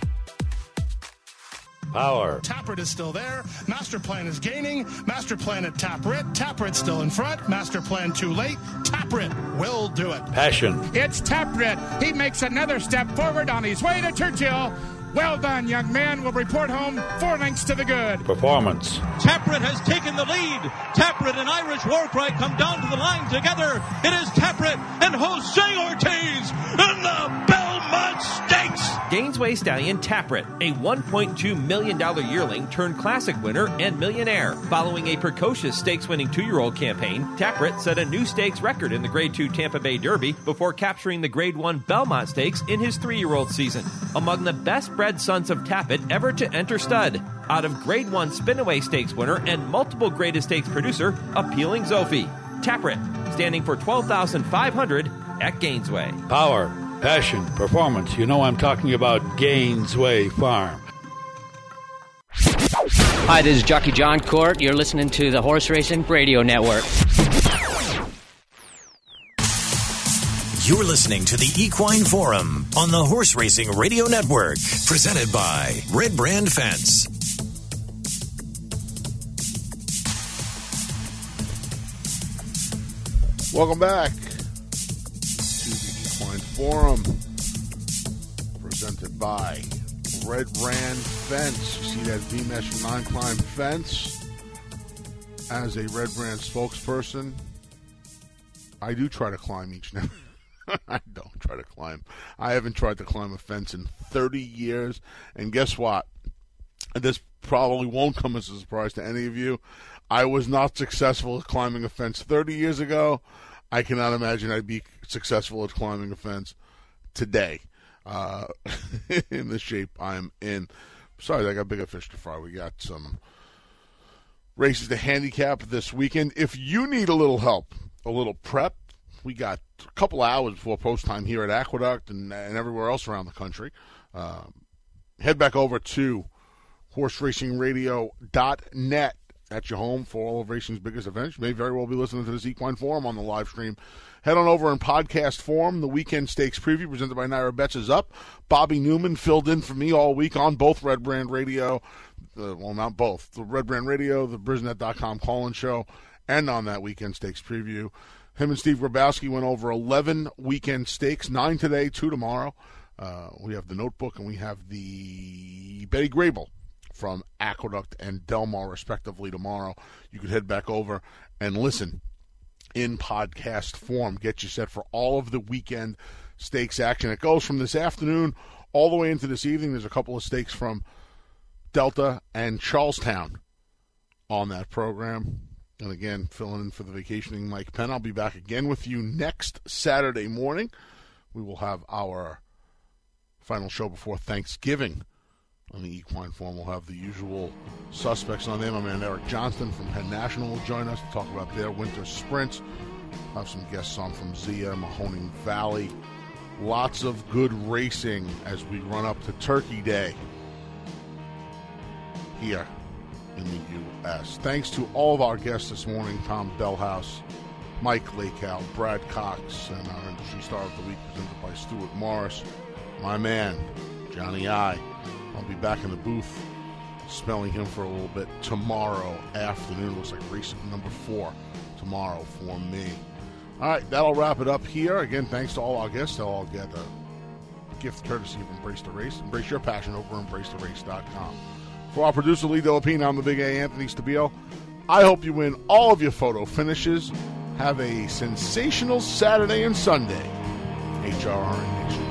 Power. Taprit is still there. Master Plan is gaining. Master Plan at Taprit. Taprit still in front. Master Plan too late. Taprit will do it. Passion. It's Taprit. He makes another step forward on his way to Churchill. Well done, young man. We'll report home four lengths to the good. Performance. Taprit has taken the lead. Taprit and Irish Warcry come down to the line together. It is Taprit and Jose Ortiz in the Belmont Stakes. Gainesway Stallion Taprit, a one point two million dollars yearling turned classic winner and millionaire. Following a precocious stakes-winning two-year-old campaign, Taprit set a new stakes record in the Grade two Tampa Bay Derby before capturing the Grade one Belmont Stakes in his three-year-old season. Among the best-bred sons of Tappet ever to enter stud. Out of Grade one Spinaway Stakes winner and multiple Graded Stakes producer, Appealing Zophie. Taprit, standing for twelve thousand five hundred dollars at Gainesway. Power. Passion, performance. You know I'm talking about Gainesway Farm. Hi, this is Jockey John Court. You're listening to the Horse Racing Radio Network. You're listening to the Equine Forum on the Horse Racing Radio Network, presented by Red Brand Fence. Welcome back Forum, presented by Red Brand Fence. You see that V-Mesh nine-climb fence. As a Red Brand spokesperson, I do try to climb each now. I don't try to climb. I haven't tried to climb a fence in thirty years, and guess what? This probably won't come as a surprise to any of you. I was not successful at climbing a fence thirty years ago. I cannot imagine I'd be successful at climbing a fence today uh, in the shape I'm in. Sorry, I got bigger fish to fry. We got some races to handicap this weekend. If you need a little help, a little prep, we got a couple hours before post time here at Aqueduct and, and everywhere else around the country. Um, head back over to horse racing radio dot net. At your home for all of racing's biggest events. You may very well be listening to this Equine Forum on the live stream. Head on over in podcast form. The Weekend Stakes Preview presented by Naira Bets is up. Bobby Newman filled in for me all week on both Red Brand Radio. Uh, well, not both. The Red Brand Radio, the Brisnet dot com call-in show, and on that Weekend Stakes Preview. Him and Steve Grabowski went over eleven weekend stakes, nine today, two tomorrow. Uh, we have the Notebook, and we have the Betty Grable from Aqueduct and Del Mar, respectively, tomorrow. You could head back over and listen in podcast form. Get you set for all of the weekend stakes action. It goes from this afternoon all the way into this evening. There's a couple of stakes from Delta and Charlestown on that program. And again, filling in for the vacationing Mike Penn. I'll be back again with you next Saturday morning. We will have our final show before Thanksgiving on the Equine Forum. We'll have the usual suspects on there. My man Eric Johnston from Penn National will join us to talk about their winter sprints. We'll have some guests on from Zia, Mahoning Valley. Lots of good racing as we run up to Turkey Day here in the U S. Thanks to all of our guests this morning, Tom Bellhouse, Mike Lakow, Brad Cox, and our Industry Star of the Week presented by Stuart Morris. My man, Johnny I. I'll be back in the booth smelling him for a little bit tomorrow afternoon. Looks like race number four tomorrow for me. All right, that'll wrap it up here. Again, thanks to all our guests. They'll all get a gift courtesy of Embrace the Race. Embrace your passion over embrace the race dot com. For our producer, Lee Delapine, I'm the Big A, Anthony Stabile. I hope you win all of your photo finishes. Have a sensational Saturday and Sunday. H R R N Nation.